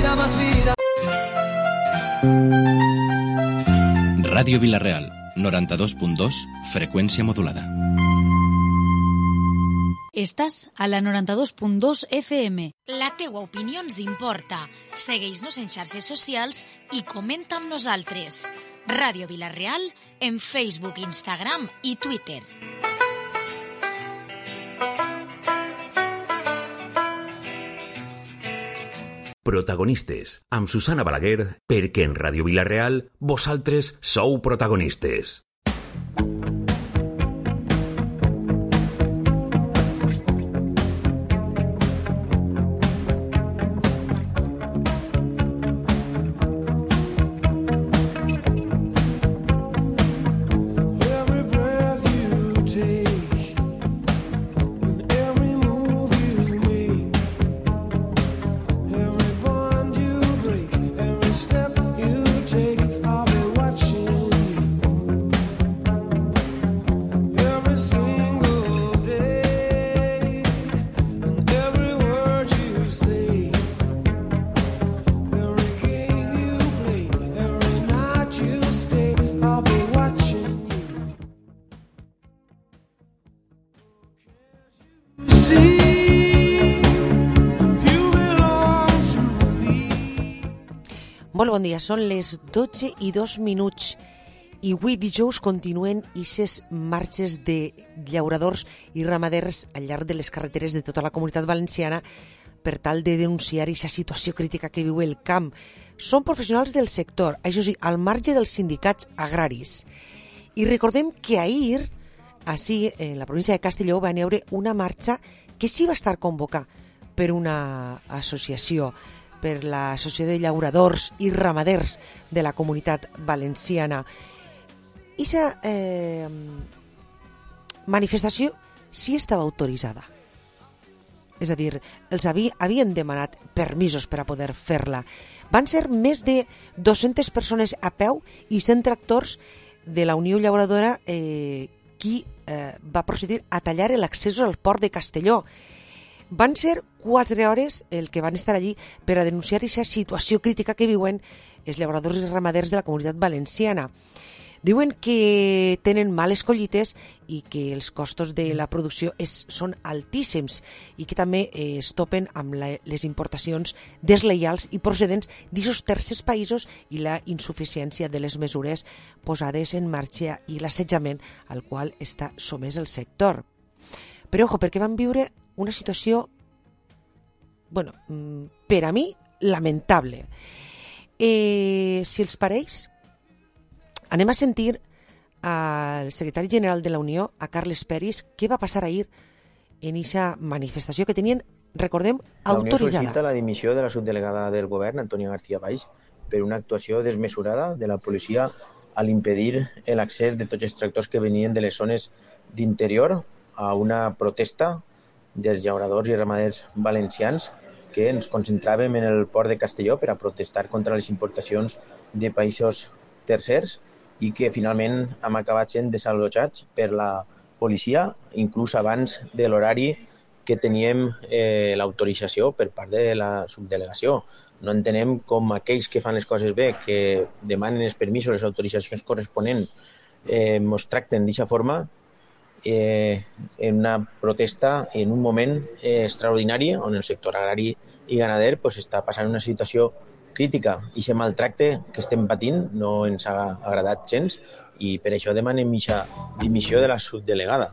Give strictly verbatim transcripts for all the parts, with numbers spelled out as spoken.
vida más vida. Ràdio Vila-real, noranta-dos punt dos, freqüència modulada. Estàs a la noranta-dos punt dos F M. La teua opinió ens importa. Segueix-nos en xarxes socials i comenta amb nosaltres. Ràdio Vila-real en Facebook, Instagram i Twitter. Protagonistes, amb Susana Balaguer, perquè en Ràdio Vila-real vosaltres sou protagonistes. Molt bon dia, són les dotze i dos minuts i avui dijous continuen ixes marxes de llauradors i ramaders al llarg de les carreteres de tota la Comunitat Valenciana per tal de denunciar aquesta situació crítica que viu el camp. Són professionals del sector, això sí, al marge dels sindicats agraris. I recordem que ahir, així, en la província de Castelló, va haver una marxa que sí va estar convocada per una associació, per l'Associació de Llauradors i Ramaders de la Comunitat Valenciana. Aquesta eh, manifestació sí estava autoritzada. És a dir, els havi, havien demanat permisos per a poder fer-la. Van ser més de dues-centes persones a peu i cent tractors de la Unió Llauradora eh, qui eh, va procedir a tallar l'accés al port de Castelló. Van ser quatre hores el que van estar allí per a denunciar aquesta situació crítica que viuen els llauradors i ramaders de la Comunitat Valenciana. Diuen que tenen males collites i que els costos de la producció és, són altíssims i que també eh, es topen amb la, les importacions desleials i procedents d'aquests tercers països i la insuficiència de les mesures posades en marxa i l'assetjament al qual està somès el sector. Però, ojo, perquè van viure una situació, bueno, per a mi, lamentable. Eh, si els pareix, anem a sentir al secretari general de la Unió, a Carles Peris, què va passar ahir en aquesta manifestació que tenien, recordem, autoritzada. La Unió sol·licita la dimissió de la subdelegada del govern, Antònia García Valls, per una actuació desmesurada de la policia a l'impedir l'accés de tots els tractors que venien de les zones d'interior a una protesta dels llauradors i ramaders valencians que ens concentràvem en el port de Castelló per a protestar contra les importacions de països tercers i que finalment hem acabat sent desallotjats per la policia, inclús abans de l'horari que teníem eh, l'autorització per part de la subdelegació. No entenem com aquells que fan les coses bé, que demanen els permisos, les autoritzacions corresponents, eh, ens tracten d'aquesta forma, Eh, en una protesta en un moment eh, extraordinari on el sector agrari i ganader pues, està passant una situació crítica i aquest maltracte que estem patint no ens ha agradat gens i per això demanem aquesta dimissió de la subdelegada.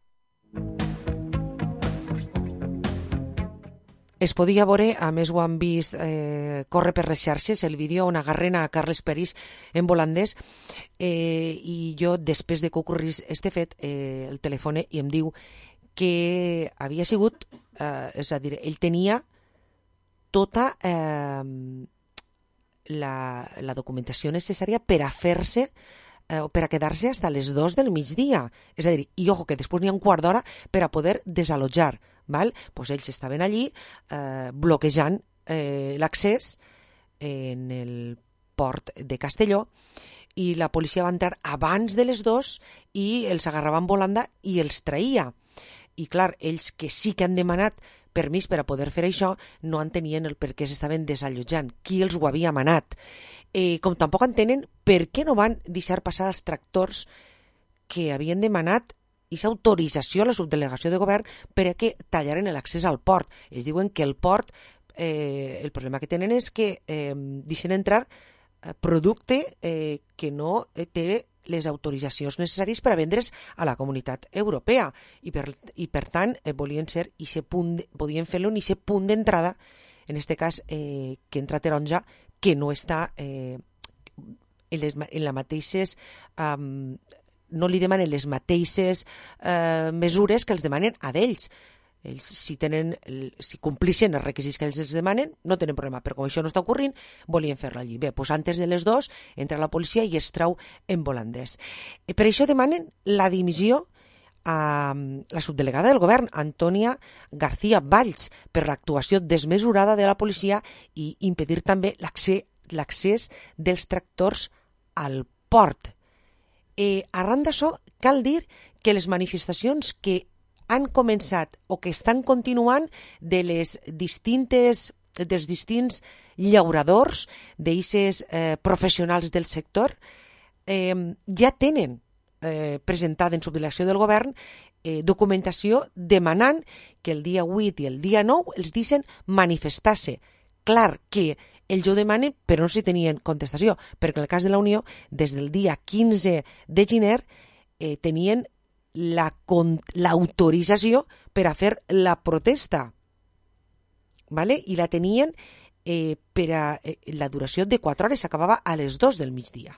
Es podia veure, a més ho han vist eh, córrer per les xarxes, el vídeo on agarren a Carles Peris en volandès eh, i jo, després de que ocorrís este fet, eh, el telefone i em diu que havia sigut, eh, és a dir, ell tenia tota eh, la, la documentació necessària per a fer-se eh, o per a quedar-se fins a les dues del migdia. És a dir, i ojo, que després n'hi ha un quart d'hora per a poder desallotjar. Val? Pues ells estaven allí eh, bloquejant eh, l'accés en el port de Castelló i la policia va entrar abans de les dos i els agarrava en volanda i els traïa. I clar, ells que sí que han demanat permís per a poder fer això, no entenien el per què s'estaven desallotjant, qui els ho havia manat. Eh, com tampoc entenen per què no van deixar passar els tractors que havien demanat aquesta autorització a la subdelegació de govern per a que tallaren l'accés al port. Ells diuen que el port, eh, el problema que tenen és que eh, deixen entrar producte eh, que no té les autoritzacions necessàries per a vendre's a la comunitat europea i per, i per tant eh, volien ser i se punt, podien fer-lo en aquest punt d'entrada, en aquest cas eh, que entra taronja, que no està eh, en, les, en les mateixes um, no li demanen les mateixes eh, mesures que els demanen a d'ells. Ells, si, tenen, si complixen els requisits que ells els demanen, no tenen problema, però com això no està ocorrint, volien fer-la allí. Bé, doncs antes de les dues entra la policia i es trau en volandès. Per això demanen la dimissió a la subdelegada del govern, Antònia García Valls, per l'actuació desmesurada de la policia i impedir també l'accés dels tractors al port. Eh, arran d'això, cal dir que les manifestacions que han començat o que estan continuant de les distintes, dels distints llauradors, d'eixes eh, professionals del sector, eh, ja tenen eh, presentada en subdelegació del govern eh, documentació demanant que el dia vuit i el dia nou els deixen manifestar-se. Clar que ells ho demanen, però no s'hi tenien contestació, perquè en el cas de la Unió, des del dia quinze de gener, eh, tenien la, l'autorització per a fer la protesta, vale? I la tenien eh, per a eh, la duració de quatre hores, s'acabava a les dos del migdia.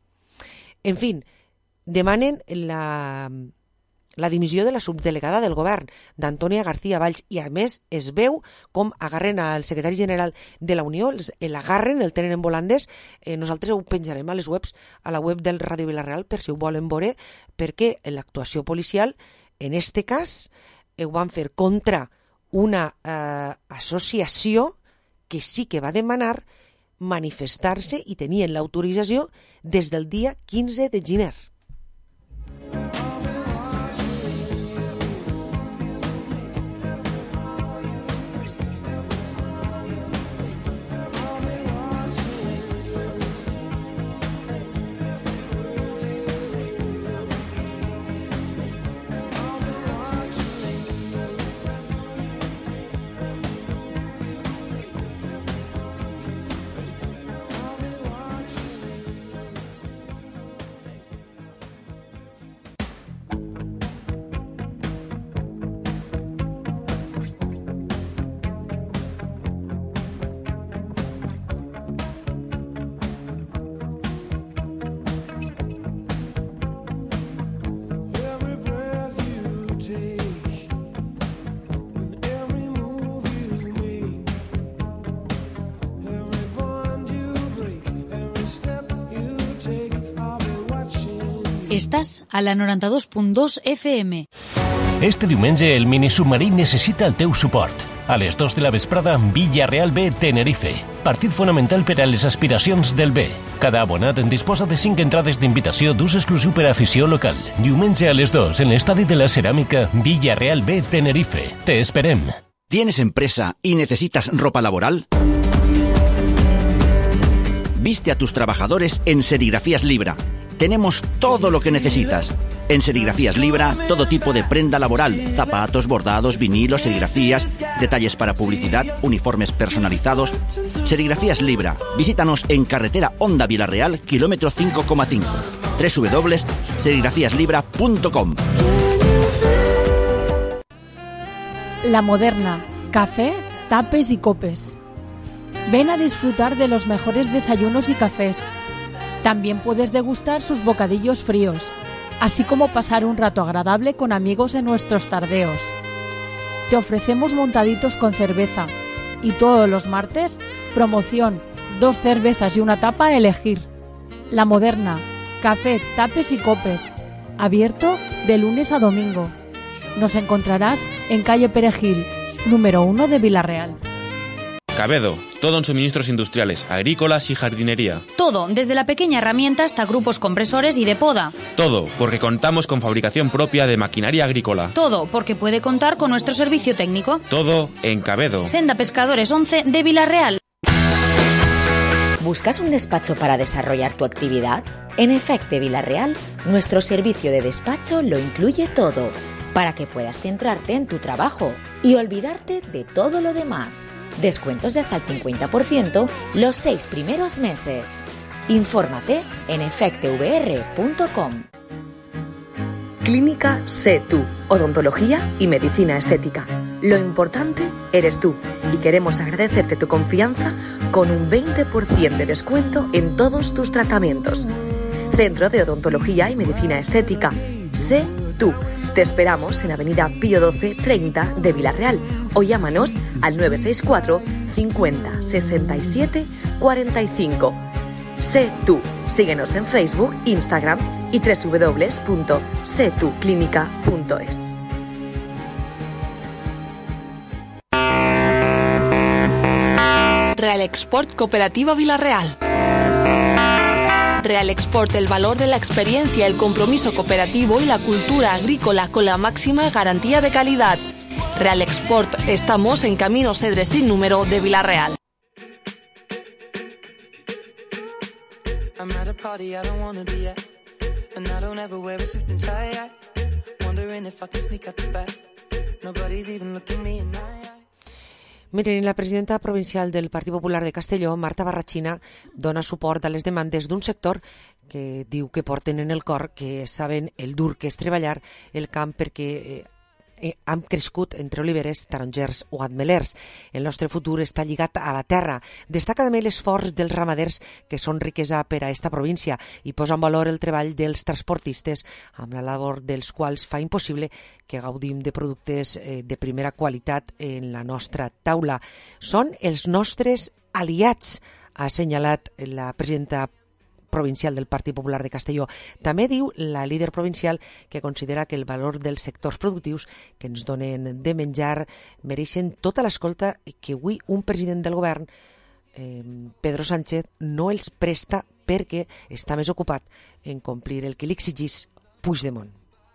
En fi, demanen la, la dimissió de la subdelegada del govern, d'Antònia García Valls, i a més es veu com agarren al secretari general de la Unió, l'agarren, el tenen en volandès. Eh, nosaltres ho penjarem a les webs, a la web del Ràdio Vila-real, per si ho volen veure, perquè l'actuació policial, en este cas, eh, ho van fer contra una eh, associació que sí que va demanar manifestar-se i tenien l'autorització des del dia quinze de gener. Estàs a la noranta-dos punt dos F M. Este diumenge el minisubmarí necessita el teu suport. A les dos de la vesprada, Villarreal B, Tenerife. Partit fonamental per a les aspiracions del B. Cada abonat en disposa de cinc entrades d'invitació d'ús exclusiu per a afició local. Diumenge a les dos en l'estadi de la Ceràmica, Villarreal B, Tenerife. Te esperem. ¿Tienes empresa y necesitas ropa laboral? Viste a tus trabajadores en Serigrafías Libra. Tenemos todo lo que necesitas. En Serigrafías Libra, todo tipo de prenda laboral, zapatos, bordados, vinilos, serigrafías, detalles para publicidad, uniformes personalizados. Serigrafías Libra. Visítanos en carretera Honda Vila-real, kilómetro cinco coma cinco. doble u doble u doble u punto serigrafías libra punto com. La Moderna. Café, tapes y copes. Ven a disfrutar de los mejores desayunos y cafés. También puedes degustar sus bocadillos fríos, así como pasar un rato agradable con amigos en nuestros tardeos. Te ofrecemos montaditos con cerveza y todos los martes, promoción, dos cervezas y una tapa a elegir. La Moderna, café, tapes y copes, abierto de lunes a domingo. Nos encontrarás en calle Perejil, número uno de Vila-real. Cabedo, todo en suministros industriales, agrícolas y jardinería. Todo, desde la pequeña herramienta hasta grupos compresores y de poda. Todo, porque contamos con fabricación propia de maquinaria agrícola. Todo, porque puede contar con nuestro servicio técnico. Todo en Cabedo. Senda Pescadores once de Vilarreal. ¿Buscas un despacho para desarrollar tu actividad? En Efecte Vilarreal, nuestro servicio de despacho lo incluye todo, para que puedas centrarte en tu trabajo y olvidarte de todo lo demás. Descuentos de hasta el cincuenta por ciento los seis primeros meses. Infórmate en efecte v r punto com. Clínica Sé Tú, odontología y medicina estética. Lo importante eres tú y queremos agradecerte tu confianza con un veinte por ciento de descuento en todos tus tratamientos. Centro de Odontología y Medicina Estética. Sé Tú. Te esperamos en Avenida Pío doce treinta de Vilarreal o llámanos al nueve seis cuatro cincuenta sesenta y siete cuarenta y cinco. Sé Tú. Síguenos en Facebook, Instagram y doble u doble u doble u punto sé tú clínica punto es. Real Export Cooperativa Vilarreal. Real Export, el valor de la experiencia, el compromiso cooperativo y la cultura agrícola con la máxima garantía de calidad. Real Export, estamos en Camino Cedre sin número de Vilarreal. Miren, la presidenta provincial del Partit Popular de Castelló, Marta Barrachina, dona suport a les demandes d'un sector que diu que porten en el cor, que saben el dur que és treballar el camp perquè eh, eh, han crescut entre oliveres, tarongers o ametllers. El nostre futur està lligat a la terra. Destaca també l'esforç dels ramaders, que són riquesa per a esta província, i posa en valor el treball dels transportistes, amb la labor dels quals fa impossible que gaudim de productes eh, de primera qualitat en la nostra taula. Són els nostres aliats, ha assenyalat la presidenta provincial del Partit Popular de Castelló. També diu la líder provincial que considera que el valor dels sectors productius que ens donen de menjar mereixen tota l'escolta i que avui un president del govern, eh, Pedro Sánchez, no els presta perquè està més ocupat en complir el que li exigís Puigdemont.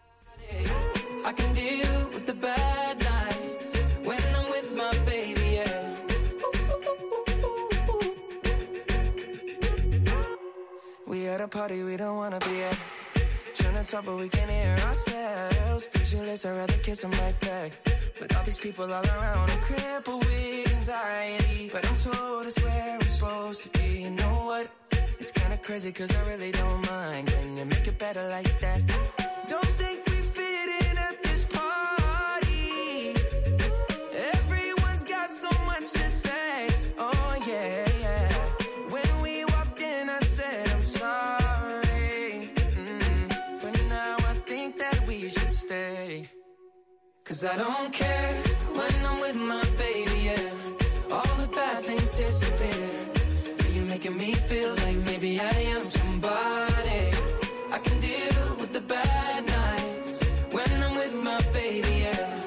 We at a party we don't wanna be at. Trying to talk but we can't hear ourselves. Pictureless, I'd rather kiss them right back. But all these people all around, I'm crippled with anxiety. But I'm told it's where I'm supposed to be. You know what? It's kinda crazy cause I really don't mind. Can you make it better like that? Don't think we fit in at this party. Everyone's got so much to say. Oh yeah, yeah. When we walked in I said I'm sorry, mm, but now I think that we should stay. Cause I don't care when I'm with my baby, yeah. All the bad things disappear. You're making me feel like maybe I am somebody. I can deal with the bad nights when I'm with my baby, yeah.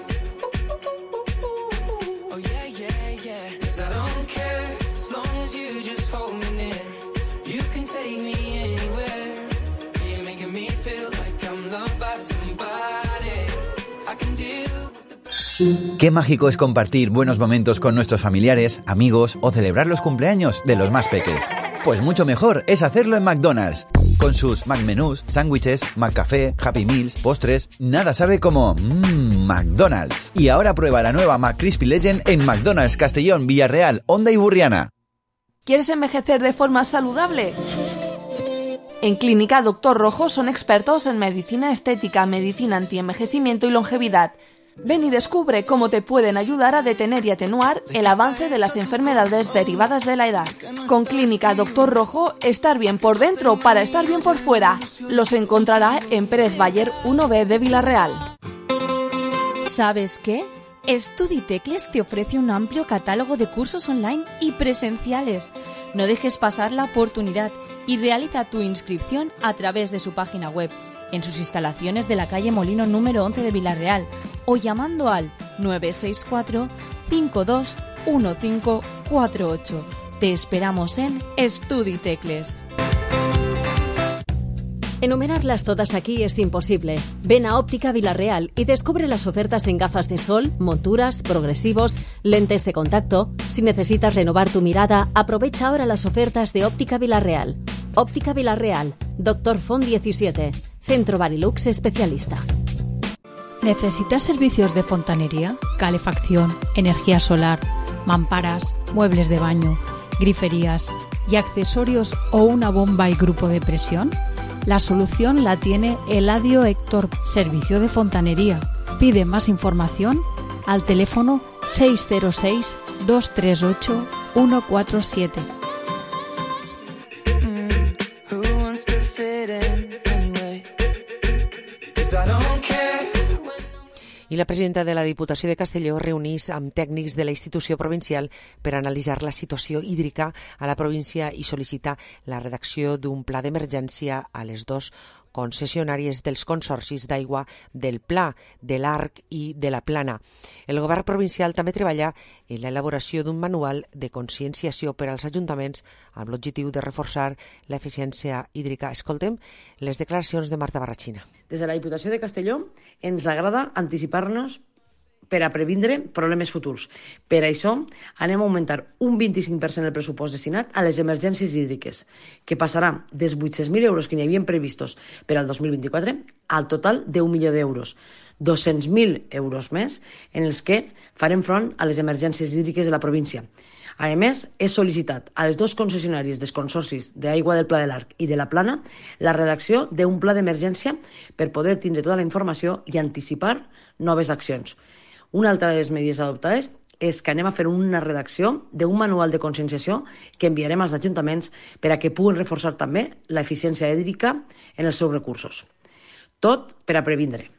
Oh yeah, yeah, yeah. Cause I don't care as long as you just hold me near. You can take me anywhere. You're making me feel like I'm loved by somebody. I can deal with the... Qué mágico es compartir buenos momentos con nuestros familiares, amigos o celebrar los cumpleaños de los más peques. Pues mucho mejor es hacerlo en McDonald's. Con sus McMenús, sándwiches, McCafé, Happy Meals, postres, nada sabe como mmm, McDonald's. Y ahora prueba la nueva McCrispy Legend en McDonald's Castellón, Villarreal, Onda y Burriana. ¿Quieres envejecer de forma saludable? En Clínica Doctor Rojo son expertos en medicina estética, medicina antienvejecimiento y longevidad. Ven y descubre cómo te pueden ayudar a detener y atenuar el avance de las enfermedades derivadas de la edad. Con Clínica Doctor Rojo, estar bien por dentro para estar bien por fuera. Los encontrará en Pérez Bayer uno B de Vilarreal. ¿Sabes qué? Studitecles te ofrece un amplio catálogo de cursos online y presenciales. No dejes pasar la oportunidad y realiza tu inscripción a través de su página web, en sus instalaciones de la calle Molino número once de Vilarreal o llamando al nueve seis cuatro cinco dos uno cinco cuatro ocho. Te esperamos en Estudi Tecles. Enumerarlas todas aquí es imposible. Ven a Óptica Vilarreal y descubre las ofertas en gafas de sol, monturas, progresivos, lentes de contacto. Si necesitas renovar tu mirada, aprovecha ahora las ofertas de Óptica Vilarreal. Óptica Vilarreal, Doctor Font diecisiete, Centro Barilux especialista. ¿Necesitas servicios de fontanería, calefacción, energía solar, mamparas, muebles de baño, griferías y accesorios o una bomba y grupo de presión? La solución la tiene Eladio Héctor, servicio de fontanería. Pide más información al teléfono seis cero seis, dos tres ocho, uno cuatro siete. I la presidenta de la Diputació de Castelló reunís amb tècnics de la institució provincial per analitzar la situació hídrica a la província i sol·licitar la redacció d'un pla d'emergència a les dos concessionàries dels consorcis d'aigua del Pla, de l'Arc i de la Plana. El govern provincial també treballa en l'elaboració d'un manual de conscienciació per als ajuntaments amb l'objectiu de reforçar l'eficiència hídrica. Escoltem les declaracions de Marta Barrachina. Des de la Diputació de Castelló ens agrada anticipar-nos per a previndre problemes futurs. Per això anem a augmentar un vint-i-cinc per cent el pressupost destinat a les emergències hídriques, que passarà dels vuit-cents mil euros que n'hi havien previstos per al dos mil vint-i-quatre al total d'un milió d'euros, dos-cents mil euros més en els que farem front a les emergències hídriques de la província. A més, he sol·licitat a les dos concessionàries dels consorcis d'Aigua del Pla de l'Arc i de la Plana la redacció d'un pla d'emergència per poder tindre tota la informació i anticipar noves accions. Una altra de les mesures adoptades és que anem a fer una redacció d'un manual de conscienciació que enviarem als ajuntaments per a que puguin reforçar també l'eficiència hídrica en els seus recursos. Tot per a previndre.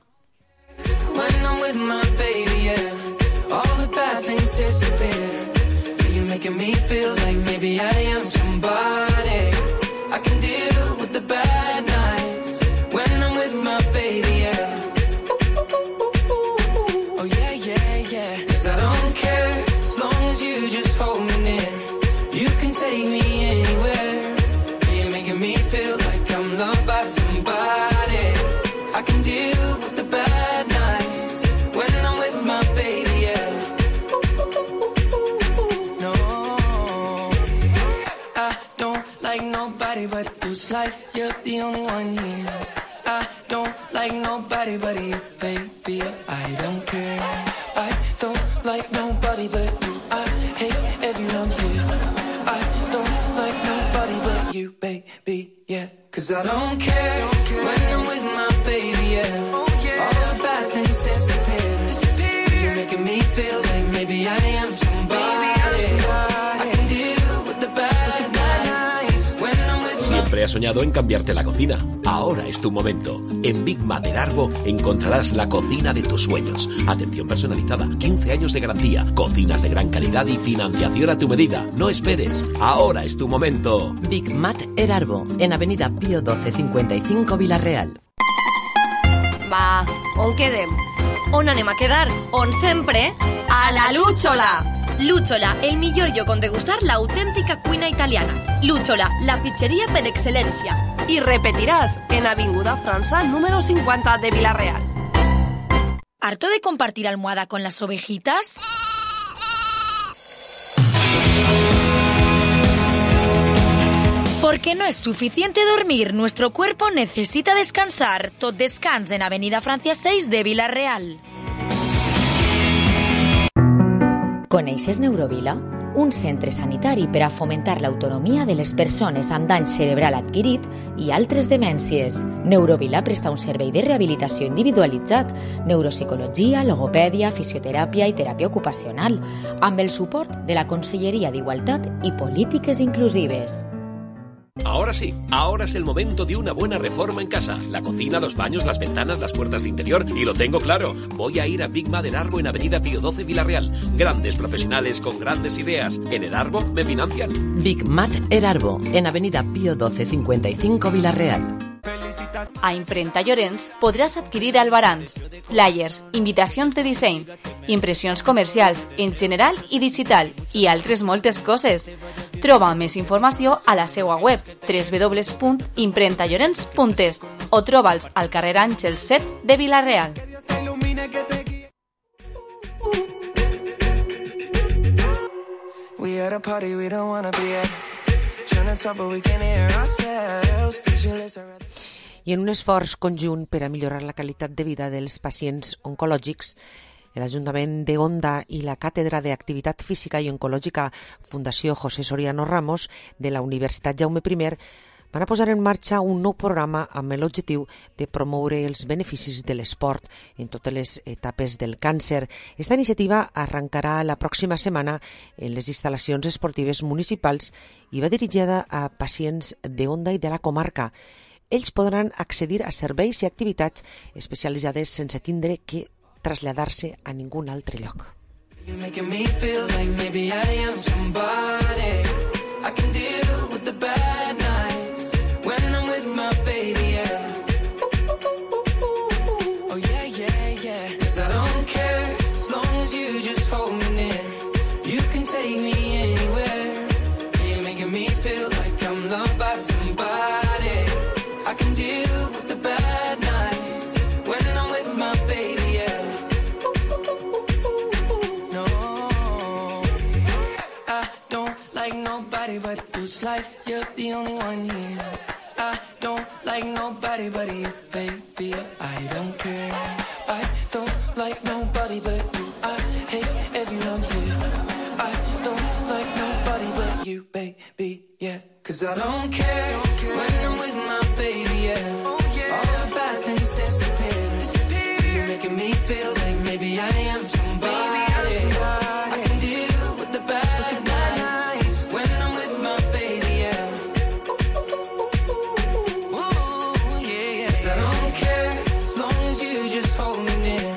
It's like you're the only one here. I don't like nobody but you, baby. I don't care. I don't like nobody but you. I hate everyone here. I don't like nobody but you, baby. Yeah, 'cause I don't care when I'm with my baby. Yeah, all the bad things disappear. You're making me feel like maybe I am somebody. I can deal with the bad nights when I'm with my Siempre has soñado en cambiarte la cocina. Ahora es tu momento. En Big Mat del Arbo encontrarás la cocina de tus sueños. Atención personalizada, quince años de garantía, cocinas de gran calidad y financiación a tu medida. No esperes. Ahora es tu momento. Big Mat El Arbo, en Avenida Pío doce cincuenta y cinco Vilareal. Va, on quedem? On anem a quedar? On sempre? A la Lúchola! Lúchola, el millor lloc on degustar l'autèntica cuina italiana. Lúchola, la pizzeria per excel·lència. I repetiràs en Avinguda França número cincuenta de Vilareal. ¿Harto de compartir almohada con las ovejitas? Porque no es suficiente dormir, nuestro cuerpo necesita descansar. Tot descans en Avenida Francia seis de Vilareal. Coneixes Neurovila? Un centre sanitari per a fomentar l'autonomia de les persones amb dany cerebral adquirit i altres demències. Neurovila presta un servei de rehabilitació individualitzat, neuropsicologia, logopèdia, fisioteràpia i teràpia ocupacional, amb el suport de la Conselleria d'Igualtat i Polítiques Inclusives. Ahora sí, ahora es el momento de una buena reforma en casa. La cocina, los baños, las ventanas, las puertas de interior. Y lo tengo claro, voy a ir a Big Mat El Arbo en Avenida Pío doce Vilareal. Grandes profesionales con grandes ideas. En El Arbo me financian. Big Mat El Arbo, en Avenida Pío doce cincuenta y cinco Vilareal. A Imprenta Llorenç podràs adquirir albarans, flyers, invitacions de disseny, impressions comercials en general i digital i altres moltes coses. Troba més informació a la seva web w w w punt imprenta llorenç punt es o troba'ls al carrer Àngel set de Vila-real. We at a party we don't wanna be at. Trying to talk but we can't hear ourselves. Pictureless or rather. I en un esforç conjunt per a millorar la qualitat de vida dels pacients oncològics, l'Ajuntament de Onda i la Càtedra d'Activitat Física i Oncològica Fundació José Soriano Ramos de la Universitat Jaume I van a posar en marxa un nou programa amb l'objectiu de promoure els beneficis de l'esport en totes les etapes del càncer. Esta iniciativa arrencarà la pròxima setmana en les instal·lacions esportives municipals i va dirigida a pacients de Onda i de la comarca. Ells podran accedir a serveis i activitats especialitzades sense tindre que traslladar-se a ningú altre lloc. You're making me feel like maybe I am somebody. I can deal with the bad nights when I'm with my baby, yeah. Oh yeah, yeah, yeah. 'Cause I don't care as long as you just hold me near. You can take me anywhere. You're making me feel like I'm loved by somebody. I can deal with the bad nights when I'm with my baby, yeah. No, I don't like nobody but you. It's like you're the only one here. I don't like nobody but you, baby. I don't care. I don't like nobody but you. I hate everyone here. I don't like nobody but you, baby, yeah. 'Cause I don't care when I'm with my baby, yeah. All the bad things disappear. You're making me feel like maybe I am somebody. I can deal with the bad nights when I'm with my baby, yeah. Ooh, yeah, yeah. 'Cause I don't care as long as you just hold me near.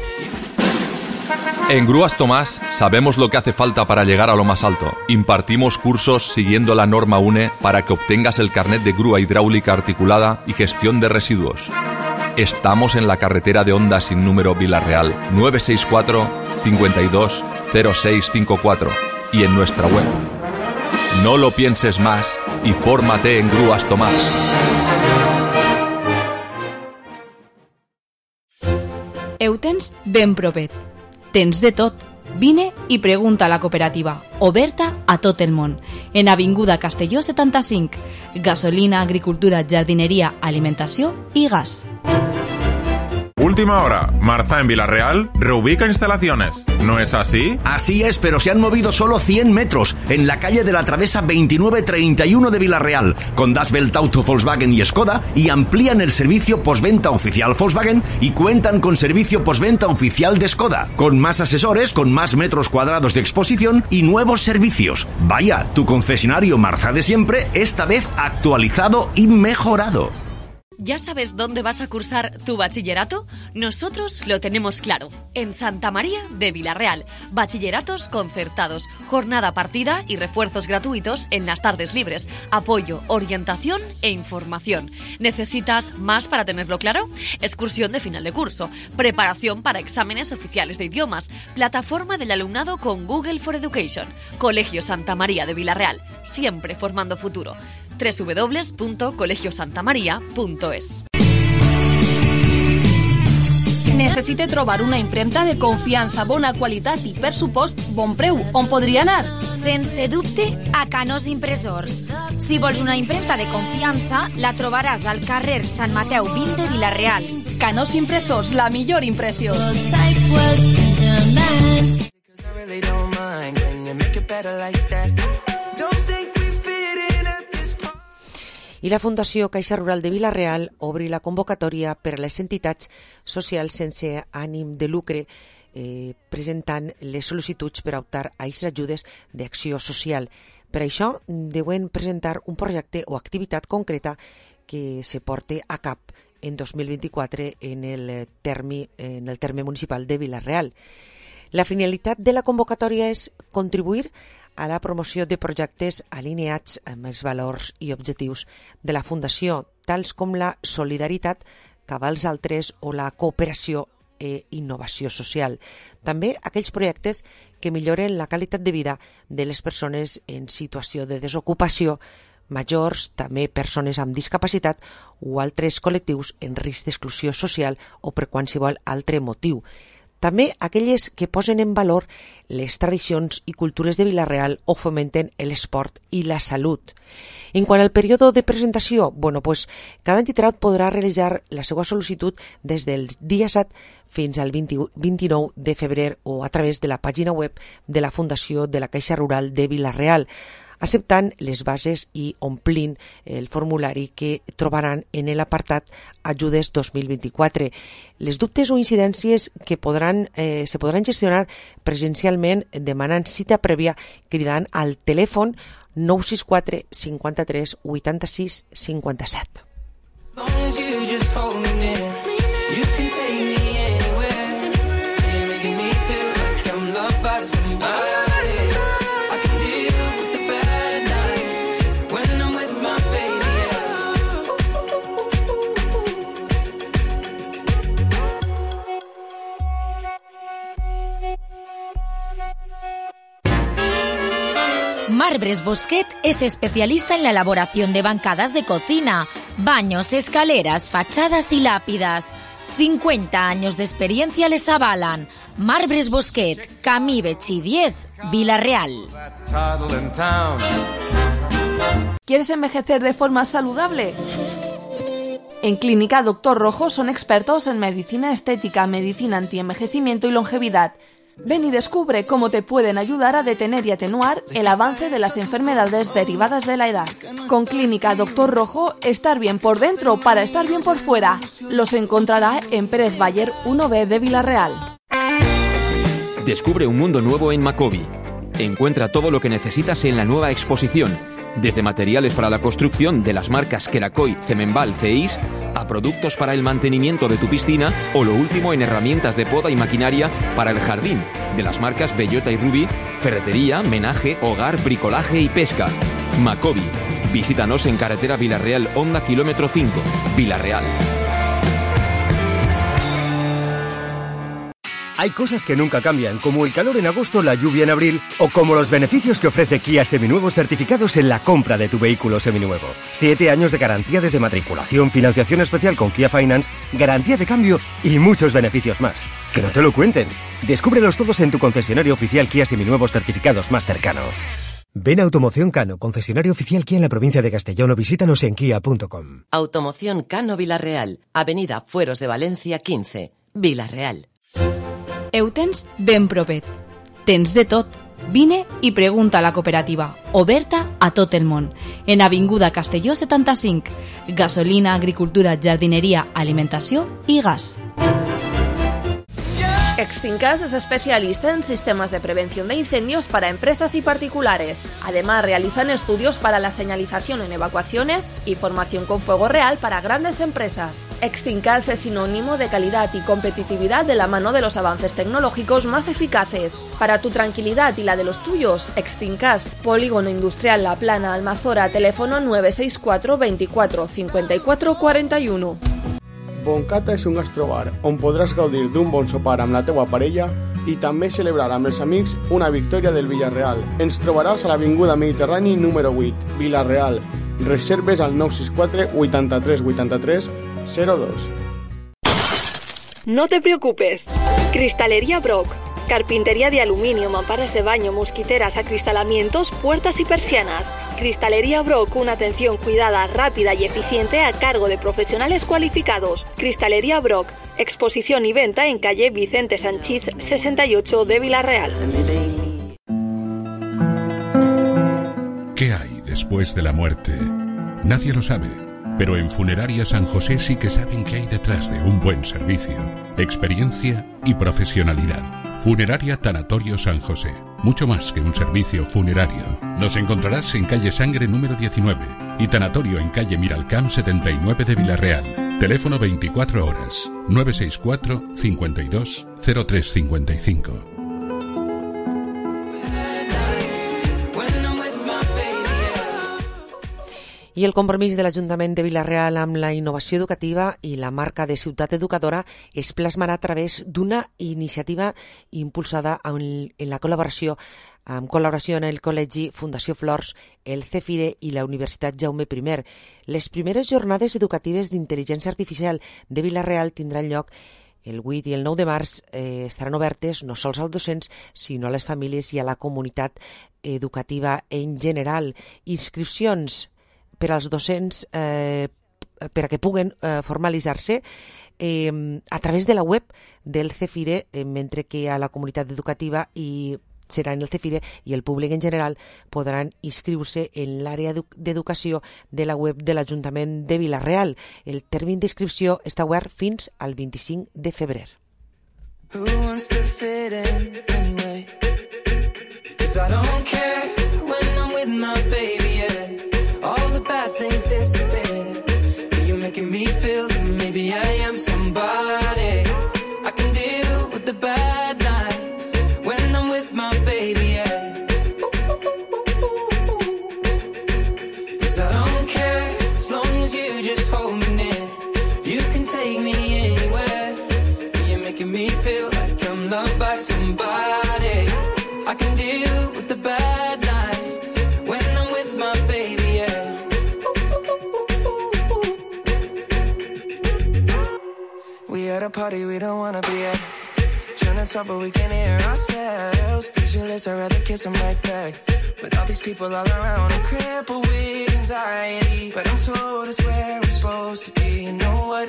En Grúas Tomás sabemos lo que hace falta para llegar a lo más alto. Impartimos cursos siguiendo la norma U N E para que obtengas el carnet de grúa hidráulica articulada y gestión de residuos. Estamos en la carretera de Onda sin número Vila-real nueve seis cuatro, cinco dos, cero seis cinco cuatro y en nuestra web. No lo pienses más y fórmate en Grúas Tomás. Ho tens ben propet. Tens de tot. Vine i pregunta a la cooperativa, oberta a tot el món. En Avinguda Castelló setanta-cinc. Gasolina, agricultura, jardineria, alimentació i gas. Última hora, Marza en Vila-real reubica instalaciones. ¿No es así? Así es, pero se han movido solo cien metros en la calle de la Travesa veintinueve treinta y uno de Vila-real, con Das Welt Auto Volkswagen y Skoda, y amplían el servicio postventa oficial Volkswagen y cuentan con servicio postventa oficial de Skoda, con más asesores, con más metros cuadrados de exposición y nuevos servicios. Vaya, tu concesionario Marza de siempre, esta vez actualizado y mejorado. ¿Ya sabes dónde vas a cursar tu bachillerato? Nosotros lo tenemos claro. En Santa María de Vila-real. Bachilleratos concertados, jornada partida y refuerzos gratuitos en las tardes libres. Apoyo, orientación e información. ¿Necesitas más para tenerlo claro? Excursión de final de curso. Preparación para exámenes oficiales de idiomas. Plataforma del alumnado con Google for Education. Colegio Santa María de Vila-real. Siempre formando futuro. doble u doble u doble u punto colegio santa maria punto es. Necessite trobar una impremta de confiança, bona qualitat i, per supost, bon preu. On podria anar? Sense dubte, a Canós Impressors. Si vols una impremta de confiança, la trobaràs al carrer Sant Mateu vint de Vila-real. Canós Impressors, la millor impressió. I la Fundació Caixa Rural de Vila-real obri la convocatòria per a les entitats socials sense ànim de lucre, eh, presentant les sol·licituds per a optar a aquestes ajudes d'acció social. Per això deuen presentar un projecte o activitat concreta que se porte a cap en dos mil vint-i-quatre en el terme, en el terme municipal de Vila-real. La finalitat de la convocatòria és contribuir a la promoció de projectes alineats amb els valors i objectius de la Fundació, tals com la solidaritat cap als altres o la cooperació i innovació social. També aquells projectes que milloren la qualitat de vida de les persones en situació de desocupació, majors, també persones amb discapacitat o altres col·lectius en risc d'exclusió social o per qualsevol altre motiu. També aquelles que posen en valor les tradicions i cultures de Vila-real o fomenten l'esport i la salut. En quant al període de presentació, bueno, pues, cada entitat podrà realitzar la seva sol·licitud des del dia set fins al vint-i-nou de febrer o a través de la pàgina web de la Fundació de la Caixa Rural de Vila-real, acceptant les bases i omplint el formulari que trobaran en l'apartat Ajudes dos mil vint-i-quatre. Les dubtes o incidències que podran, eh, se podran gestionar presencialment demanant cita prèvia cridant al telèfon nou sis quatre cinquanta-tres vuitanta-sis cinquanta-set. Marbres Bosquet es especialista en la elaboración de bancadas de cocina, baños, escaleras, fachadas y lápidas. cincuenta años de experiencia les avalan. Marbres Bosquet, Camí Betxí diez, Vila-real. ¿Quieres envejecer de forma saludable? En Clínica Doctor Rojo son expertos en medicina estética, medicina antienvejecimiento y longevidad. Ven y descubre cómo te pueden ayudar a detener y atenuar el avance de las enfermedades derivadas de la edad. Con Clínica Doctor Rojo, estar bien por dentro para estar bien por fuera. Los encontrará en Pérez Bayer uno B de Vila-real. Descubre un mundo nuevo en Macobi. Encuentra todo lo que necesitas en la nueva exposición, desde materiales para la construcción de las marcas Kerakoy, Cemenbal, Ceis, a productos para el mantenimiento de tu piscina o lo último en herramientas de poda y maquinaria para el jardín, de las marcas Bellota y Ruby, ferretería, menaje, hogar, bricolaje y pesca. Macobi. Visítanos en carretera Vila-real Honda kilómetro cinco, Vila-real. Hay cosas que nunca cambian, como el calor en agosto, la lluvia en abril, o como los beneficios que ofrece Kia Seminuevos certificados en la compra de tu vehículo seminuevo. Siete años de garantía desde matriculación, financiación especial con Kia Finance, garantía de cambio y muchos beneficios más. Que no te lo cuenten. Descúbrelos todos en tu concesionario oficial Kia Seminuevos certificados más cercano. Ven a Automoción Cano, concesionario oficial Kia en la provincia de Castellón, o visítanos en kia punto com. Automoción Cano Vila-real, Avenida Fueros de Valencia quince, Vila-real. Heu tens ben propet. Tens de tot. Vine i pregunta a la cooperativa, oberta a tot el món. En Avinguda Castelló setanta-cinc. Gasolina, agricultura, jardineria, alimentació i gas. Extincas es especialista en sistemas de prevención de incendios para empresas y particulares. Además, realizan estudios para la señalización en evacuaciones y formación con fuego real para grandes empresas. Extincas es sinónimo de calidad y competitividad de la mano de los avances tecnológicos más eficaces. Para tu tranquilidad y la de los tuyos, Extincas, Polígono Industrial La Plana, Almazora, teléfono nueve seis cuatro veinticuatro cincuenta y cuatro cuarenta y uno. Boncata és un gastrobar on podràs gaudir d'un bon sopar amb la teua parella i també celebrar amb els amics una victòria del Villarreal. Ens trobaràs a l'Avinguda Mediterrani número vuit, Vila-real. Reserves al nou sis quatre vuitanta-tres vuitanta-tres zero dos. No te preocupes. Cristalería Brock. Carpintería de aluminio, mamparas de baño, mosquiteras, acristalamientos, puertas y persianas. Cristalería Brock, una atención cuidada, rápida y eficiente a cargo de profesionales cualificados. Cristalería Brock, exposición y venta en calle Vicente Sanchís sesenta y ocho de Vila-real. ¿Qué hay después de la muerte? Nadie lo sabe, pero en Funeraria San José sí que saben qué hay detrás de un buen servicio, experiencia y profesionalidad. Funeraria Tanatorio San José. Mucho más que un servicio funerario. Nos encontrarás en calle Sangre número diecinueve y Tanatorio en calle Miralcamp setenta y nueve de Vila-real. Teléfono veinticuatro horas, nueve seis cuatro cincuenta y dos cero tres cincuenta y cinco. I el compromís de l'Ajuntament de Vila-real amb la innovació educativa i la marca de ciutat educadora es plasmarà a través d'una iniciativa impulsada en, en la col·laboració amb col·laboració en el Col·legi Fundació Flors, el Cefire i la Universitat Jaume I. Les primeres jornades educatives d'intel·ligència artificial de Vila-real tindran lloc el vuit i el nou de març. Eh, estaran obertes no sols als docents, sinó a les famílies i a la comunitat educativa en general. Inscripcions per als docents eh, per a que puguen eh, formalitzar-se eh, a través de la web del Cefire, eh, mentre que a la comunitat educativa i serà en el Cefire i el públic en general podran inscriure-se en l'àrea d'educació de la web de l'Ajuntament de Vila-real. El termini d'inscripció està obert fins al vint-i-cinc de febrer. Who wants to fit in anyway? 'Cause I don't care when I'm with my baby, yeah. All the bad things disappear. You're making me feel that maybe I am somebody. I can deal with the bad nights when I'm with my baby, yeah. 'Cause I don't care as long as you just hold me near. You can take me anywhere. You're making me feel like I'm loved by somebody. I can deal with the bad nights when I'm with my baby, yeah. We at a party we don't wanna be at. Trying to talk but we can't hear ourselves. Pictureless, I'd rather kiss them right back. But all these people all around, I'm crippled with anxiety. But I'm told it's where I'm supposed to be. You know what?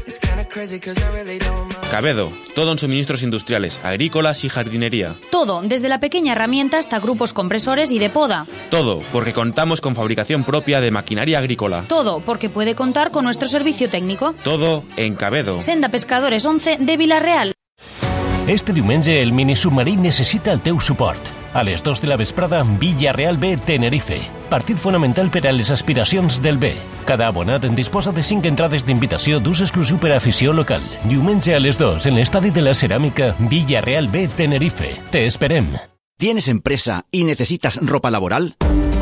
Cabedo, todo en suministros industriales, agrícolas y jardinería. Todo, desde la pequeña herramienta hasta grupos compresores y de poda. Todo, porque contamos con fabricación propia de maquinaria agrícola. Todo, porque puede contar con nuestro servicio técnico. Todo en Cabedo. Senda Pescadores once de Vila-real. Este diumenge el minisubmarí necessita el teu suport. A les dos de la vesprada, Villarreal B, Tenerife. Partit fonamental per a les aspiracions del B. Cada abonat en disposa de cinc entrades d'invitació d'ús exclusiu per a afició local. Diumenge a les dos, en l'estadi de la Ceràmica, Villarreal B, Tenerife. Te esperem. ¿Tienes empresa y necesitas ropa laboral?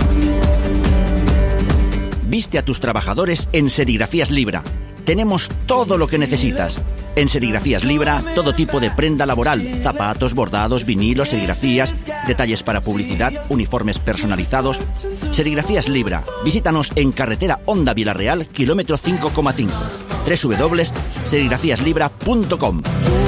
Viste a tus trabajadores en Serigrafías Libra. Tenemos todo lo que necesitas. En Serigrafías Libra, todo tipo de prenda laboral, zapatos, bordados, vinilos, serigrafías, detalles para publicidad, uniformes personalizados. Serigrafías Libra. Visítanos en carretera Honda Vila-real, kilómetro cinco coma cinco. doble u doble u doble u punto serigrafías libra punto com.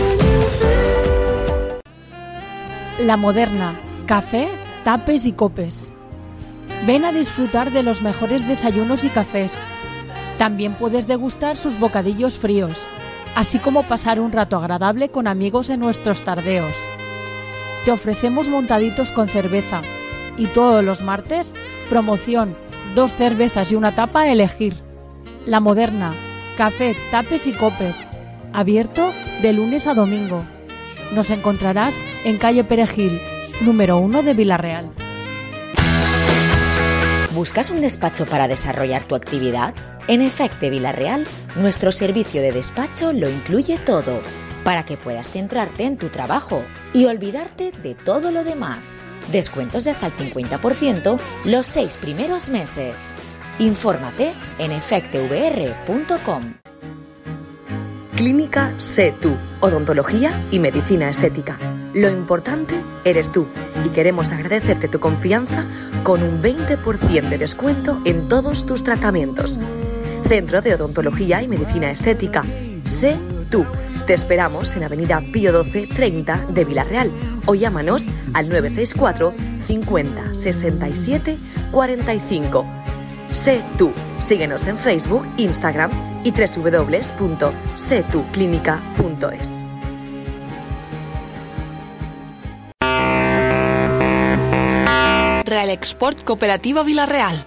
La Moderna. Café, tapes y copes. Ven a disfrutar de los mejores desayunos y cafés. También puedes degustar sus bocadillos fríos, así como pasar un rato agradable con amigos en nuestros tardeos. Te ofrecemos montaditos con cerveza y todos los martes, promoción, dos cervezas y una tapa a elegir. La Moderna, café, tapes y copes, abierto de lunes a domingo. Nos encontrarás en calle Perejil, número uno de Vila-real. ¿Buscas un despacho para desarrollar tu actividad? En Efecte Vila-real, nuestro servicio de despacho lo incluye todo, para que puedas centrarte en tu trabajo y olvidarte de todo lo demás. Descuentos de hasta el cincuenta por ciento los seis primeros meses. Infórmate en efecte v r punto com. Clínica Sé Tú, odontología y medicina estética. Lo importante eres tú y queremos agradecerte tu confianza con un veinte por ciento de descuento en todos tus tratamientos. Centro de Odontología y Medicina Estética. Sé Tú. Te esperamos en Avenida Pío doce treinta de Vila-real o llámanos al nueve seis cuatro cincuenta sesenta y siete cuarenta y cinco. Sé Tú. Síguenos en Facebook, Instagram y doble u doble u doble u punto sé tú clínica punto es. Real Export Cooperativa Vila-real.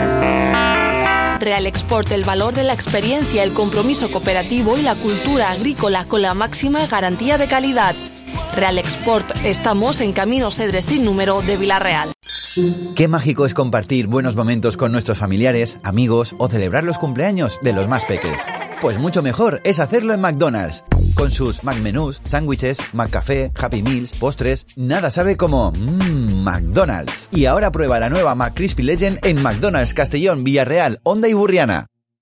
Real Export, el valor de la experiencia, el compromiso cooperativo y la cultura agrícola con la máxima garantía de calidad. Real Export, estamos en Camino Cedres sin número de Vila-real. Qué mágico es compartir buenos momentos con nuestros familiares, amigos o celebrar los cumpleaños de los más peques. Pues mucho mejor es hacerlo en McDonald's. Con sus McMenús, sándwiches, McCafé, Happy Meals, postres, nada sabe como mmm, McDonald's. Y ahora prueba la nueva McCrispy Legend en McDonald's Castellón, Villarreal, Honda y Burriana.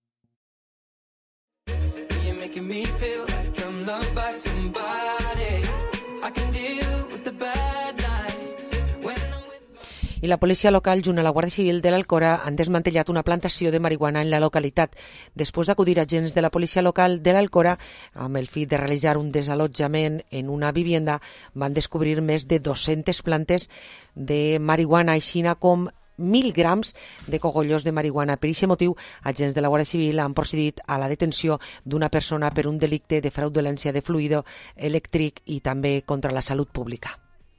I la policia local, junt a la Guàrdia Civil de l'Alcora, han desmantellat una plantació de marihuana en la localitat. Després d'acudir agents de la policia local de l'Alcora, amb el fi de realitzar un desallotjament en una vivienda, van descobrir més de dues-centes plantes de marihuana, així com mil grams de cogollos de marihuana. Per aquest motiu, agents de la Guàrdia Civil han procedit a la detenció d'una persona per un delicte de fraudulència de fluido elèctric i també contra la salut pública.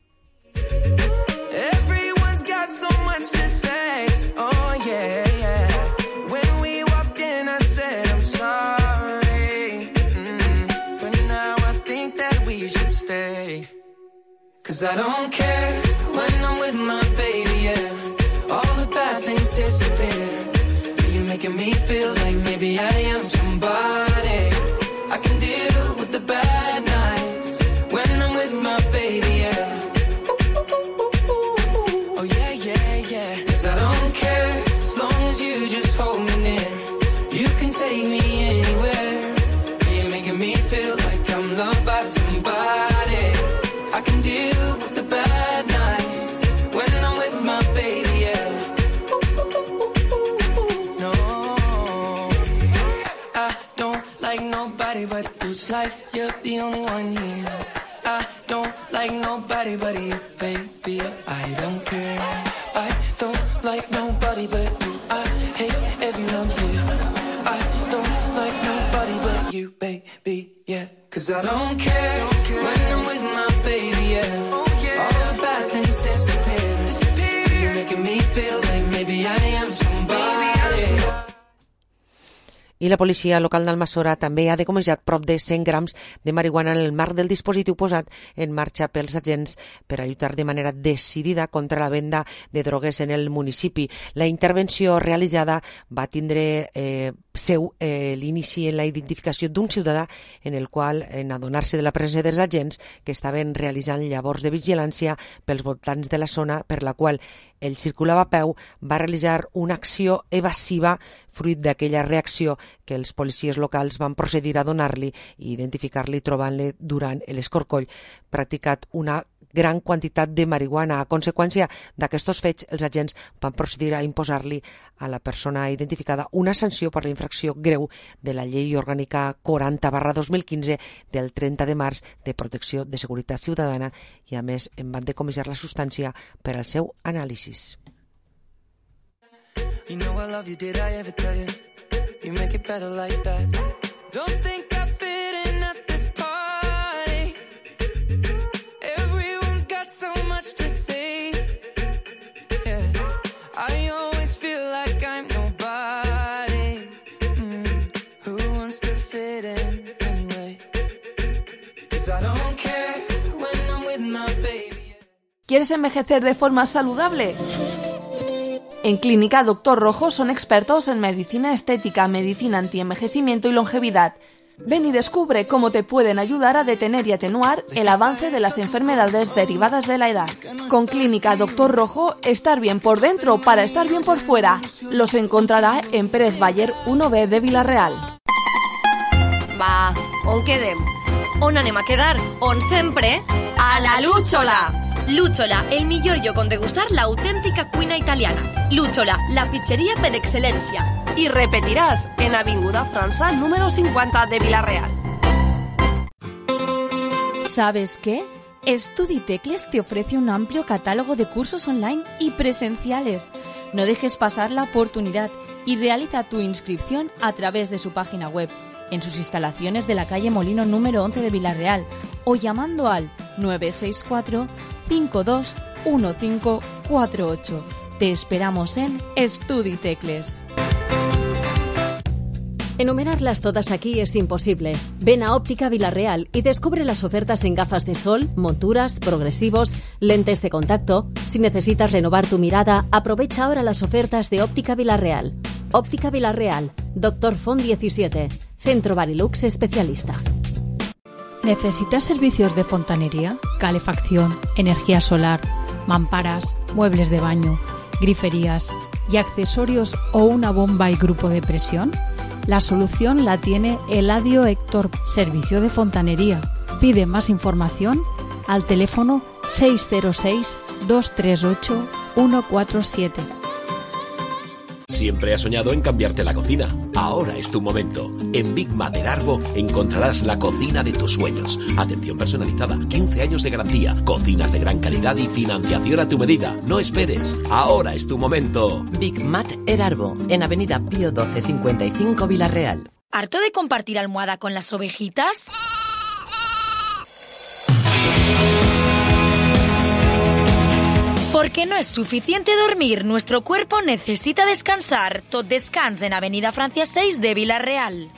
Cause I don't care when I'm with my baby, yeah. All the bad things disappear. You're making me feel like maybe I am somebody. I can deal with the bad nights when I'm with my baby, yeah. Oh yeah, yeah, yeah. Cause I don't care as long as you just hold me near. You can take me anywhere. You're making me feel like I'm loved by somebody. I can deal with the bad nights when I'm with my baby, yeah. No, I don't like nobody but you. It's like you're the only one here. I don't like nobody but you, baby. I don't care. I don't like nobody but you. I hate everyone here. I don't like nobody but you, baby, yeah. Cause I don't care when I'm with my baby, yeah. Oh, yeah. All the bad things disappear. disappear. You're making me feel like maybe I am somebody. I la policia local d'Almassora també ha decomissat prop de cent grams de marihuana en el marc del dispositiu posat en marxa pels agents per a lluitar de manera decidida contra la venda de drogues en el municipi. La intervenció realitzada va tindre eh, seu eh, l'inici en la identificació d'un ciutadà en el qual, en adonar-se de la presència dels agents que estaven realitzant llavors de vigilància pels voltants de la zona per la qual ell circulava a peu, va realitzar una acció evasiva fruit d'aquella reacció que els policies locals van procedir a donar-li i identificar-li trobant-li durant l'escorcoll practicat una gran quantitat de marihuana. A conseqüència d'aquests fets, els agents van procedir a imposar-li a la persona identificada una sanció per la infracció greu de la Llei Orgànica quaranta barra dos mil quinze del trenta de març de protecció de seguretat ciutadana i, a més, en van decomissar la substància per al seu anàlisi. You know I love you, did I ever tell you? You make it better like that. Don't think I fit in at this party. Everyone's got so much to say. Yeah, I always feel like I'm nobody. Mm. Who wants to fit in anyway? Cause I don't care when I'm with my baby. ¿Quieres envejecer de forma saludable? En Clínica Doctor Rojo son expertos en medicina estética, medicina antienvejecimiento y longevidad. Ven y descubre cómo te pueden ayudar a detener y atenuar el avance de las enfermedades derivadas de la edad. Con Clínica Doctor Rojo, estar bien por dentro para estar bien por fuera. Los encontrará en Pérez Baller uno B de Vila-real. Va, on quedem? On anem a quedar? On sempre? A la Lúchola! Lúchola, el millor lloc on degustar l'autèntica cuina italiana. Lúchola, la pizzeria per excel·lència. Y repetirás en Avinguda França número cincuenta de Vila-real. ¿Sabes qué? Estuditecles te ofrece un amplio catálogo de cursos online y presenciales. No dejes pasar la oportunidad y realiza tu inscripción a través de su página web, en sus instalaciones de la calle Molino número once de Vila-real o llamando al nueve seis cuatro, cinco dos uno cinco cuatro ocho. Te esperamos en Estuditecles. Enumerarlas todas aquí es imposible. Ven a Óptica Vila-real y descubre las ofertas en gafas de sol, monturas, progresivos, lentes de contacto. Si necesitas renovar tu mirada, aprovecha ahora las ofertas de Óptica Vila-real. Óptica Vila-real, Doctor Font diecisiete, Centro Barilux Especialista. ¿Necesitas servicios de fontanería, calefacción, energía solar, mamparas, muebles de baño, griferías y accesorios o una bomba y grupo de presión? La solución la tiene Eladio Héctor, Servicio de Fontanería. Pide más información al teléfono seis cero seis, dos tres ocho, uno cuatro siete. Siempre has soñado en cambiarte la cocina. Ahora es tu momento. En Big Mat de Arbo encontrarás la cocina de tus sueños. Atención personalizada, quince años de garantía, cocinas de gran calidad y financiación a tu medida. No esperes. Ahora es tu momento. Big Mat Erarbo, en Avenida Pío doce cincuenta y cinco, Villarreal. ¿Harto de compartir almohada con las ovejitas? Porque no es suficiente dormir, nuestro cuerpo necesita descansar. Tot Descans en Avenida Francia seis de Villarreal.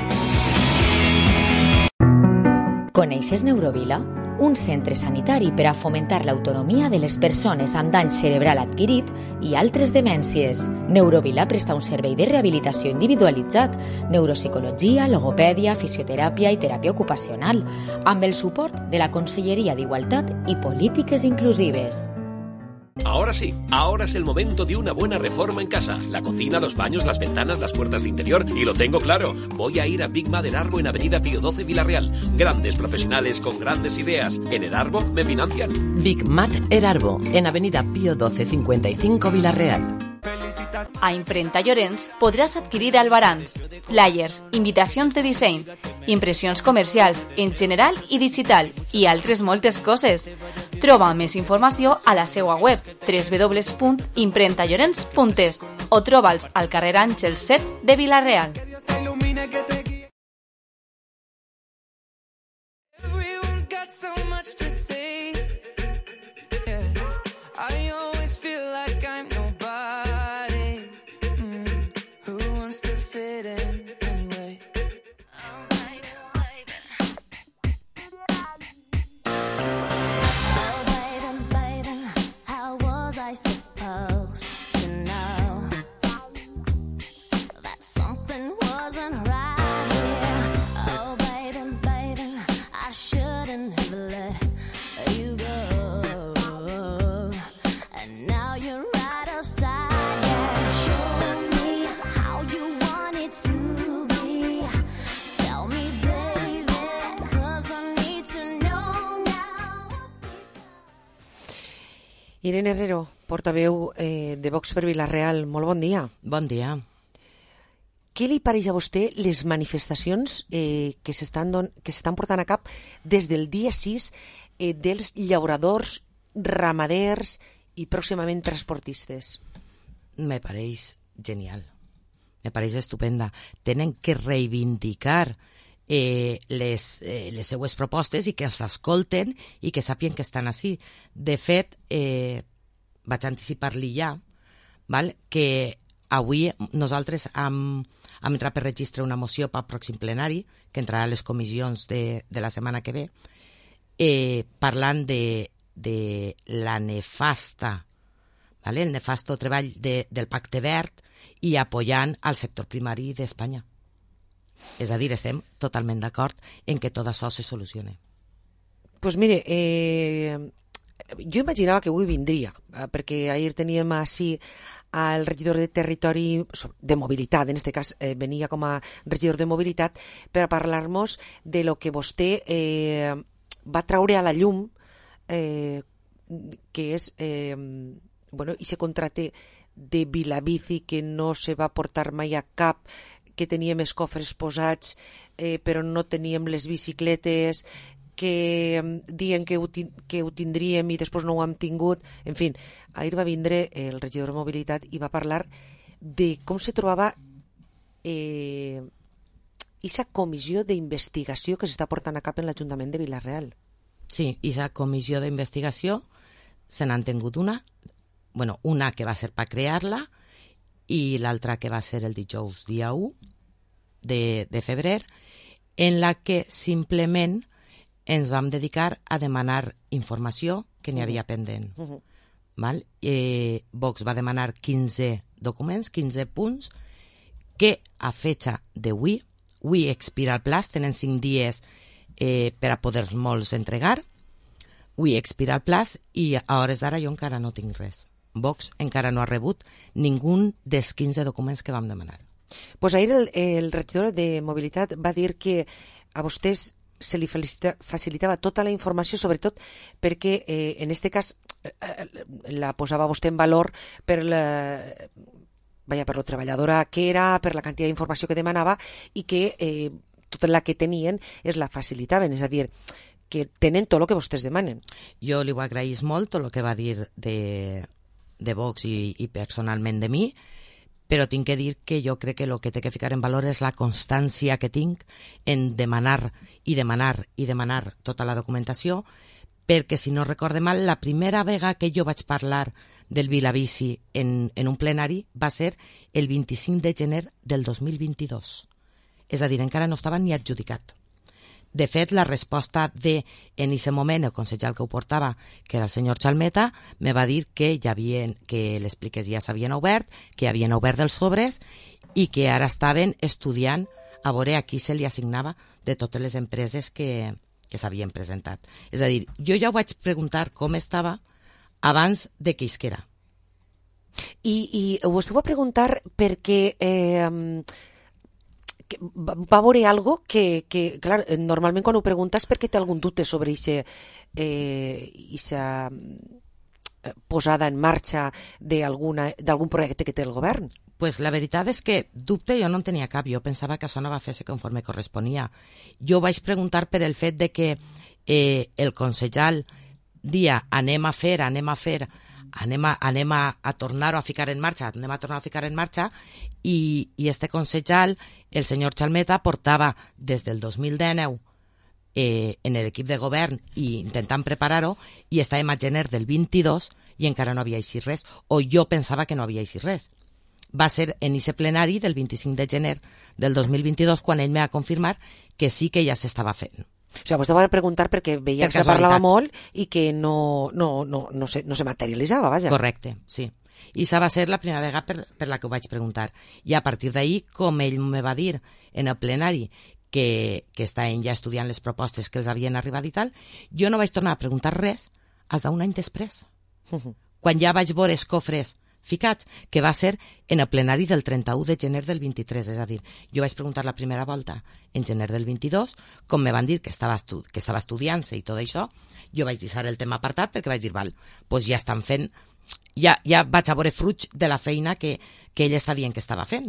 Coneixes Neurovila? Un centre sanitari per a fomentar l'autonomia de les persones amb dany cerebral adquirit i altres demències. Neurovila presta un servei de rehabilitació individualitzat, neuropsicologia, logopèdia, fisioteràpia i teràpia ocupacional, amb el suport de la Conselleria d'Igualtat i Polítiques Inclusives. Ahora sí, ahora es el momento de una buena reforma en casa. La cocina, los baños, las ventanas, las puertas de interior. Y lo tengo claro, voy a ir a Big Mat Erarbo en Avenida Pío doce, Villarreal. Grandes profesionales con grandes ideas. En Erarbo me financian. Big Mat Erarbo, en Avenida Pío doce cincuenta y cinco, Villarreal. A Imprenta Llorenç podràs adquirir albarans, flyers, invitacions de disseny, impressions comercials en general i digital i altres moltes coses. Troba més informació a la seva web w w w punt imprenta llorenç punt es o troba'ls al carrer Àngel set de Villarreal. Irene Herrero, portaveu eh, de Vox per Villarreal, molt bon dia. Bon dia. Què li pareix a vostè les manifestacions eh, que s'estan don- que s'estan portant a cap des del dia sis eh, dels llauradors, ramaders i pròximament transportistes? Me pareix genial. Me pareix estupenda. Tenen que reivindicar eh, les, eh, les seues propostes i que els escolten i que sàpien que estan així. De fet, eh, vaig anticipar-li ja, val? Que avui nosaltres hem, hem entrat per registre una moció pel pròxim plenari, que entrarà a les comissions de, de la setmana que ve, eh, parlant de, de la nefasta, vale? El nefasto treball de, del Pacte Verd i apoyant al sector primari d'Espanya. És a dir, estem totalment d'acord en que tot això se solucione. Pues mire, eh, jo imaginava que avui vindria, eh, perquè ahir teníem així al regidor de territori, de mobilitat, en aquest cas eh, venia com a regidor de mobilitat, per a parlar-nos de lo que vostè eh, va traure a la llum, eh, que és eh, bueno, i se contraté de Vilabici que no se va portar mai a cap, que teníem els cofres posats eh, però no teníem les bicicletes, que diuen que ho, que ho tindríem i després no ho hem tingut. En fi, ahir va vindre el regidor de mobilitat i va parlar de com se trobava eh, aquesta comissió d'investigació que s'està portant a cap en l'Ajuntament de Vila-real. Sí, aquesta comissió d'investigació se n'han tingut una, bueno, una que va ser per crear-la i l'altra que va ser el dijous dia u de, de febrer, en la que simplement ens vam dedicar a demanar informació que n'hi havia pendent. Uh-huh. Val? Eh, Vox va demanar quinze documents, quinze punts, que a fecha d'avui, avui expira el plaç, tenen cinc dies eh, per a poder-me'ls entregar. Avui expira el plaç i a hores d'ara jo encara no tinc res. Vox encara no ha rebut ningú dels quinze documents que vam demanar. Pues ahir el, el regidor de Mobilitat va dir que a vostès se li facilita, facilitava tota la informació, sobretot perquè eh, en este cas eh, la posava vostè en valor per la, vaja, per la treballadora que era, per la quantitat d'informació que demanava i que eh, tota la que tenien es la facilitaven, és a dir, que tenen tot el que vostès demanen. Jo li ho agraïs molt, tot el que va dir de, de Vox i, i personalment de mi, però tinc que dir que jo crec que el que té que ficar en valor és la constància que tinc en demanar i demanar i demanar tota la documentació, perquè, si no recorde mal, la primera vegada que jo vaig parlar del Vilabici en, en un plenari va ser el vint-i-cinc de gener del dos mil vint-i-dos. És a dir, encara no estava ni adjudicat. De fet, la resposta de, en aquest moment, el consellal que ho portava, que era el senyor Chalmeta, me va dir que ja havien, que les pliques ja s'havien obert, que havien obert els sobres i que ara estaven estudiant a veure a qui se li assignava de totes les empreses que, que s'havien presentat. És a dir, jo ja ho vaig preguntar com estava abans de que isquera. I, i ho esteu a preguntar perquè... Eh, que va, va veure algo que, que, clar, normalment quan ho preguntes perquè té algun dubte sobre aquesta eh, posada en marxa d'algun projecte que té el govern. Pues la veritat és que dubte jo no en tenia cap, jo pensava que això no va fer-se conforme corresponia. Jo vaig preguntar per el fet de que eh, el consellal dia anem a fer, anem a fer, anem a, anem a, a tornar-ho a ficar en marxa, anem a tornar a ficar en marxa, i, i este consellal, el senyor Chalmeta, portava des del dos mil dinou eh, en l'equip de govern i intentant preparar-ho, i estàvem a gener del vint-i-dos i encara no havia eixit res, o jo pensava que no havia eixit res. Va ser en aquest plenari del vint-i-cinc de gener del dos mil vint-i-dos quan ell me va confirmar que sí que ja s'estava fent. O sigui, vostè va preguntar perquè veia per que se parlava molt i que no, no, no, no, se, no se materialitzava, vaja. Correcte, sí. I això va ser la primera vegada per, per la que ho vaig preguntar. I a partir d'ahir, com ell me va dir en el plenari que, que estaven ja estudiant les propostes que els havien arribat i tal, jo no vaig tornar a preguntar res fins d'un any després. Quan ja vaig veure els cofres ficats, que va ser en el plenari del trenta-u de gener del vint-i-tres, és a dir, jo vaig preguntar la primera volta en gener del vint-i-dos, com me van dir que estava, estu que estava estudiant-se i tot això, jo vaig deixar el tema apartat perquè vaig dir, val, doncs ja estan fent, ja, ja vaig a veure fruits de la feina que, que ell està dient que estava fent.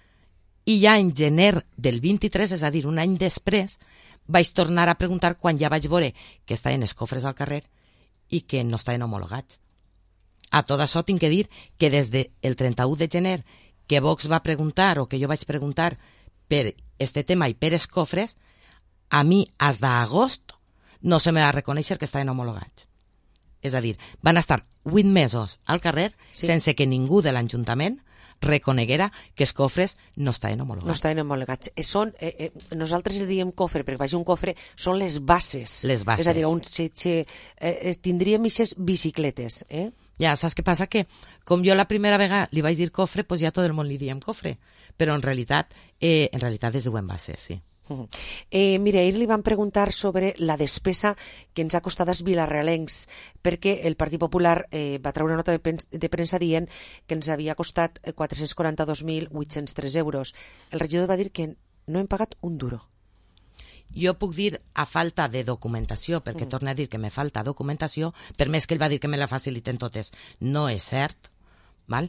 I ja en gener del vint-i-tres, és a dir, un any després, vaig tornar a preguntar quan ja vaig veure que estaven els cofres al carrer i que no estaven homologats. A tot això tinc que dir que des del trenta-u de gener que Vox va preguntar o que jo vaig preguntar per este tema i per els cofres, a mi, fins d'agost, no se me va reconèixer que estaven homologats. És a dir, van estar vuit mesos al carrer sí. sense que ningú de l'Ajuntament reconeguera que els cofres no estaven homologats. No estaven homologats. Eh, són, eh, eh, nosaltres diem cofre, perquè vagi un cofre, són les bases. Les bases. És a dir, on se, se, eh, tindríem aquestes bicicletes, eh? Ja, saps què passa? Que com jo la primera vegada li vaig dir cofre, doncs ja tot el món li diem cofre. Però en realitat, eh, en realitat es diuen bases, sí. Uh -huh. eh, mira, ahir li van preguntar sobre la despesa que ens ha costat als vilarealencs, perquè el Partit Popular eh, va treure una nota de, de premsa dient que ens havia costat quatre-cents quaranta-dos mil vuit-cents tres euros. El regidor va dir que no hem pagat un duro. Jo puc dir a falta de documentació, perquè mm. torno a dir que me falta documentació, per més que ell va dir que me la faciliten totes, no és cert, val?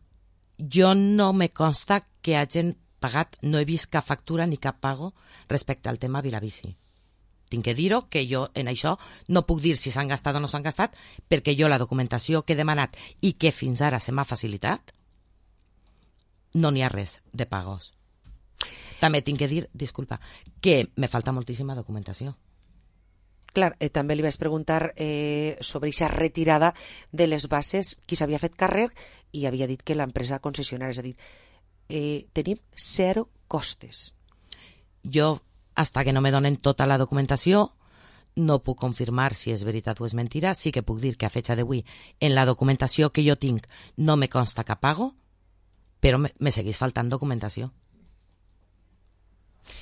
Jo no me consta que hagin pagat, no he vist cap factura ni cap pago respecte al tema Vilabici. Tinc que dir-ho, que jo en això no puc dir si s'han gastat o no s'han gastat, perquè jo la documentació que he demanat i que fins ara se m'ha facilitat, no n'hi ha res de pagos. També tinc que dir, disculpa, que me falta moltíssima documentació. Clar, eh, també li vaig preguntar eh, sobre aquesta retirada de les bases, qui s'havia fet càrrec, i havia dit que l'empresa concessionària, és a dir, eh, tenim zero costes. Jo, hasta que no me donen tota la documentació, no puc confirmar si és veritat o és mentira. Sí que puc dir que a fecha d'avui, en la documentació que jo tinc, no me consta cap pago, però me, me segueix faltant documentació.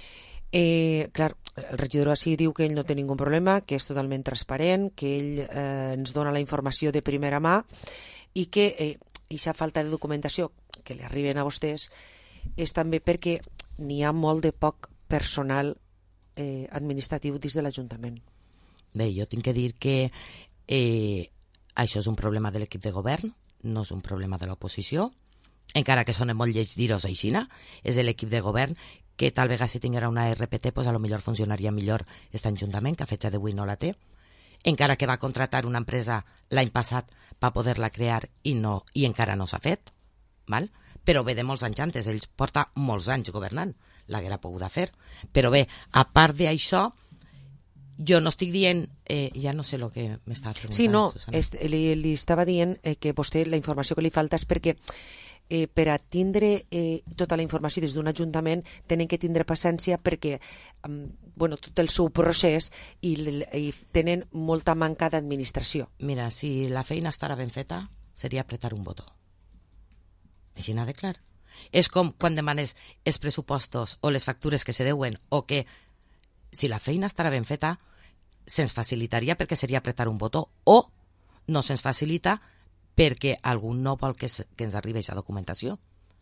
Eh, clar, el regidor així diu que ell no té ningú problema, que és totalment transparent, que ell eh, ens dona la informació de primera mà i que eh, aquesta falta de documentació que li arriben a vostès és també perquè n'hi ha molt de poc personal eh, administratiu dins de l'Ajuntament. Bé, jo tinc que dir que eh, això és un problema de l'equip de govern, no és un problema de l'oposició, encara que sona molt lleig dir-ho aixina, és l'equip de govern que tal vegada si tinguera una R P T pues a lo millor funcionaria millor aquest Ajuntament, que a fecha d'avui no la té, encara que va contratar una empresa l'any passat per poder-la crear i, no, i encara no s'ha fet, val? Però ve de molts anys antes, ell porta molts anys governant, l'haguera pogut fer. Però bé, a part d'això, jo no estic dient, eh, ja no sé el que m'estava preguntant. Sí, no, Susana. est, li, li estava dient eh, que vostè la informació que li falta és perquè eh, per a tindre eh, tota la informació des d'un ajuntament tenen que tindre paciència perquè um, bueno, tot el seu procés i, i tenen molta manca d'administració. Mira, si la feina estarà ben feta, seria apretar un botó. Així n'ha de clar. És com quan demanes els pressupostos o les factures que se deuen o que, si la feina estarà ben feta, se'ns facilitaria perquè seria apretar un botó o no se'ns facilita perquè algú no vol que, que ens arribi aquesta documentació.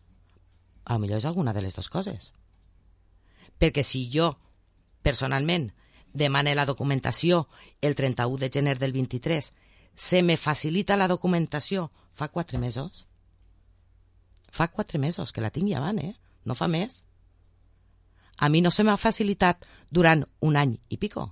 A lo millor és alguna de les dues coses. Perquè si jo, personalment, demane la documentació el trenta-u de gener del vint-i-tres, se me facilita la documentació fa quatre mesos, fa quatre mesos que la tinc avant, eh? No fa més. A mi no se m'ha facilitat durant un any i pico.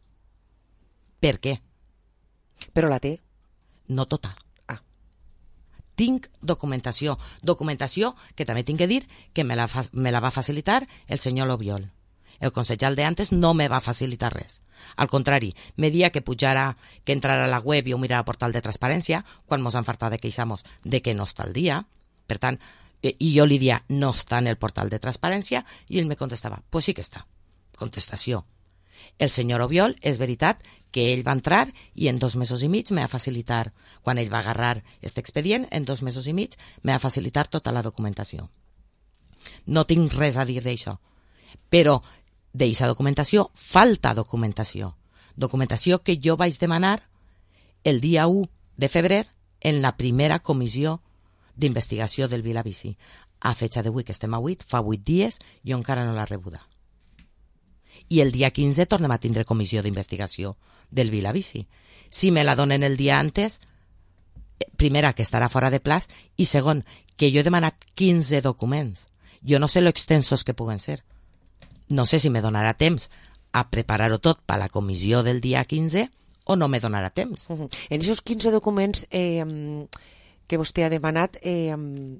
Per què? Però la té? No tota. Ah. Tinc documentació. Documentació que també tinc que dir que me la, fa, me la va facilitar el senyor Lobiol. El consellal de antes no me va facilitar res. Al contrari, me dia que pujara, que entrara a la web i ho mirara al portal de transparència, quan mos han fartat de queixamos de que no està al dia. Per tant, i jo li dia, no està en el portal de transparència, i ell me contestava, pues sí que està. Contestació. El senyor Obiol, és veritat que ell va entrar i en dos mesos i mig me va facilitar, quan ell va agarrar aquest expedient, en dos mesos i mig me va facilitar tota la documentació. No tinc res a dir d'això. Però d'aquesta documentació, falta documentació. Documentació que jo vaig demanar el dia u de febrer en la primera comissió d'investigació del Vilabici. A fecha d'avui, que estem a vuit, fa vuit dies, jo encara no l'ha rebuda. I el dia quinze tornem a tindre comissió d'investigació del Vilabici. Si me la donen el dia antes, primera, que estarà fora de plaç, i segon, que jo he demanat quinze documents. Jo no sé lo extensos que puguen ser. No sé si me donarà temps a preparar-ho tot per a la comissió del dia quinze o no me donarà temps. Uh-huh. En aquests quinze documents eh, que vostè ha demanat, eh,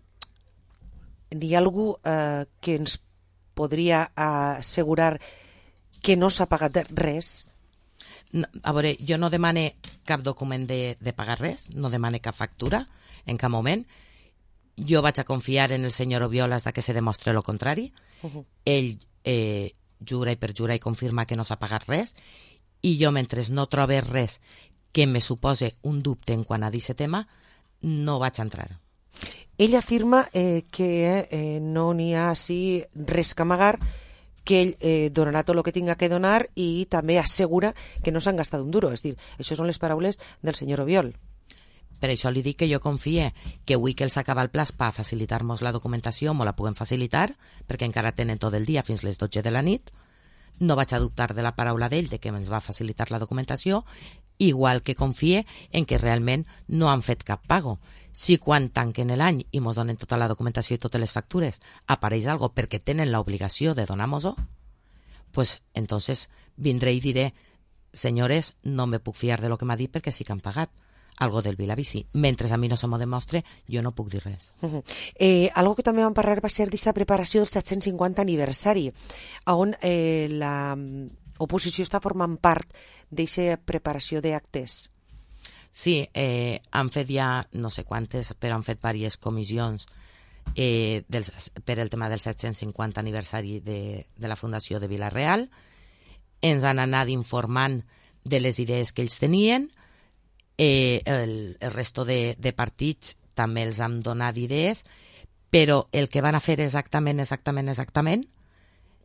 n'hi ha algú eh, que ens podria assegurar que no s'ha pagat res? No, a veure, jo no demane cap document de, de pagar res, no demane cap factura en cap moment. Jo vaig a confiar en el senyor Obiol hasta que se demostre lo contrari. Uh-huh. Ell eh, jura i perjura i confirma que no s'ha pagat res, i jo, mentre no trobe res que me supose un dubte en quant a aquest tema, no vaig a entrar. Ell afirma eh, que eh, no n'hi ha així res que amagar, que ell eh, donarà tot el que tinga que donar i també assegura que no s'han gastat un duro. És dir, això són les paraules del senyor Obiol. Per això li dic que jo confie que avui que els acaba el plaç per facilitar-nos la documentació, me la puguem facilitar, perquè encara tenen tot el dia fins les dotze de la nit. No vaig a dubtar de la paraula d'ell de que ens va facilitar la documentació, igual que confie en que realment no han fet cap pago. Si quan tanquen l'any i ens donen tota la documentació i totes les factures apareix algo perquè tenen l'obligació de donar-nos-ho, pues entonces vindré i diré, senyores, no me puc fiar de lo que m'ha dit perquè sí que han pagat algo del Vilabici. Mentre a mi no se m'ho demostre, jo no puc dir res. Uh-huh. Eh, algo que també vam parlar va ser d'aquesta preparació del set-cents cinquanta aniversari, on eh, l'oposició està formant part d'aquesta preparació d'actes. Sí, eh, han fet ja no sé quantes, però han fet diverses comissions eh, del, per el tema del set-cents cinquanta aniversari de, de la Fundació de Vila-real. Ens han anat informant de les idees que ells tenien. Eh, el, el resto de, de partits també els han donat idees, però el que van a fer exactament, exactament, exactament,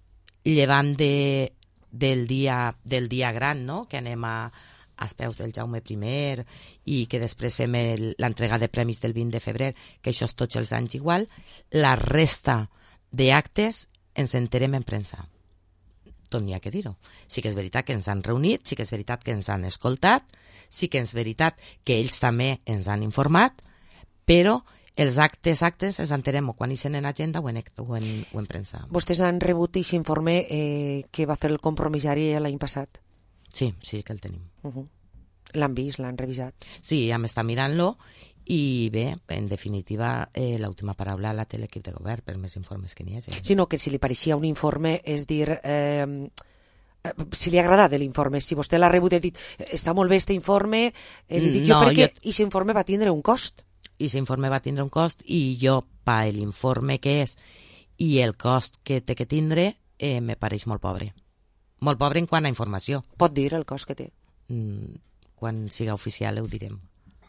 llevant de, del, dia, del dia gran, no? Que anem a, als peus del Jaume I i que després fem el, l'entrega de premis del vint de febrer, que això és tots els anys igual, la resta d'actes ens enterem en premsa. Tot n'hi ha que dir-ho. Sí que és veritat que ens han reunit, sí que és veritat que ens han escoltat, sí que és veritat que ells també ens han informat, però els actes, actes, els enterem o quan hi sent en agenda o en, o en, o en premsa. Vostès han rebut aquest informe eh, que va fer el compromissari l'any passat? Sí, sí que el tenim. Uh-huh. L'han vist, l'han revisat? Sí, ja m'està mirant-lo i bé, en definitiva, eh, l'última paraula la té l'equip de govern per més informes que n'hi hagi. Sinó que si li pareixia un informe, és dir, eh, si li ha agradat l'informe, si vostè l'ha rebut i ha dit està molt bé aquest informe, eh, li dic no, jo perquè aquest jo... informe va tindre un cost. I aquest informe va tindre un cost i jo, per l'informe que és i el cost que té que tindre, eh, me pareix molt pobre. Molt pobre en quant a informació. Pot dir el cost que té? Mm, quan siga oficial ho direm.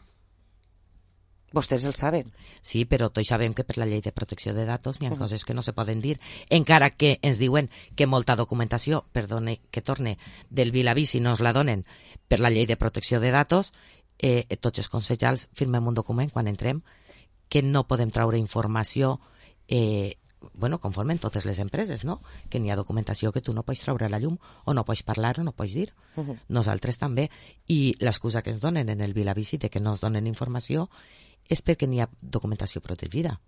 Vostès el saben. Sí, però tots sabem que per la llei de protecció de datos n'hi ha uh-huh. coses que no se poden dir, encara que ens diuen que molta documentació, perdone que torne, del Vilaví si no ens la donen per la llei de protecció de datos, eh, tots els consellers firmem un document quan entrem que no podem traure informació eh, bueno, conforme en totes les empreses, no? Que n'hi ha documentació que tu no pots treure a la llum o no pots parlar o no pots dir. Uh-huh. Nosaltres també. I l'excusa que ens donen en el Vilaví de que no ens donen informació és perquè n'hi ha documentació protegida.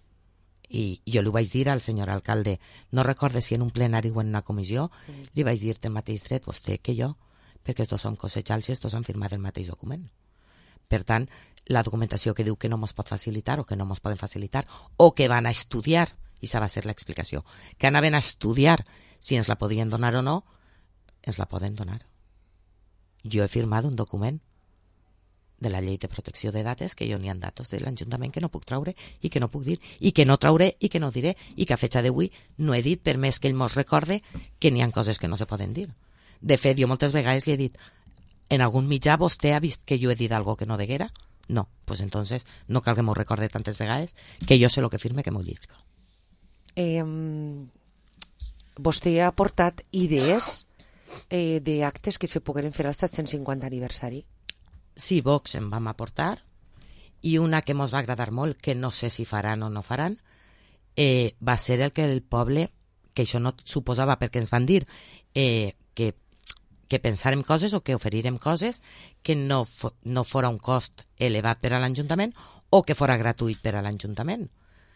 I jo li vaig dir al senyor alcalde, no recorde si en un plenari o en una comissió, sí. li vaig dir el mateix dret vostè que jo, perquè estos som consellers i estos han firmat el mateix document. Per tant, la documentació que diu que no ens pot facilitar o que no ens poden facilitar o que van a estudiar, i això va ser l'explicació, que anaven a estudiar si ens la podien donar o no, ens la poden donar. Jo he firmat un document de la llei de protecció de dades que jo n'hi ha datos de l'Ajuntament que no puc traure i que no puc dir, i que no trauré i que no diré, i que a fecha d'avui no he dit per més que ell mos recorde que n'hi ha coses que no se poden dir. De fet, jo moltes vegades li he dit en algun mitjà vostè ha vist que jo he dit algo que no deguera? No, pues entonces no cal que m'ho recorde tantes vegades que jo sé lo que firme que m'ho llisco. Eh, vostè ha portat idees eh, d'actes que se pogueren fer al set-cents cinquanta aniversari? Sí, Vox en vam aportar, i una que mos va agradar molt, que no sé si faran o no faran, eh, va ser el que el poble, que això no suposava perquè ens van dir eh, que, que pensarem coses o que oferirem coses que no, fo, no fora un cost elevat per a l'Ajuntament o que fora gratuït per a l'Ajuntament.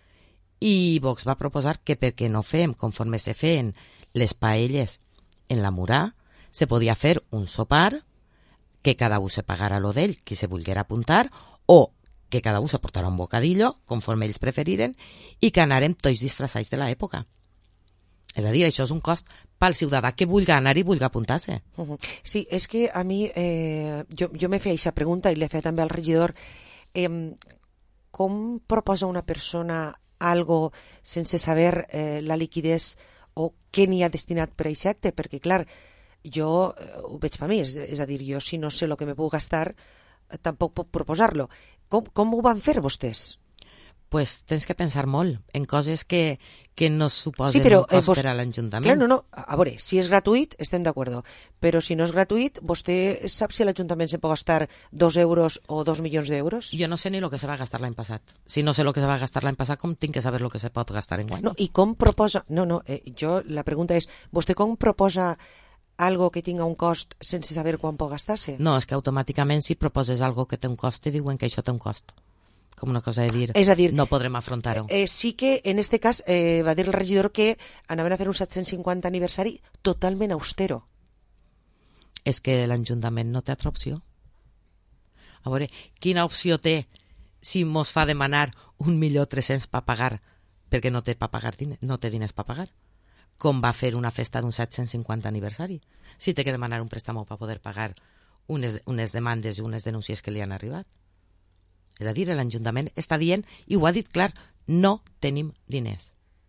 I Vox va proposar que perquè no fem conforme se feien les paelles en la Murà, se podia fer un sopar que cada un se pagara lo d'ell, qui se volguera apuntar, o que cada un se portara un bocadillo, conforme ells preferiren, i que anarem tots disfressats de l'època. És a dir, això és un cost pel ciutadà que vulgui anar i vulgui apuntar-se. Uh-huh. Sí, és que a mi, eh, jo, jo m'he fet aquesta pregunta i l'he fet també al regidor, eh, com proposa una persona algo sense saber eh, la liquidez o què n'hi ha destinat per a aquest acte? Perquè, clar, jo eh, ho veig per mi, és, és a dir, jo si no sé el que me puc gastar, eh, tampoc puc proposar-lo. Com, com ho van fer vostès? Pues tens que pensar molt en coses que, que no suposen sí, però, un cost eh, vos... per a l'Ajuntament. Clar, no, no, a veure, si és gratuït, estem d'acord, però si no és gratuït, vostè sap si l'Ajuntament se pot gastar dos euros o dos milions d'euros? Jo no sé ni el que se va gastar l'any passat. Si no sé el que se va gastar l'any passat, com tinc que saber el que se pot gastar en guany? No, i com proposa... No, no, eh, jo, la pregunta és, vostè com proposa algo que tinga un cost sense saber quan pot gastar-se? No, és que automàticament si proposes algo que té un cost, te diuen que això té un cost. Com una cosa de dir, és a dir no podrem afrontar-ho. Eh, sí que en este cas eh, va dir el regidor que anaven a fer un set-cents cinquanta aniversari totalment austero. És que l'Ajuntament no té altra opció. A veure, quina opció té si mos fa demanar un milió tres-cents per pagar perquè no té, pa pagar diners, no té diners per pagar? Com va fer una festa d'un set-cents cinquanta aniversari? Si té que demanar un préstamo per poder pagar unes, unes demandes i unes denúncies que li han arribat. És a dir, l'Ajuntament està dient, i ho ha dit clar, no tenim diners.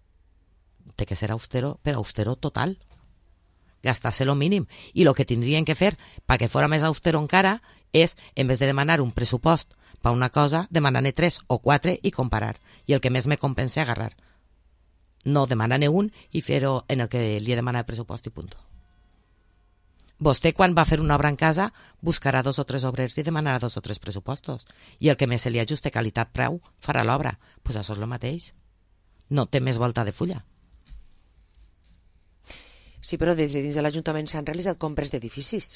Té que ser austero, però austero total. Gastar-se lo mínim. I el que tindrien que fer, perquè fora més austero encara, és, en vez de demanar un pressupost per una cosa, demanar-ne tres o quatre i comparar. I el que més me compensa agarrar. no demanar-ne un i fer-ho en el que li he demanat pressupost i punt. Vostè, quan va fer una obra en casa, buscarà dos o tres obrers i demanarà dos o tres pressupostos. I el que més se li ajuste qualitat-preu farà l'obra. Doncs pues això és el mateix. No té més volta de fulla. Sí, però des de dins de l'Ajuntament s'han realitzat compres d'edificis.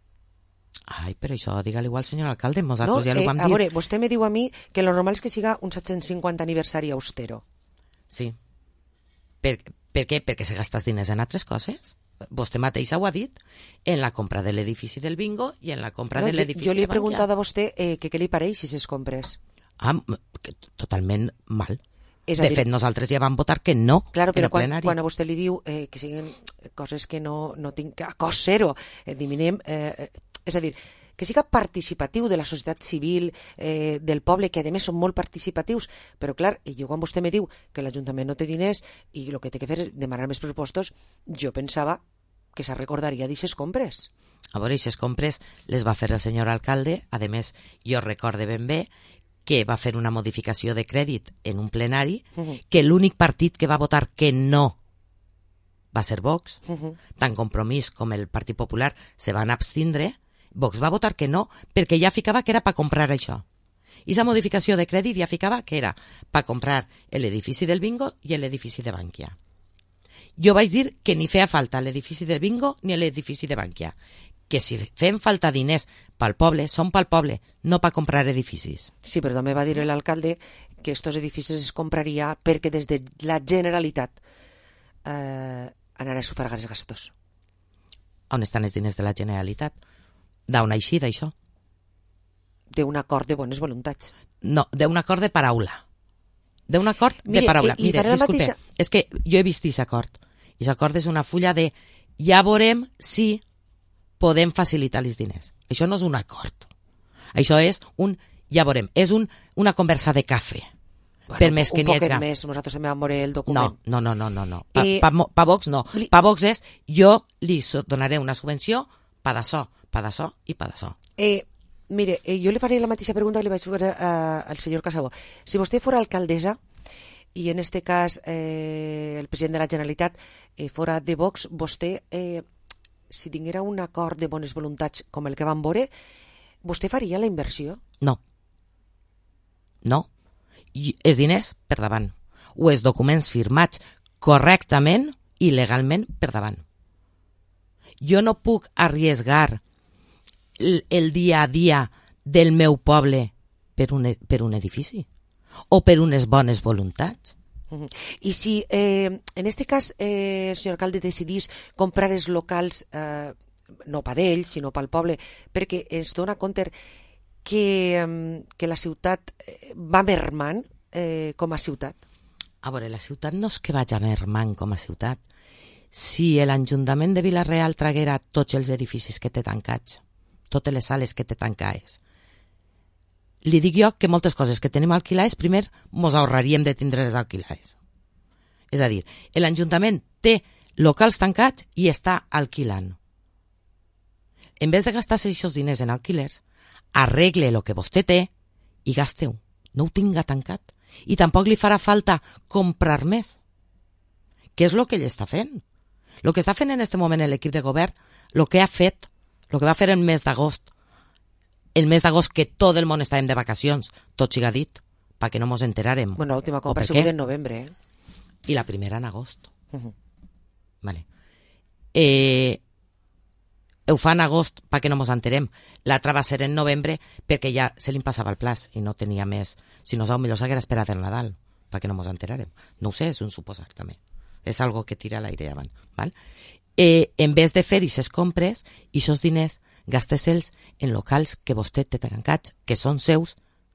Ai, però això digue-li igual al senyor alcalde, nosaltres no, ja l'ho vam eh, dir. A veure, vostè me diu a mi que lo normal és que siga un set-cents cinquanta aniversari austero. Sí. Per, per què? Perquè se gasta els diners en altres coses. Vostè mateixa ho ha dit, en la compra de l'edifici del bingo i en la compra no, de l'edifici de Jo li he Bankia. preguntat a vostè eh, que què li pareix si ses compres. Ah, que totalment mal. És a de dir, fet, nosaltres ja vam votar que no claro, en però el quan, plenari. quan a vostè li diu eh, que siguin coses que no, no tinc a cost zero, eh, diminem, eh, és a dir, que siga participatiu de la societat civil, eh, del poble, que a més són molt participatius, però clar, jo quan vostè me diu que l'Ajuntament no té diners i el que té que fer és demanar més pressupostos, jo pensava que se recordaria d'aixes compres. A veure, aquestes compres les va fer el senyor alcalde, a més, jo recorde ben bé que va fer una modificació de crèdit en un plenari, Uh-huh. que l'únic partit que va votar que no va ser Vox, Uh-huh. tant Compromís com el Partit Popular se van abstindre. Vox va votar que no, perquè ja ficava que era per comprar això. I aquesta modificació de crèdit ja ficava que era per comprar l'edifici del bingo i l'edifici de Bankia. Jo vaig dir que ni feia falta l'edifici del bingo ni l'edifici de Bankia, que si fem falta diners pel poble, són pel poble, no per comprar edificis. Sí, però també va dir l'alcalde que estos edificis es compraria perquè des de la Generalitat eh, anarà a sufragar els gastos. On estan els diners de la Generalitat? D'on així, d'això? D'un acord de bones voluntats. No, d'un acord de paraula. D'un acord Mire, de paraula. i- i Mire, faré la disculpe, mateixa- és que jo he vist aquest acord. I aquest acord és una fulla de ja veurem si podem facilitar els diners. Això no és un acord. Això és un ja veurem. És un, una conversa de cafè. Bueno, per més que un n'hi poquet hagi. més, nosaltres també vam veure el document. No, no, no, no, no. Pa, Eh, pa, pa Vox no. li- Pa Vox és jo li so- donaré una subvenció pa d'açò, pa d'açò i pa d'açò. Eh, mire, eh, jo li faré la mateixa pregunta que li vaig fer eh, al senyor Casabó. Si vostè fora alcaldessa i en este cas eh, el president de la Generalitat eh, fora de Vox, vostè, eh, si tinguera un acord de bones voluntats com el que vam veure, vostè faria la inversió? No. No. I els diners per davant. O els documents firmats correctament i legalment per davant. Jo no puc arriesgar el, el dia a dia del meu poble per un, e- per un edifici o per unes bones voluntats. Uh -huh. I si eh, en este cas eh, el senyor alcalde decidís comprar els locals eh, no pa d'ells, sinó pel poble, perquè es dona compte que, eh, que la ciutat eh, va mermant eh, com a ciutat. A veure, la ciutat no és que vagi mermant com a ciutat. Si l'Ajuntament de Vila-real traguera tots els edificis que té tancats, totes les sales que té tancades, li dic jo que moltes coses que tenim alquilades, primer mos ahorraríem de tindre les alquilades. És a dir, l'Ajuntament té locals tancats i està alquilant. En vez de gastar-se aquests diners en alquilers, arregle el que vostè té i gaste-ho. No ho tinga tancat. I tampoc li farà falta comprar més. Què és el que ell està fent? El que està fent en aquest moment l'equip de govern, el que ha fet, el que va fer el mes d'agost, el mes d'agost que tot el món estàvem de vacacions, tot siga dit, perquè no mos enterarem. Bueno, l'última compra O ha per sigut què? en novembre. Eh? I la primera en agost. Uh -huh. Vale. Eh, ho fa en agost perquè no mos enterem. L'altra va ser en novembre perquè ja se li passava el plaç i no tenia més. Si no, potser s'haguera esperat el Nadal perquè no mos enterarem. No ho sé, és un suposar també. És algo que tira a l'aire avant. Val? Eh, en vez de fer aquestes compres, aquests diners, gastes-los en locals que vostè té tancats, que són seus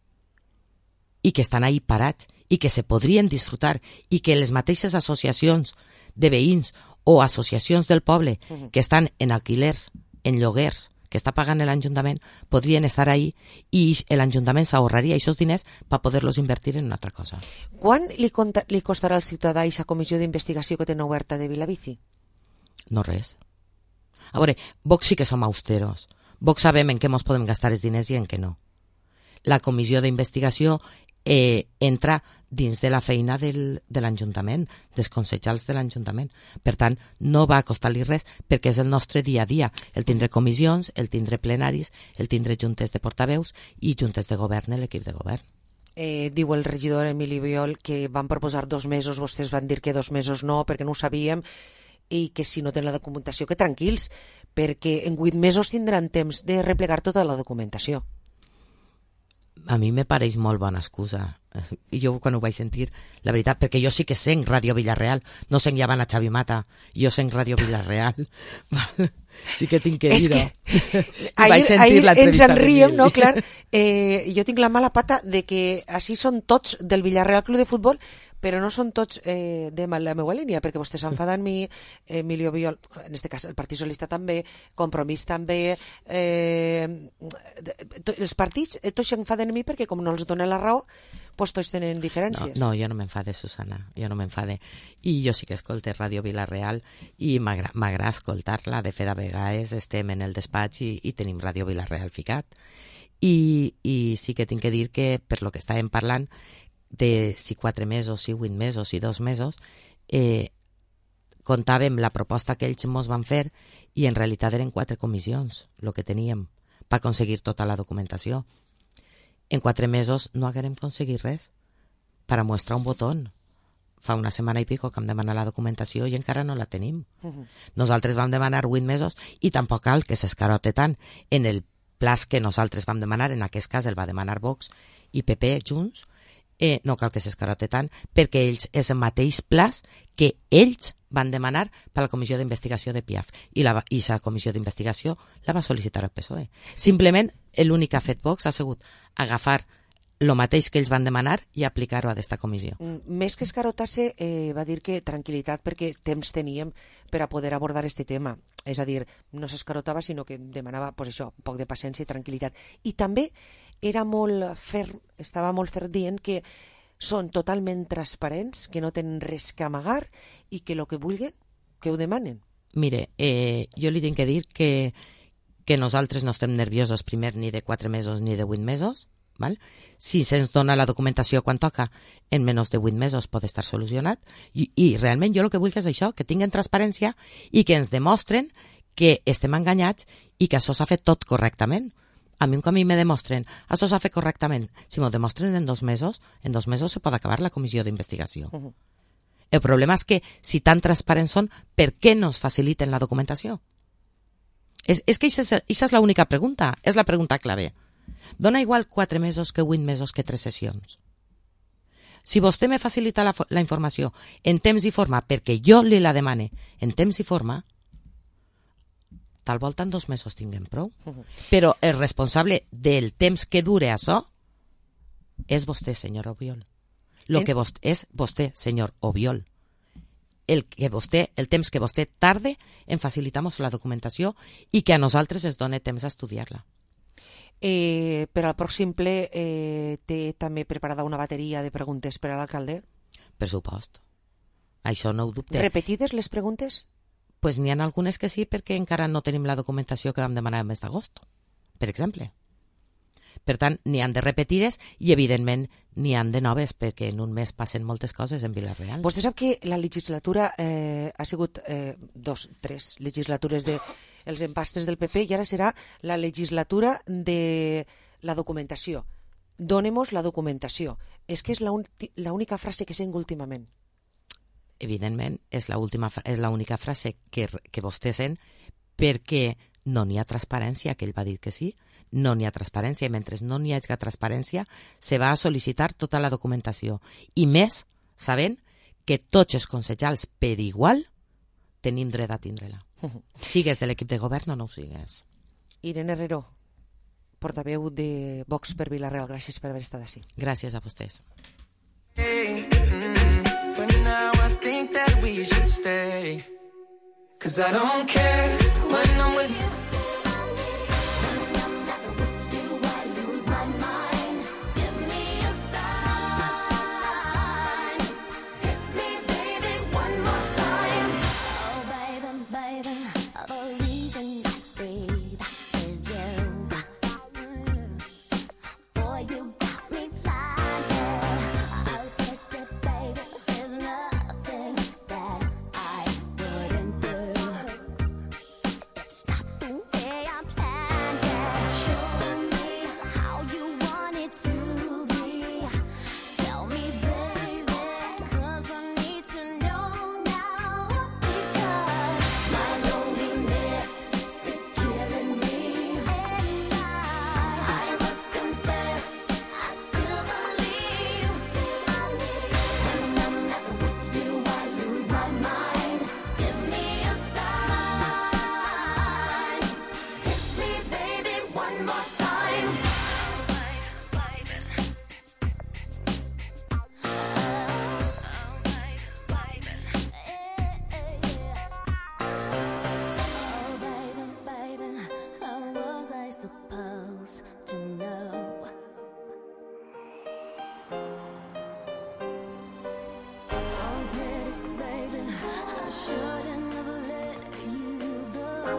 i que estan ahí parats i que se podrien disfrutar i que les mateixes associacions de veïns o associacions del poble Uh-huh. que estan en alquilers, en lloguers, que està pagant l'Ajuntament, podrien estar ahí i l'Ajuntament s'ahorraria aquests diners per poder-los invertir en una altra cosa. Quan li, conta, li costarà al ciutadà aquesta comissió d'investigació que tenen oberta de Vilabici? No res. A veure, Vox sí que som austeros. Vox sabem en què mos podem gastar els diners i en què no. La comissió d'investigació eh, entra dins de la feina del, de l'Ajuntament, dels consellers de l'Ajuntament. Per tant, no va costar-li res perquè és el nostre dia a dia. El tindre comissions, el tindre plenaris, el tindre juntes de portaveus i juntes de govern, l'equip de govern. Eh, diu el regidor Emili Biol que van proposar dos mesos, vostès van dir que dos mesos no, perquè no ho sabíem, i que si no tenen la documentació, que tranquils, perquè en vuit mesos tindran temps de replegar tota la documentació. A mi me pareix molt bona excusa. I jo quan ho vaig sentir, la veritat, perquè jo sí que senc Ràdio Villarreal, no senc ja van a Xavi Mata, jo senc Ràdio Villarreal. Sí que tinc que dir-ho. Ahir, ahir ens en riem, no? Clar, eh, jo tinc la mala pata de que així són tots del Villarreal Club de Futbol, però no són tots eh, de la meva línia, perquè vostès s'enfaden amb mi, eh, Emilio Biol, en aquest cas el Partit Socialista també, Compromís també, eh, els partits, eh, tots s'enfaden amb mi perquè com no els donen la raó, pues tots tenen diferències. No, no, jo no m'enfade, Susana, jo no m'enfade. I jo sí que escolte Ràdio Villarreal i m'agrada escoltar-la. De fet, a vegades estem en el despatx i, i tenim Ràdio Villarreal ficat. I, I sí que tinc que dir que, per lo que estàvem parlant, de si quatre mesos, si vuit mesos, si dos mesos, eh, comptàvem la proposta que ells mos van fer i en realitat eren quatre comissions el que teníem per aconseguir tota la documentació. En quatre mesos no haguérem aconseguit res per a mostrar un botó. Fa una setmana i pico que hem demanat la documentació i encara no la tenim. Uh-huh. Nosaltres vam demanar vuit mesos i tampoc cal que s'escarote tant en el plaç que nosaltres vam demanar, en aquest cas el va demanar Vox i P P junts, Eh, no cal que s'escarote tant, perquè ells és el mateix plaç que ells van demanar per a la comissió d'investigació de P I A F i la, i la comissió d'investigació la va sol·licitar el P S O E. Simplement l'únic que ha fet Vox ha sigut agafar el mateix que ells van demanar i aplicar-ho a aquesta comissió. Més que escarotar-se, eh, va dir que tranquil·litat perquè temps teníem per a poder abordar este tema. És a dir, no s'escarotava, sinó que demanava pues això, un poc de paciència i tranquil·litat. I també era molt ferm, estava molt ferm dient que són totalment transparents, que no tenen res que amagar i que el que vulguen, que ho demanen. Mire, eh, jo li tinc que dir que, que nosaltres no estem nerviosos primer ni de quatre mesos ni de vuit mesos, val? Si se'ns dona la documentació quan toca, en menys de vuit mesos pot estar solucionat i, i realment jo el que vull és això, que tinguen transparència i que ens demostren que estem enganyats i que això s'ha fet tot correctament. A mi un camí me demostren, això s'ha fet correctament. Si m'ho demostren en dos mesos, en dos mesos se pot acabar la comissió d'investigació. Uh-huh. El problema és que si tan transparents són, per què no es faciliten la documentació? És, és que aquesta és, és l'única pregunta, és la pregunta clave. Dona igual quatre mesos que vuit mesos que tres sessions. Si vostè me facilita la, la informació en temps i forma, perquè jo li la demane en temps i forma, tal volta en dos mesos tinguem prou. Uh-huh. Però el responsable del temps que dure això és vostè, senyor Obiol. Lo en... que vostè, és vostè, senyor Obiol. El, que vostè, el temps que vostè tarde en facilitar-nos la documentació i que a nosaltres es doni temps a estudiar-la. Eh, per al pròxim ple eh, té també preparada una bateria de preguntes per a l'alcalde? Per supost. Això no ho dubte. Repetides les preguntes? Pues n'hi ha algunes que sí, perquè encara no tenim la documentació que vam demanar el mes d'agost, per exemple. Per tant, n'hi han de repetides i, evidentment, n'hi han de noves, perquè en un mes passen moltes coses en Vila-real. Vostè sap que la legislatura eh, ha sigut eh, dos, tres legislatures de els empastres del P P i ara serà la legislatura de la documentació. Dónemos la documentació. És que és l'única frase que sent últimament. Evidentment, és l'única frase que, que vostè sent perquè no n'hi ha transparència, que ell va dir que sí, no n'hi ha transparència, i mentre no n'hi hagi transparència se va a sol·licitar tota la documentació. I més, sabent que tots els consellers per igual tenim dret a tindre-la. Sigues de l'equip de govern o no ho sigues. Irene Herrero, portaveu de Vox per Vila-real, gràcies per haver estat així. Gràcies a vostès. Hey, mm, but now I think that we should stay, 'cause I don't care when I'm with you.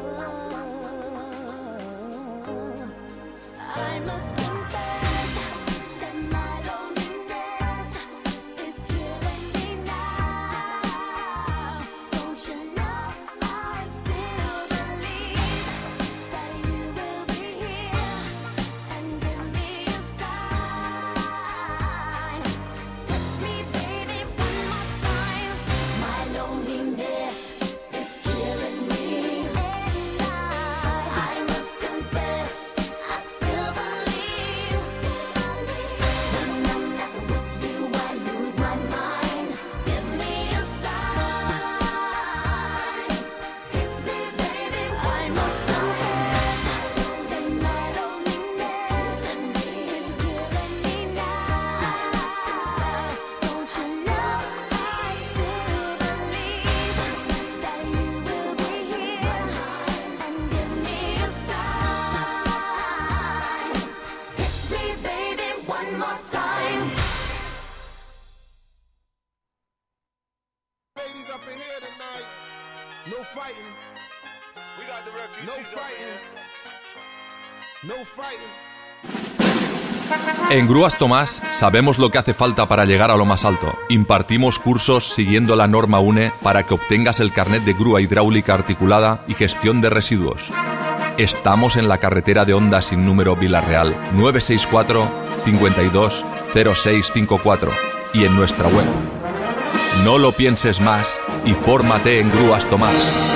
En Grúas Tomás sabemos lo que hace falta para llegar a lo más alto. Impartimos cursos siguiendo la norma U N E para que obtengas el carnet de grúa hidráulica articulada y gestión de residuos. Estamos en la carretera de Honda sin número Vila-real, nueve seis cuatro, cinco dos, cero seis cinco cuatro y en nuestra web. No lo pienses más y fórmate en Grúas Tomás.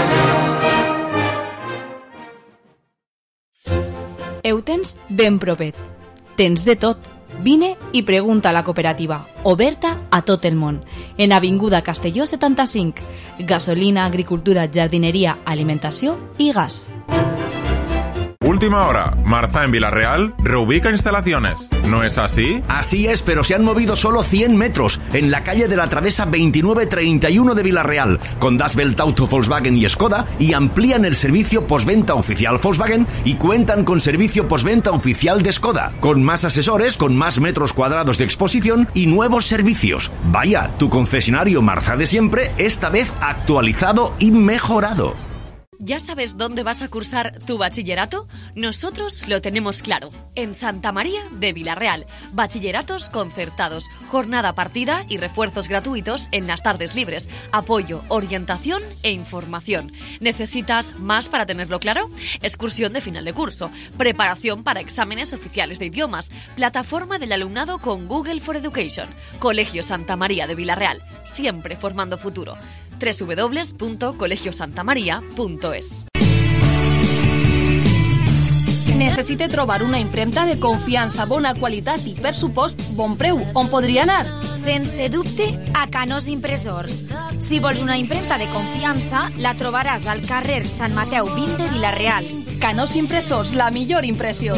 Eutens ben propet. Tens de tot. Vine i pregunta a la cooperativa, oberta a tot el món. En Avinguda Castelló setanta-cinc. Gasolina, agricultura, jardineria, alimentació i gas. Última hora, Marza en Vila-real reubica instalaciones. ¿No es así? Así es, pero se han movido solo cien metros en la calle de la Travesa veintinueve treinta y uno de Vila-real, con Das Welt Auto, Volkswagen y Skoda, y amplían el servicio postventa oficial Volkswagen y cuentan con servicio postventa oficial de Skoda, con más asesores, con más metros cuadrados de exposición y nuevos servicios. Vaya, tu concesionario Marza de siempre, esta vez actualizado y mejorado. ¿Ya sabes dónde vas a cursar tu bachillerato? Nosotros lo tenemos claro. En Santa María de Vila-real. Bachilleratos concertados, jornada partida y refuerzos gratuitos en las tardes libres. Apoyo, orientación e información. ¿Necesitas más para tenerlo claro? Excursión de final de curso. Preparación para exámenes oficiales de idiomas. Plataforma del alumnado con Google for Education. Colegio Santa María de Vila-real. Siempre formando futuro. doble u doble u doble u punto colegio santa maria punto es. Necessite trobar una impremta de confiança, bona qualitat i, per supost, bon preu. On podria anar? Sense dubte, a Canós Impressors. Si vols una impremta de confiança, la trobaràs al carrer Sant Mateu vint de Vila-real. Canós Impressors, la millor impressió.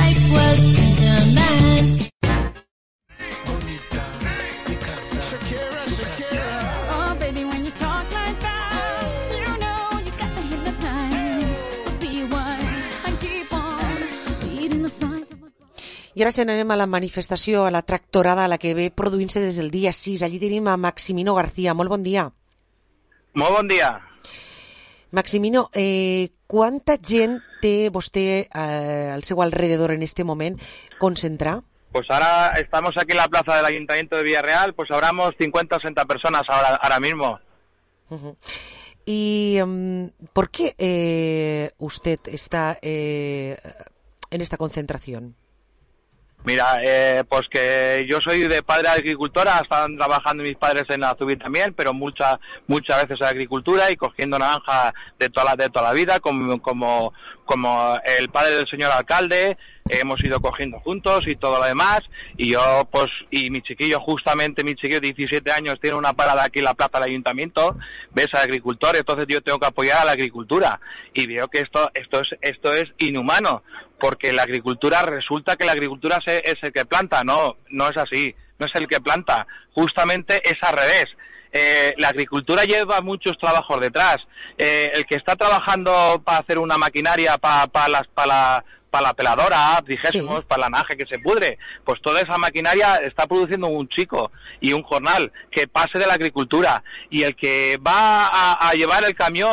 I ara se n'anem a la manifestació, a la tractorada, a la que ve produint-se des del dia sis. Allí tenim a Maximino García. Molt bon dia. Molt bon dia. Maximino, eh, quanta gent té vostè eh, al seu alrededor en este moment concentrada? Pues ahora estamos aquí en la plaza del Ayuntamiento de Vila-real, pues habramos cincuenta o sesenta personas ahora, ahora mismo. Uh-huh. ¿Y um, por qué eh, usted está eh, en esta concentración? Mira, eh, pues que yo soy de padre agricultora, están trabajando mis padres en Azubí también, pero muchas muchas veces en agricultura y cogiendo naranja de toda la, de toda la vida, como, como, como el padre del señor alcalde, hemos ido cogiendo juntos y todo lo demás, y yo, pues, y mi chiquillo, justamente mi chiquillo de diecisiete años tiene una parada aquí en la plaza del ayuntamiento, ves al agricultor, entonces yo tengo que apoyar a la agricultura, y veo que esto, esto es, esto es inhumano, porque la agricultura, resulta que la agricultura es el que planta, no, no es así, no es el que planta, justamente es al revés. Eh, la agricultura lleva muchos trabajos detrás, eh, el que está trabajando para hacer una maquinaria para pa las, pa la, pa la peladora, dijésemos, sí, para la naje que se pudre, pues toda esa maquinaria está produciendo un chico y un jornal que pase de la agricultura, y el que va a, a llevar el camión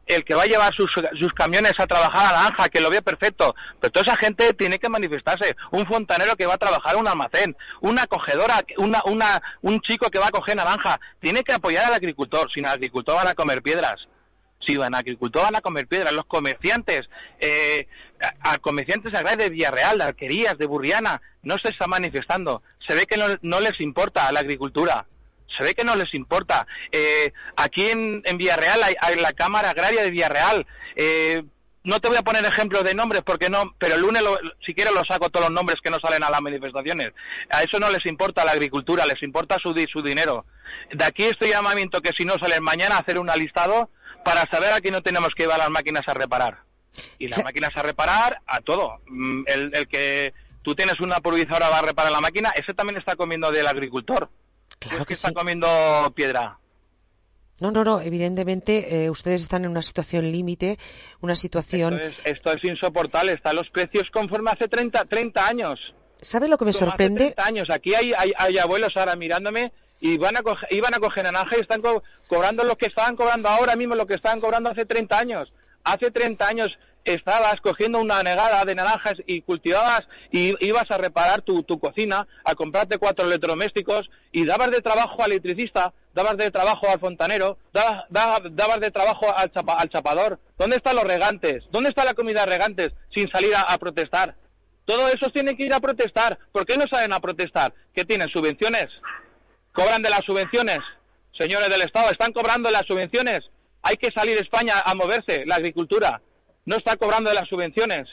el que va a llevar sus, sus camiones a trabajar a Naranja, que lo ve perfecto, pero toda esa gente tiene que manifestarse, un fontanero que va a trabajar en un almacén, una acogedora, una, una, un chico que va a coger naranja, tiene que apoyar al agricultor, sin el agricultor van a comer piedras, si van a agricultor van a comer piedras, los comerciantes, eh, a, a comerciantes agrarios de Villarreal, de Alquerías, de Burriana, no se está manifestando, se ve que no, no les importa a la agricultura. Se ve que no les importa. Eh, aquí en, en Villarreal hay, hay la Cámara Agraria de Villarreal. Eh, no te voy a poner ejemplos de nombres porque no, pero el lunes lo, si quieres lo saco todos los nombres que no salen a las manifestaciones. A eso no les importa la agricultura, les importa su, su dinero. De aquí este llamamiento que si no salen mañana a hacer un alistado para saber a quién no tenemos que llevar las máquinas a reparar. Y las máquinas a reparar a todo. El, el que tú tienes una pulverizadora va a reparar la máquina, ese también está comiendo del agricultor. Claro que, que está sí. comiendo piedra. No, no, no, evidentemente eh, ustedes están en una situación límite, una situación... Esto es, esto es insoportable, están los precios conforme hace treinta, treinta años. ¿Sabe lo que me Como sorprende? Hace treinta años, aquí hay, hay, hay abuelos ahora mirándome y van a coger, iban a coger naranja y están co cobrando lo que estaban cobrando ahora mismo, lo que estaban cobrando hace treinta años. Hace treinta años estabas cogiendo una negada de naranjas y cultivabas y ibas a reparar tu, tu cocina, a comprarte cuatro electrodomésticos y dabas de trabajo al electricista, dabas de trabajo al fontanero, dabas, dabas, dabas de trabajo al, chapa, al chapador. ¿Dónde están los regantes? ¿Dónde está la comida de regantes sin salir a, a protestar? Todos esos tienen que ir a protestar. ¿Por qué no salen a protestar? ¿Qué tienen? ¿Subvenciones? ¿Cobran de las subvenciones? Señores del Estado, ¿están cobrando de las subvenciones? Hay que salir de España a moverse, la agricultura. No está cobrando de las subvenciones.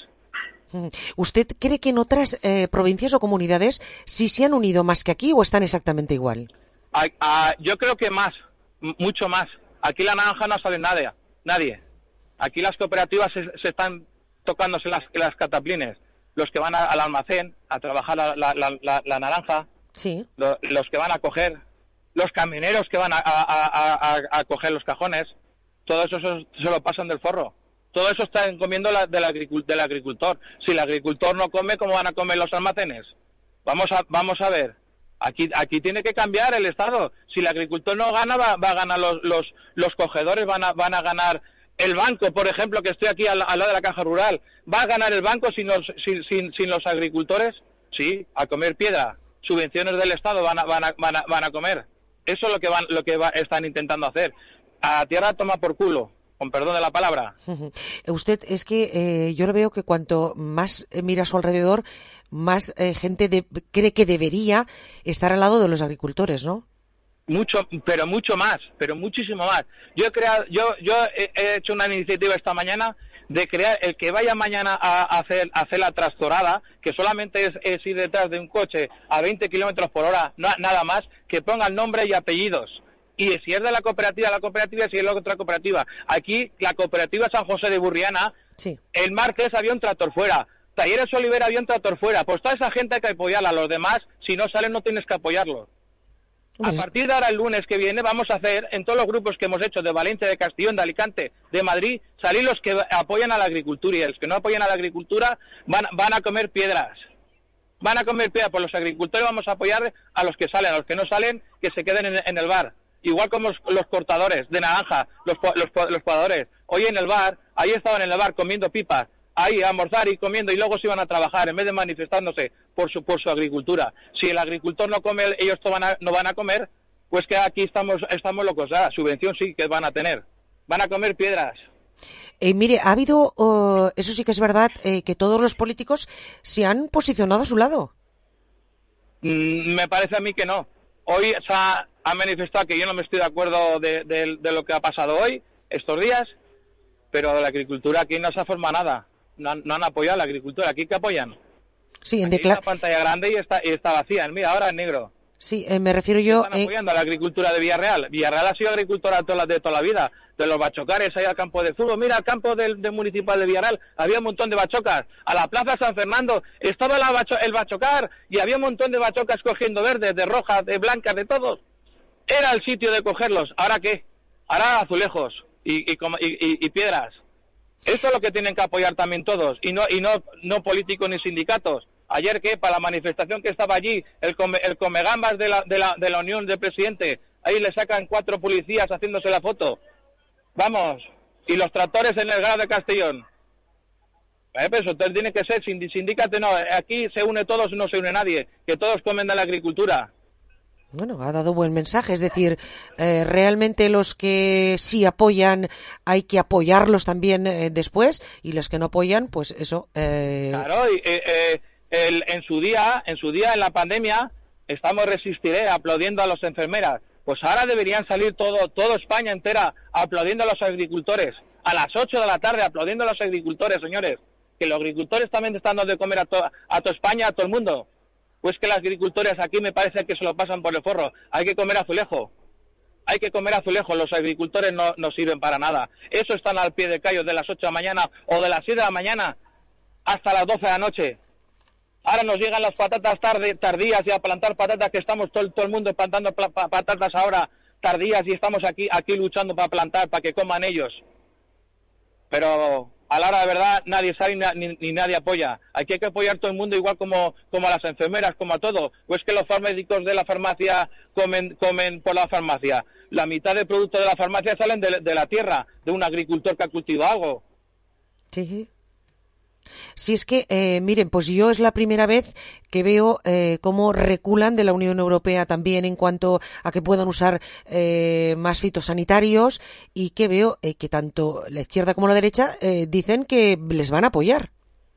¿Usted cree que en otras eh, provincias o comunidades sí se han unido más que aquí o están exactamente igual? A, a, yo creo que más, mucho más. Aquí la naranja no sale nadie, nadie. Aquí las cooperativas se, se están tocándose las, las cataplines. Los que van a, al almacén a trabajar la, la, la, la naranja, sí. Lo, los que van a coger, los camioneros que van a, a, a, a, a coger los cajones, todo eso se, se lo pasan del forro. Todo eso está comiendo la, del, agricul, del agricultor. Si el agricultor no come, ¿cómo van a comer los almacenes? Vamos a, vamos a ver. Aquí, aquí tiene que cambiar el Estado. Si el agricultor no gana, va, va a ganar los, los, los cogedores, van a, van a ganar el banco, por ejemplo, que estoy aquí al, al lado de la Caja Rural. ¿Va a ganar el banco sin los, sin, sin, sin los agricultores? Sí, a comer piedra. Subvenciones del Estado van a, van a, van a, van a comer. Eso es lo que, van, lo que va, están intentando hacer. A tierra toma por culo. Con perdón de la palabra. Usted es que eh, yo lo veo que cuanto más mira a su alrededor, más eh, gente de, cree que debería estar al lado de los agricultores, ¿no? Mucho, pero mucho más, pero muchísimo más. Yo he creado, yo, yo he, he hecho una iniciativa esta mañana de crear el que vaya mañana a, a hacer, a hacer la trastorada, que solamente es, es ir detrás de un coche a veinte kilómetros por hora, no, nada más, que pongan nombre y apellidos. Y si es de la cooperativa, la cooperativa, si es la otra cooperativa. Aquí, la cooperativa San José de Burriana, sí. El martes había un tractor fuera, Talleres Olivera había un tractor fuera. Pues toda esa gente hay que apoyarla, los demás, si no salen no tienes que apoyarlos. A partir de ahora, el lunes que viene, vamos a hacer, en todos los grupos que hemos hecho, de Valencia, de Castellón, de Alicante, de Madrid, salir los que apoyan a la agricultura, y los que no apoyan a la agricultura van, van a comer piedras. Van a comer piedras, pues los agricultores vamos a apoyar a los que salen, a los que no salen, que se queden en, en el bar. Igual como los, los cortadores de naranja, los, los, los podadores. Hoy en el bar, ahí estaban en el bar comiendo pipas, ahí a almorzar y comiendo y luego se iban a trabajar en vez de manifestándose por su, por su agricultura. Si el agricultor no come, ellos van a, no van a comer, pues que aquí estamos, estamos locos. Ah, subvención sí que van a tener. Van a comer piedras. Eh, mire, ha habido, uh, eso sí que es verdad, eh, que todos los políticos se han posicionado a su lado. Mm, me parece a mí que no. Hoy se ha, ha manifestado que yo no me estoy de acuerdo de, de, de lo que ha pasado hoy, estos días, pero de la agricultura aquí no se ha formado nada. No, no han apoyado a la agricultura. ¿Aquí qué apoyan? Sí, en aquí decla- hay una pantalla grande y está, y está vacía. Mira, ahora en negro. Sí, eh, me refiero yo... Están apoyando eh... a la agricultura de Villarreal. Villarreal ha sido agricultora toda, de toda la vida. De los bachocares, ahí al campo de fútbol. Mira, al campo del, del municipal de Villarreal había un montón de bachocas. A la plaza San Fernando estaba la bacho, el bachocar y había un montón de bachocas cogiendo verdes, de rojas, de blancas, de todos. Era el sitio de cogerlos. ¿Ahora qué? Ahora azulejos y, y, y, y piedras. Esto es lo que tienen que apoyar también todos. Y no, y no, no políticos ni sindicatos. Ayer que para la manifestación que estaba allí, el, come, el comegambas de la, de, la, de la Unión del Presidente, ahí le sacan cuatro policías haciéndose la foto. Vamos, y los tractores en el Grado de Castellón. Eh, pues entonces tiene que ser, sindícate, no, aquí se une todos, no se une nadie, que todos comen de la agricultura. Bueno, ha dado buen mensaje, es decir, eh, realmente los que sí apoyan hay que apoyarlos también eh, después, y los que no apoyan, pues eso. Eh... Claro, y, eh, eh, el, en su día, en su día en la pandemia, estamos resistiré aplaudiendo a las enfermeras. Pues ahora deberían salir todo, todo España entera aplaudiendo a los agricultores. A las ocho de la tarde aplaudiendo a los agricultores, señores. Que los agricultores también están dando de comer a, to, a toda España, a todo el mundo. Pues que los agricultores aquí me parece que se lo pasan por el forro. Hay que comer azulejo. Hay que comer azulejo. Los agricultores no, no sirven para nada. Eso están al pie de callo de las ocho de la mañana o de las siete de la mañana hasta las doce de la noche. Ahora nos llegan las patatas tarde, tardías y a plantar patatas, que estamos todo, todo el mundo plantando pla, patatas ahora tardías y estamos aquí, aquí luchando para plantar, para que coman ellos. Pero a la hora de verdad nadie sabe ni, ni, ni nadie apoya. Aquí hay que apoyar todo el mundo igual como, como a las enfermeras, como a todo. O es que los farmacéuticos de la farmacia comen, comen por la farmacia. La mitad del producto de la farmacia salen de, de la tierra, de un agricultor que ha cultivado algo. Sí. Si es que, eh, miren, pues yo es la primera vez que veo eh, cómo reculan de la Unión Europea también en cuanto a que puedan usar eh, más fitosanitarios, y que veo eh, que tanto la izquierda como la derecha eh, dicen que les van a apoyar.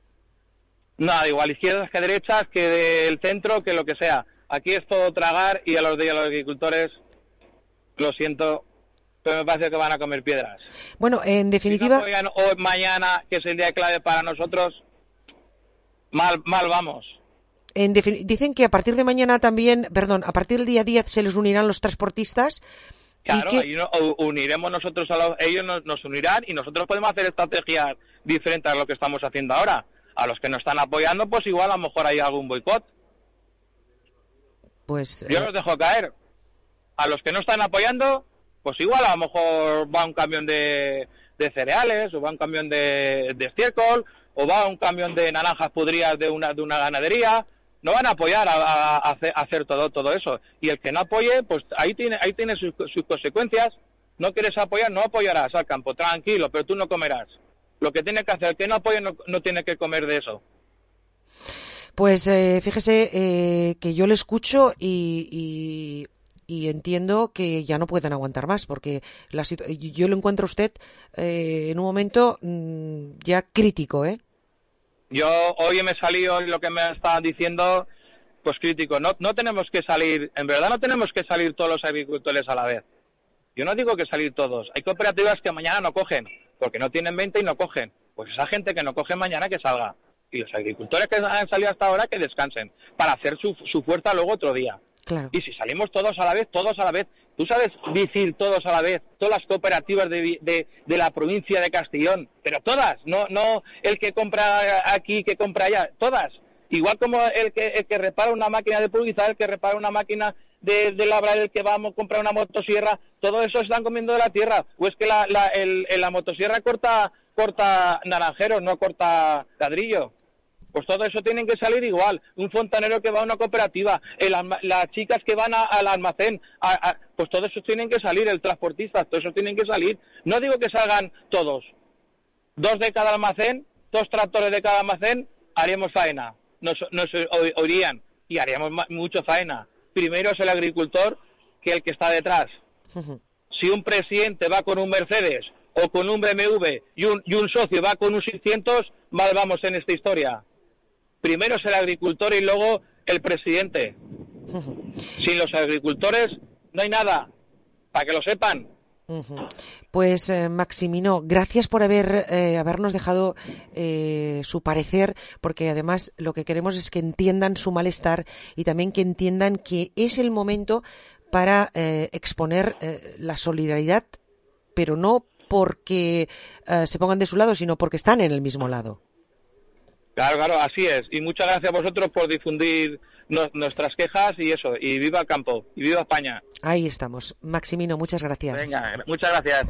Nada, igual izquierdas que derechas, que del centro, que lo que sea. Aquí es todo tragar, y a los de a los agricultores, lo siento, pero me parece que van a comer piedras. Bueno, en definitiva... Si no apoyan hoy, mañana, que es el día clave para nosotros, mal, mal vamos. En defin- dicen que a partir de mañana también, perdón, a partir del día diez se les unirán los transportistas. Claro, y que... ahí no, uniremos nosotros, a los, ellos nos, nos unirán, y nosotros podemos hacer estrategias diferentes a lo que estamos haciendo ahora. A los que nos están apoyando, pues igual a lo mejor hay algún boicot. Pues... Yo eh... los dejo caer. A los que no están apoyando... pues igual a lo mejor va un camión de, de cereales, o va un camión de, de estiércol, o va un camión de naranjas podridas de una de una ganadería. No van a apoyar a, a, a hacer, a hacer todo todo eso. Y el que no apoye, pues ahí tiene ahí tiene sus, sus consecuencias. No quieres apoyar, no apoyarás al campo, tranquilo, pero tú no comerás. Lo que tiene que hacer, el que no apoye no, no tiene que comer de eso. Pues eh, fíjese eh, que yo le escucho y... y... y entiendo que ya no pueden aguantar más, porque la situ- yo lo encuentro a usted eh, en un momento mmm, ya crítico, ¿eh? Yo hoy me salió lo que me estaban diciendo, pues crítico. No, no tenemos que salir, en verdad no tenemos que salir todos los agricultores a la vez. Yo no digo que salir todos. Hay cooperativas que mañana no cogen, porque no tienen venta y no cogen. Pues esa gente que no coge mañana que salga. Y los agricultores que han salido hasta ahora que descansen, para hacer su, su fuerza luego otro día. Claro. Y si salimos todos a la vez, todos a la vez, tú sabes decir todos a la vez, todas las cooperativas de, de, de la provincia de Castellón, pero todas, no no el que compra aquí, que compra allá, todas. Igual como el que el que repara una máquina de pulverizar, el que repara una máquina de, de labrar, el que va a comprar una motosierra, todo eso están comiendo de la tierra. O es que la, la, el, el, la motosierra corta, corta naranjeros, no corta ladrillo. Pues todo eso tienen que salir igual. Un fontanero que va a una cooperativa, el, las chicas que van a, al almacén, a, a, pues todo eso tienen que salir, el transportista, todo eso tienen que salir. No digo que salgan todos. Dos de cada almacén, dos tractores de cada almacén, haríamos faena. Nos, nos oirían y haríamos mucho faena. Primero es el agricultor que el que está detrás. Uh-huh. Si un presidente va con un Mercedes o con un B M W y un, y un socio va con un seiscientos, mal vamos en esta historia. Primero es el agricultor y luego el presidente. Sin los agricultores no hay nada, para que lo sepan. Uh-huh. Pues eh, Maximino, gracias por haber eh, habernos dejado eh, su parecer, porque además lo que queremos es que entiendan su malestar y también que entiendan que es el momento para eh, exponer eh, la solidaridad, pero no porque eh, se pongan de su lado, sino porque están en el mismo lado. Claro, claro, así es. Y muchas gracias a vosotros por difundir no, nuestras quejas y eso. Y viva el campo, y viva España. Ahí estamos. Maximino, muchas gracias. Venga, muchas gracias.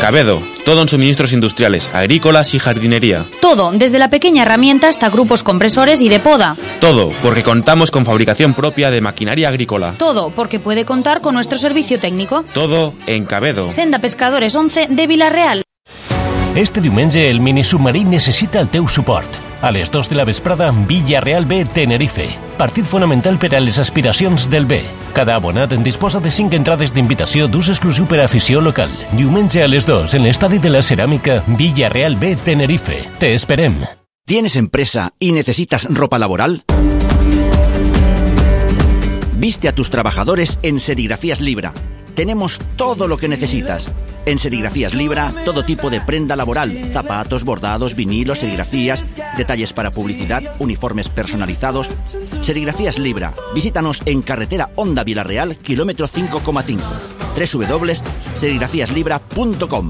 Cabedo, todo en suministros industriales, agrícolas y jardinería. Todo, desde la pequeña herramienta hasta grupos compresores y de poda. Todo, porque contamos con fabricación propia de maquinaria agrícola. Todo, porque puede contar con nuestro servicio técnico. Todo en Cabedo. Senda Pescadores once de Vila-real. Este diumenge el minisubmarí necessita el teu suport. A les dos de la vesprada, Villarreal B, Tenerife. Partit fonamental per a les aspiracions del B. Cada abonat en disposa de cinc entrades d'invitació d'ús exclusiu per a afició local. Diumenge a les dos, en l'estadi de la Ceràmica, Villarreal B, Tenerife. Te esperem. ¿Tienes empresa y necesitas ropa laboral? Viste a tus trabajadores en Serigrafías Libra. Tenemos todo lo que necesitas. En Serigrafías Libra, todo tipo de prenda laboral, zapatos, bordados, vinilos, serigrafías, detalles para publicidad, uniformes personalizados. Serigrafías Libra. Visítanos en carretera Honda Vila-real, kilómetro cinco coma cinco. doble u doble u doble u punto serigrafías libra punto com.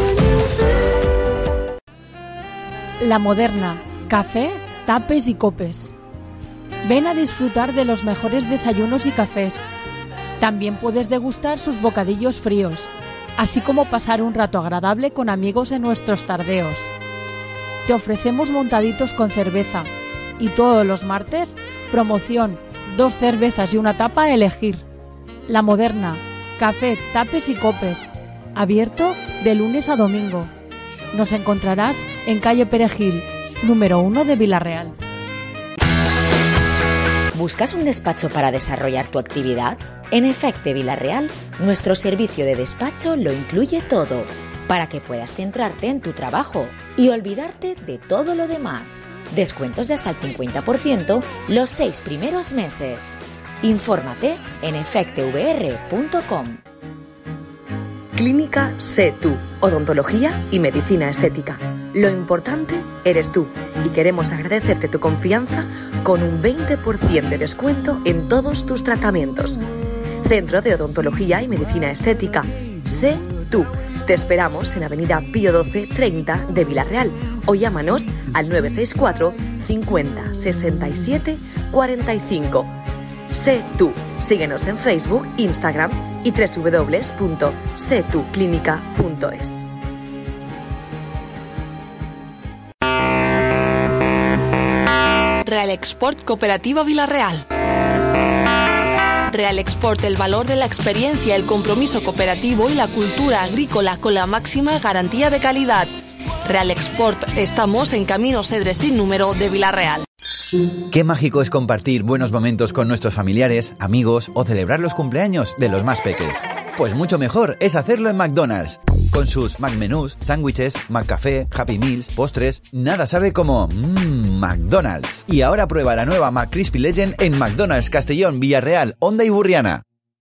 La Moderna, café, tapes y copes. Ven a disfrutar de los mejores desayunos y cafés. También puedes degustar sus bocadillos fríos, así como pasar un rato agradable con amigos en nuestros tardeos. Te ofrecemos montaditos con cerveza y todos los martes, promoción, dos cervezas y una tapa a elegir. La Moderna, café, tapes y copes, abierto de lunes a domingo. Nos encontrarás en calle Perejil, número uno de Vila-real. ¿Buscas un despacho para desarrollar tu actividad? En Efecte Vila-real, nuestro servicio de despacho lo incluye todo, para que puedas centrarte en tu trabajo y olvidarte de todo lo demás. Descuentos de hasta el cincuenta por ciento los seis primeros meses. Infórmate en efecte v r punto com. Clínica Sé Tú, odontología y medicina estética. Lo importante eres tú y queremos agradecerte tu confianza con un veinte por ciento de descuento en todos tus tratamientos. Centro de Odontología y Medicina Estética. Sé Tú. Te esperamos en Avenida Pío doce treinta de Vila-real o llámanos al nueve seis cuatro cincuenta sesenta y siete cuarenta y cinco. Sé Tú. Síguenos en Facebook, Instagram y doble u doble u doble u punto sé tú clínica punto es. Real Export Cooperativa Vila-real. Real Export, el valor de la experiencia, el compromiso cooperativo y la cultura agrícola con la máxima garantía de calidad. Real Export, estamos en Camino Cedre sin número de Vila-real. Qué mágico es compartir buenos momentos con nuestros familiares, amigos o celebrar los cumpleaños de los más peques. Pues mucho mejor es hacerlo en McDonald's. Con sus McMenús, sándwiches, McCafé, Happy Meals, postres, nada sabe como mmm, McDonald's. Y ahora prueba la nueva McCrispy Legend en McDonald's Castellón, Villarreal, Honda y Burriana.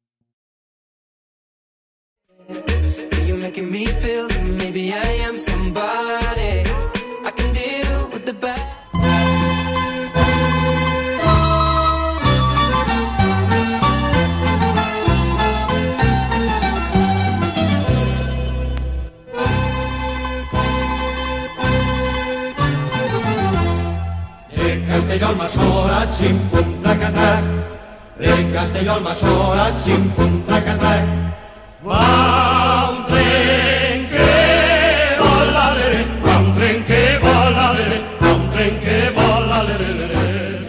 Castelló al Masora, xim, pum, trac-a-trac. De Castelló al Masora, xim, pum, trac-a-trac. Va un tren que vola, lere, va un tren que vola, lere, va un tren que vola, lere, lere.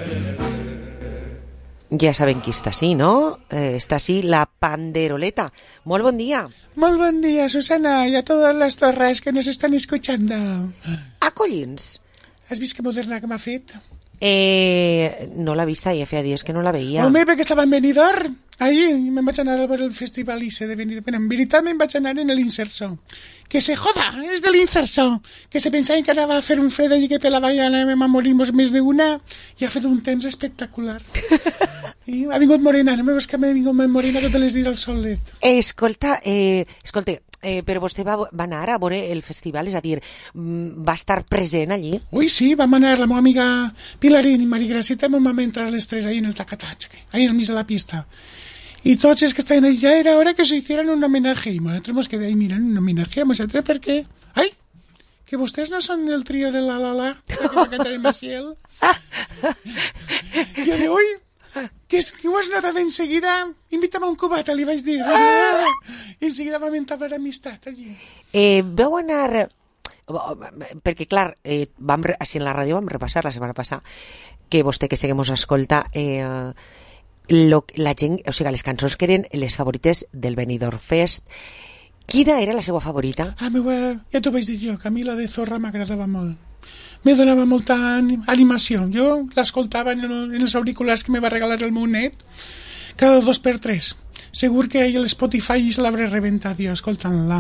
Ja sabem qui està així, no? Eh, està així la Panderoleta. Molt bon dia. Molt bon dia, Susana, y a todas las torres que nos están escuchando. A collins. ¿Has vist que moderna que m'ha fet? Eh, no l'ha vista, ja feia dies que no la veia. Home, perquè estava en Benidorm. Ahir me'n vaig anar a veure el festival ese de Benidorm. Bueno, en veritat me'n vaig anar en el Inserso. Que se joda, és del Inserso. Que se pensaven que anava a fer un fred allí que pelava i anàvem a morir-nos més d'una i ha fet un temps espectacular. I ha vingut morena, no me veus que m'ha vingut morena totes les dies al solet. Eh, escolta, eh, escolta, eh, però vostè va, va anar a veure el festival, és a dir, va estar present allí? Ui, sí, vam anar la meva amiga Pilarín i Marigraceta, vam entrar les tres ahí en el tacatatx, ahí en el mig de la pista. Y todos los que estaban ahí, ya era hora que se hicieran un homenaje. Y nosotros nos quedamos ahí mirando un homenaje a nosotros porque... ¡Ay! Que ustedes no son el trío de la la la, que va a cantar en Maciel. Y de hoy, que, es, que ho has notat enseguida, invítame a un cubata, li vaig dir. Ah! I enseguida vam entablar amistat allí. Eh, veu anar... Perquè, clar, eh, vam, així en la ràdio vam repassar la setmana passada que vostè que sé que mos escolta eh, lo, la gent, o sigui, les cançons que eren les favorites del Benidorm Fest. Quina era la seva favorita? Ah, meva, ja t'ho vaig dir jo, que a mi la de Zorra m'agradava molt. Me donava molta animació. Jo l'escoltava en, en els auriculars que me va regalar el meu net cada dos per tres. Segur que a l'Spotify se l'hauré reventat jo escoltant-la.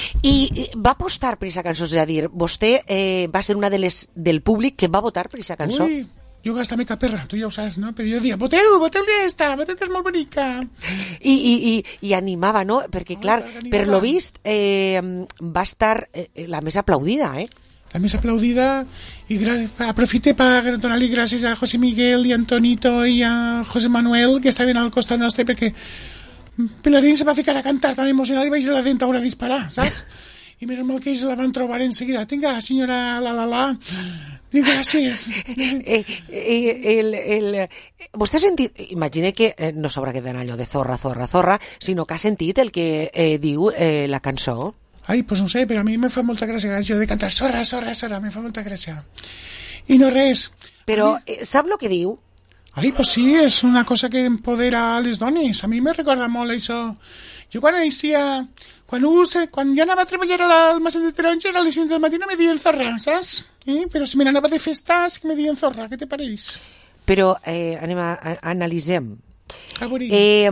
I va apostar per aquesta cançó, és a dir, vostè eh, va ser una de les del públic que va votar per aquesta cançó? Ui, jo gastava caperra, tu ja ho saps, no? Però jo dia, voteu, voteu d'esta, voteu que és molt bonica. I, i, i, i animava, no? Perquè, clar, oh, per lo vist, eh, va estar eh, la més aplaudida, eh? La més aplaudida, i aprofite per donar-li gràcies a José Miguel i a Antonito i a José Manuel, que estaven al costat nostre, perquè Pilarín se va ficar a cantar tan emocionada i vaig a la dentadura a disparar, saps? I més mal que ells la van trobar enseguida. Tinga, senyora la la la, dic gràcies. Eh, eh, el, el, vostè ha sentit, imagina que eh, no s'haurà quedat allò de zorra, zorra, zorra, sinó que ha sentit el que eh, diu eh, la cançó. Ai, pues no sé, però a mi me fa molta gràcia això de cantar zorra, zorra, zorra, me fa molta gràcia. I no res. Però mi... eh, sap el que diu? Ai, pues sí, és una cosa que empodera a les dones. A mi me recorda molt això. Jo quan inicia, quan, use, quan jo anava a treballar al Massat de Taronges a les cinc del matí no me diuen zorra, saps? Eh? Però si me n'anava de festa sí que me diuen zorra, què te pareix? Però eh, anem a, a analitzem. A veure. Eh,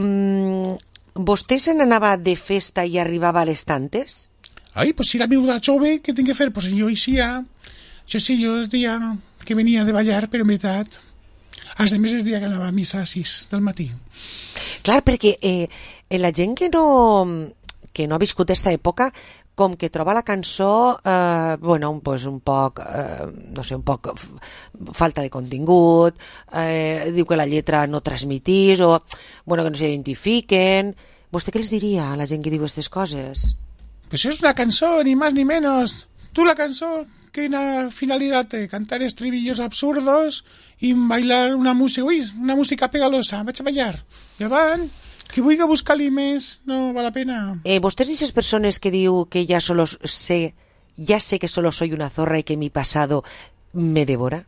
vostè se n'anava de festa i arribava a les tantes? Ai, pues si era viuda jove, què tinc que fer? Pues jo eixia, jo sí, jo el dia que venia de ballar, però en veritat... Els demés el dia que anava a missa a sis del matí. Clar, perquè eh, la gent que no, que no ha viscut aquesta època, com que troba la cançó, eh, bueno, pues un poc, eh, no sé, un poc falta de contingut, eh, diu que la lletra no transmitís, o, bueno, que no s'identifiquen. Vostè què els diria a la gent que diu aquestes coses? Pues és una cançó, ni más ni menos. Tu la cançó, quina finalitat té? Cantar estribillos absurdos i bailar una música, ui, una música pegalosa, vaig a ballar. I avant, que vull buscar-li més, no val la pena. Eh, vostè és d'aquestes persones que diu que ya solo sé, ya sé que solo soy una zorra y que mi pasado me devora?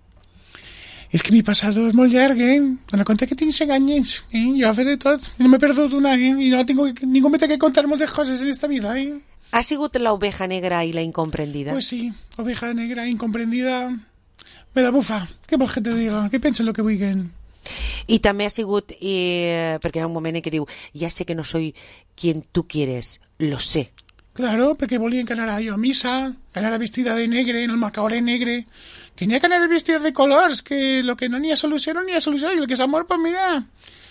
És que mi pasado és molt llarg, eh? Dóna compte que tinc cent anys, eh? Jo he fet de tot, i no m'he perdut una, eh? I no tinc, ningú me té que contar moltes coses en esta vida, eh? ¿Ha sigut la oveja negra y la incomprendida? Pues sí, oveja negra, incomprendida, me la bufa. Què vols que te diga? Què pensen lo que vulguin? I també ha sigut, eh, perquè hi ha un moment en què diu, ja sé que no soy quien tú quieres, lo sé. Claro, perquè volien que anara jo a missa, que anara vestida de negre, en el macaoré negre, que n'hi ha que anar vestida de colors, que lo que no n'hi ha solució no n'hi ha solució, i el que s'ha mort, pues mira...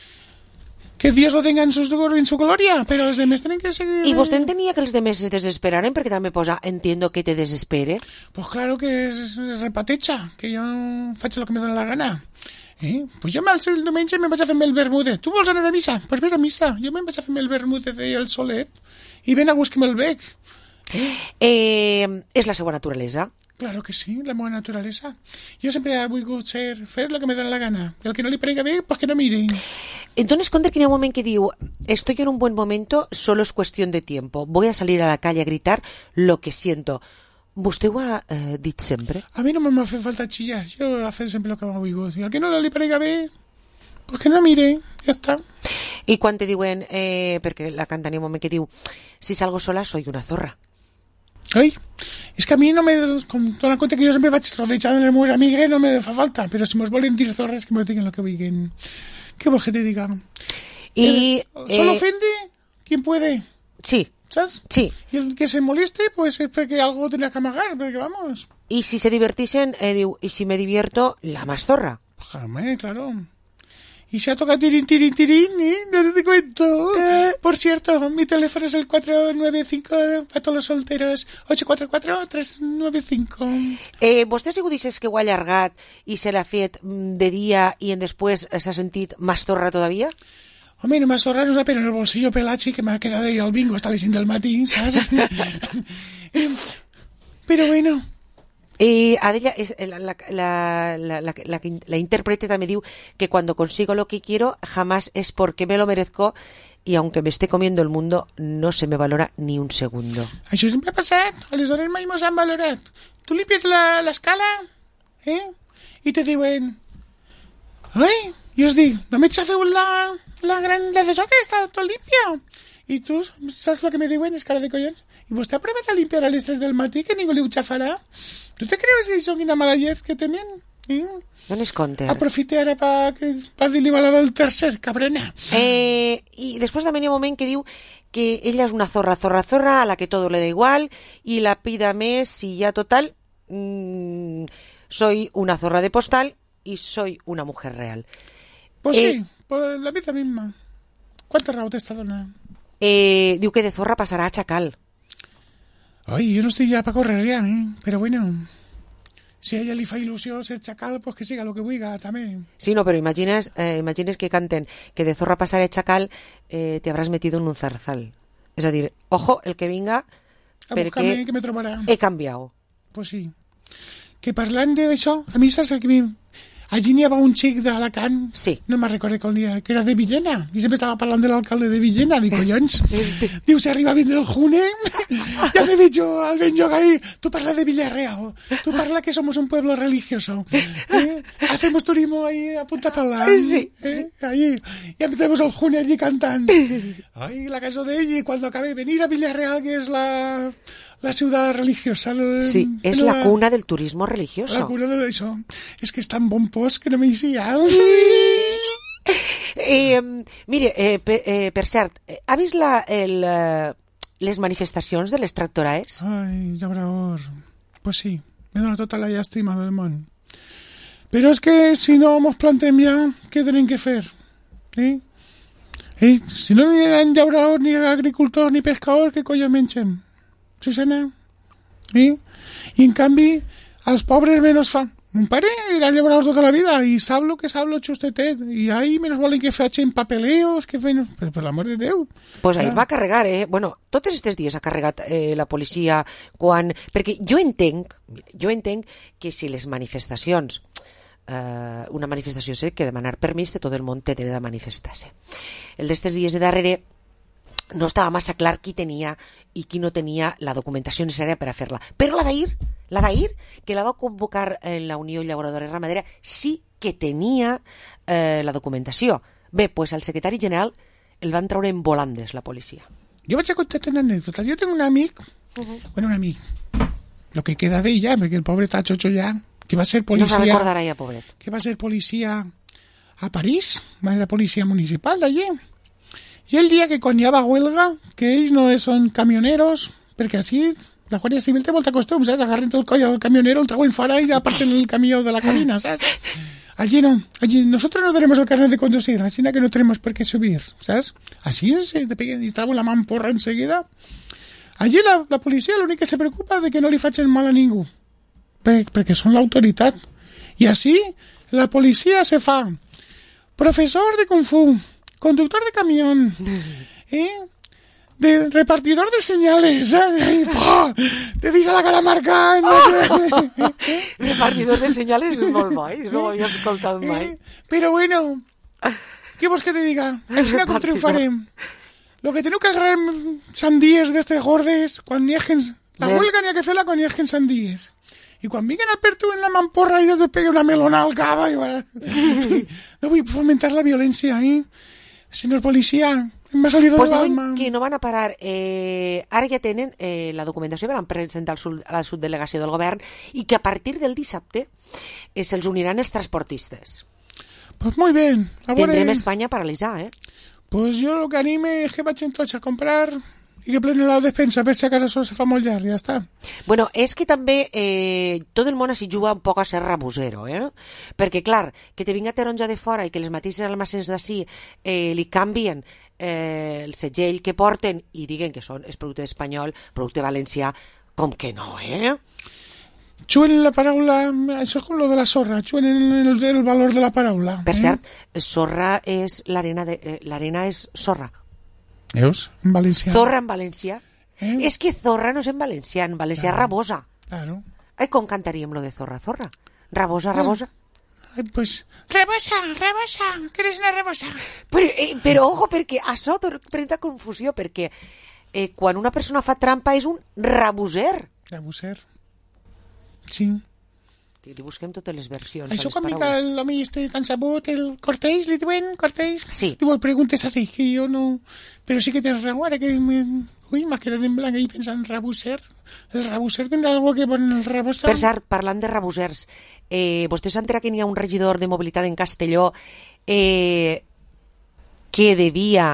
Que Dios lo tenga en, sus, en su gloria, pero los demás tienen que seguir... ¿Y vostè entenia que els demás se desesperaren? Perquè també posa, entiendo que te desespere. Pues claro que es, es repatecha, que jo faig el que me dóna la gana. Eh? Pues jo el diumenge me vaig a fer-me el vermudet. Tu vols anar a missa? Pues ves a missa. Jo me'n vaig a fer-me el vermudet del solet i ben a gust que me'l bec. Eh? Eh, és la seva naturalesa? Claro que sí, la meva naturalesa. Jo sempre he volgut ser, fer el que me dóna la gana. El que no li prega bé, pues que no mire. Entonces, cuando hay un momento que digo, estoy en un buen momento, solo es cuestión de tiempo. Voy a salir a la calle a gritar lo que siento. ¿Vostè ho ha eh, dit sempre? A mi no m'ha fet falta xillar. Jo he fet sempre el que m'ha volgut. I el que no li prega bé, pues que no mire, ja està. I quan te diuen, eh, perquè la canta en un moment que diu, si salgo sola soy una zorra. Ai, és que a mi no me... Com dona compte que jo sempre vaig rodejada en les meves amigues, no me fa falta. Però si mos volen dir zorres, que me diguen el que vulguin. ¿Qué vols que te diga? Y, eh, ¿Solo eh, ofende quien puede? Sí. ¿Sabes? Sí. Y el que se moleste, pues es porque algo tendrá que amagar, porque vamos. Y si se divertisen, eh, diu, y si me divierto, la más zorra. Jamás, claro. Y se ha tocado tirín, tirín, tirín, ¿eh? No te cuento. Eh. Por cierto, mi teléfono es el cuatro nueve cinco, a todos los solteros, ocho cuatro cuatro, tres nueve cinco. Eh, vostè ha sigut dices que ho ha allargat i se l'ha fet de dia i en després s'ha sentit más zorra todavía? Hombre, no más zorra, no sé, pero en el bolsillo pelachi que me ha quedado ahí al bingo hasta las cinc del matí, ¿sabes? Pero bueno, Y Adela, es, la, la, la, la, la, la, la intérprete también diu que cuando consigo lo que quiero jamás es porque me lo merezco y aunque me esté comiendo el mundo no se me valora ni un segundo. Això sempre ha passat, aleshores mai mos han valorat. Tu limpies la, l'escala, eh? I te diuen, ai, i us dic, només s'ha fet la, la gran, la de so que està tot limpia. I tu saps el que me diuen, és cara de collons. I vostè ha provat a limpiar a les tres del matí que ningú li ho xafarà? Tu te creus que això quina mala llet que tenen? Eh? Dones compte. Aprofite ara pa, pa dir-li la del tercer, cabrena. Eh, I després també hi ha un moment que diu que ella és una zorra, zorra, zorra, a la que todo le da igual, y la pida més y ya total, mmm, soy una zorra de postal y soy una mujer real. Pues eh, sí, por la vida misma. ¿Cuánta raó t'està donant? Eh, diu que de zorra passarà a chacal. Ay, yo no estoy ya para correr ya, ¿eh? Pero bueno, si a ella li fa il·lusió ser chacal, pues que siga lo que vulga, també. Sí, no, pero imagines, eh, imagines que canten que de zorra pasaré chacal, eh, te habrás metido en un zarzal. Es decir, ojo, el que vinga, a perquè que me trobarà. He canviat. Pues sí. Que parlant d'això, a mi saps que mi... Allí n'hi havia un xic d'Alacant, sí. No me'n recordo com n'hi que era de Villena, i sempre estava parlant de l'alcalde de Villena, dic, collons, diu, si arriba vindre el June, ja me veig jo al ben joc ahí, tu parla de Villarreal, tu parla que somos un pueblo religioso, ¿eh? Hacemos turismo ahí a Punta Pala, sí, ¿eh? sí. Ahí, ya tenemos al June allí cantant, ay, la cançó d'ell, i quan acabe venir a Villarreal, que és la... La ciudad religiosa. Sí, es la, la cuna del turismo religioso. La cuna de eso. Es que es tan bon post que no me decía. eh, mire, eh, per, eh, per cert, ha vist la, el, eh, les manifestacions de les tractoraes? Ai, llaurador. Pues sí, me dona tota la llàstima del món. Però és que si no mos plantem ja, què tenim que fer? Eh? Eh? Si no hi ha llauradors, ni agricultors, ni pescadors, què collons mengem? Susana, ¿sí? Y en canvi als pobres menos fan. Mon pare era llaurador tota la vida i sap lo que sap lo xustetet i ahí menos volen que facin papeleos que feien... Però per l'amor de Déu. Pues ahí va carregar, eh? Bueno, tots aquests dies ha carregat eh, la policia quan... Perquè jo entenc, jo entenc que si les manifestacions, eh, una manifestació sé que demanar permís de tot el món té dret a manifestar-se. El d'estes dies de darrere no estava massa clar qui tenia i qui no tenia la documentació necessària per a fer-la. Però la d'ahir, la d'ahir, que la va convocar en la Unió Llauradora i Ramadera, sí que tenia eh, la documentació. Bé, pues al secretari general el van treure en volandes, la policia. Jo vaig a contar una anècdota. Jo tinc un amic, uh-huh. bueno, un amic, lo que queda d'ell ja, perquè el pobre està xocho ja, que va ser policia... No se recordarà ja, pobret. Que va ser policia a París, va ser la policia municipal d'allí. I el dia que quan hi ha huelga, que ells no són camioneros, perquè així la Guàrdia Civil té molta costum, saps? Agarren el coll al camionero, el trauen fora i ja parten el camió de la cabina, ¿sabes? Allí no, allí nosotros no tenemos el carnet de conducir, así que no tenemos por qué subir, ¿sabes? Así es, te peguen y trauen la mamporra enseguida. Allí la, la policia l'únic que se preocupa de que no li facin mal a ningú, per, perquè són l'autoritat. I així la policia se fa professor de Kung Fu, conductor de camión, ¿eh? De repartidor de señales, ¿eh? ¡Oh! Te dice la cara marcada, no sé. Repartidor de señales és molt mai, no ho havia escoltat mai. Eh? Pero bueno, ¿qué vos que te diga? Així com triomfarem. Lo que teniu que agarrar sandíes d'estes gordes, quan hi hagi... La huelga n'hi ha que fer-la quan hi hagi sandíes. I quan vinguen a per tu en la mamporra i te pegue una melona al cap, i... no vull fomentar la violència, eh? Señor policía, m'ha salido pues de l'alma. Pues que no van a parar. Eh, ara ja tenen eh, la documentació que van presentar al sud, a la subdelegació del govern i que a partir del dissabte eh, se'ls uniran els transportistes. Pues muy bien. Tendrem Espanya paralitzada, eh? Pues jo el que anime és que vaig en tots a comprar i que plenen la despensa per si a casa això se fa molt llarg, ja està. Bueno, és que també eh, tot el món s'hi juga un poc a ser rabosero, eh? Perquè, clar, que te vinga taronja de fora i que les mateixes almacens d'ací eh, li canvien eh, el segell que porten i diguen que són és producte espanyol, producte valencià, com que no, eh? Xuen la paraula, això és com lo de la sorra, xuen el, el valor de la paraula. Per eh? cert, sorra és l'arena, de, eh, l'arena és sorra. Veus? En valencià. Zorra en valencià. Eh? És que zorra no és en valencià, en valencià claro. rabosa. Claro. Ai, com cantaríem lo de zorra, zorra? Rabosa, rabosa. Ai, pues, rebosa, rebosa, que eres una rebosa. Però, eh, però ojo, perquè això presenta confusió, perquè eh, quan una persona fa trampa és un raboser. Raboser. Sí. Li busquem totes les versions. Això com que l'home este tan sabut, el Cortés, li diuen Cortés? Sí. I vos preguntes a ti, que jo no... Però sí que tens raó, ara que... Me... Ui, m'ha quedat en blanc ahí pensant raboser. El raboser tindrà algo que ponen el raboser? Per cert, parlant de rabosers, eh, vostè s'entera que n'hi ha un regidor de mobilitat en Castelló eh, que devia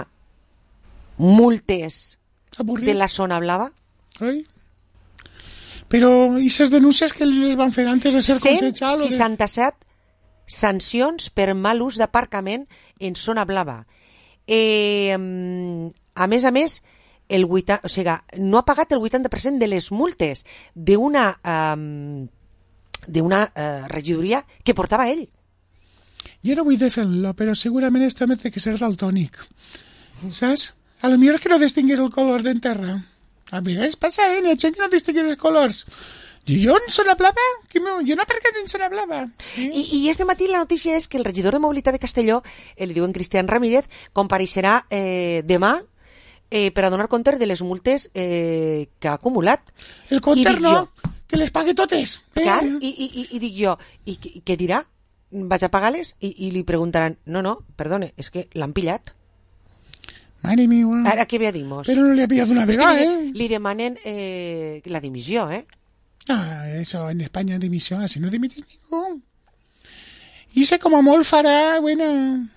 multes Aburrit. de la zona blava? Oi? Però, i les denúncies que les van fer antes de ser consejal? cent seixanta-set sancions per mal ús d'aparcament en zona blava. Eh, a més a més, el vuitanta, o sigui, no ha pagat el vuitanta per cent de les multes d'una um, d'una uh, regidoria que portava ell. Jo no vull de fer-lo, però segurament este home té que ser daltònic. Saps? A lo millor que no distingués el color d'en terra. A vegades passa, eh? N'hi ha gent que no distingués els colors. I jo en zona blava? Jo no he aparcat en zona blava. Eh? I, I este matí la notícia és que el regidor de mobilitat de Castelló, el diuen Cristian Ramírez, compareixerà eh, demà eh, per a donar compte de les multes eh, que ha acumulat. El compte no, jo, que les pague totes. Eh? Clar, i, i, i, i dic jo, i què dirà? Vaig a pagar-les? I, I li preguntaran, no, no, perdone, és que l'han pillat. Madre mía. Ara què ve a dir-nos? Però no li ha pillat una vegada, li, eh? Li demanen eh, la dimissió, eh? Ah, eso en España dimisión, así no dimitís ningún. Y sé como molt fará, bueno,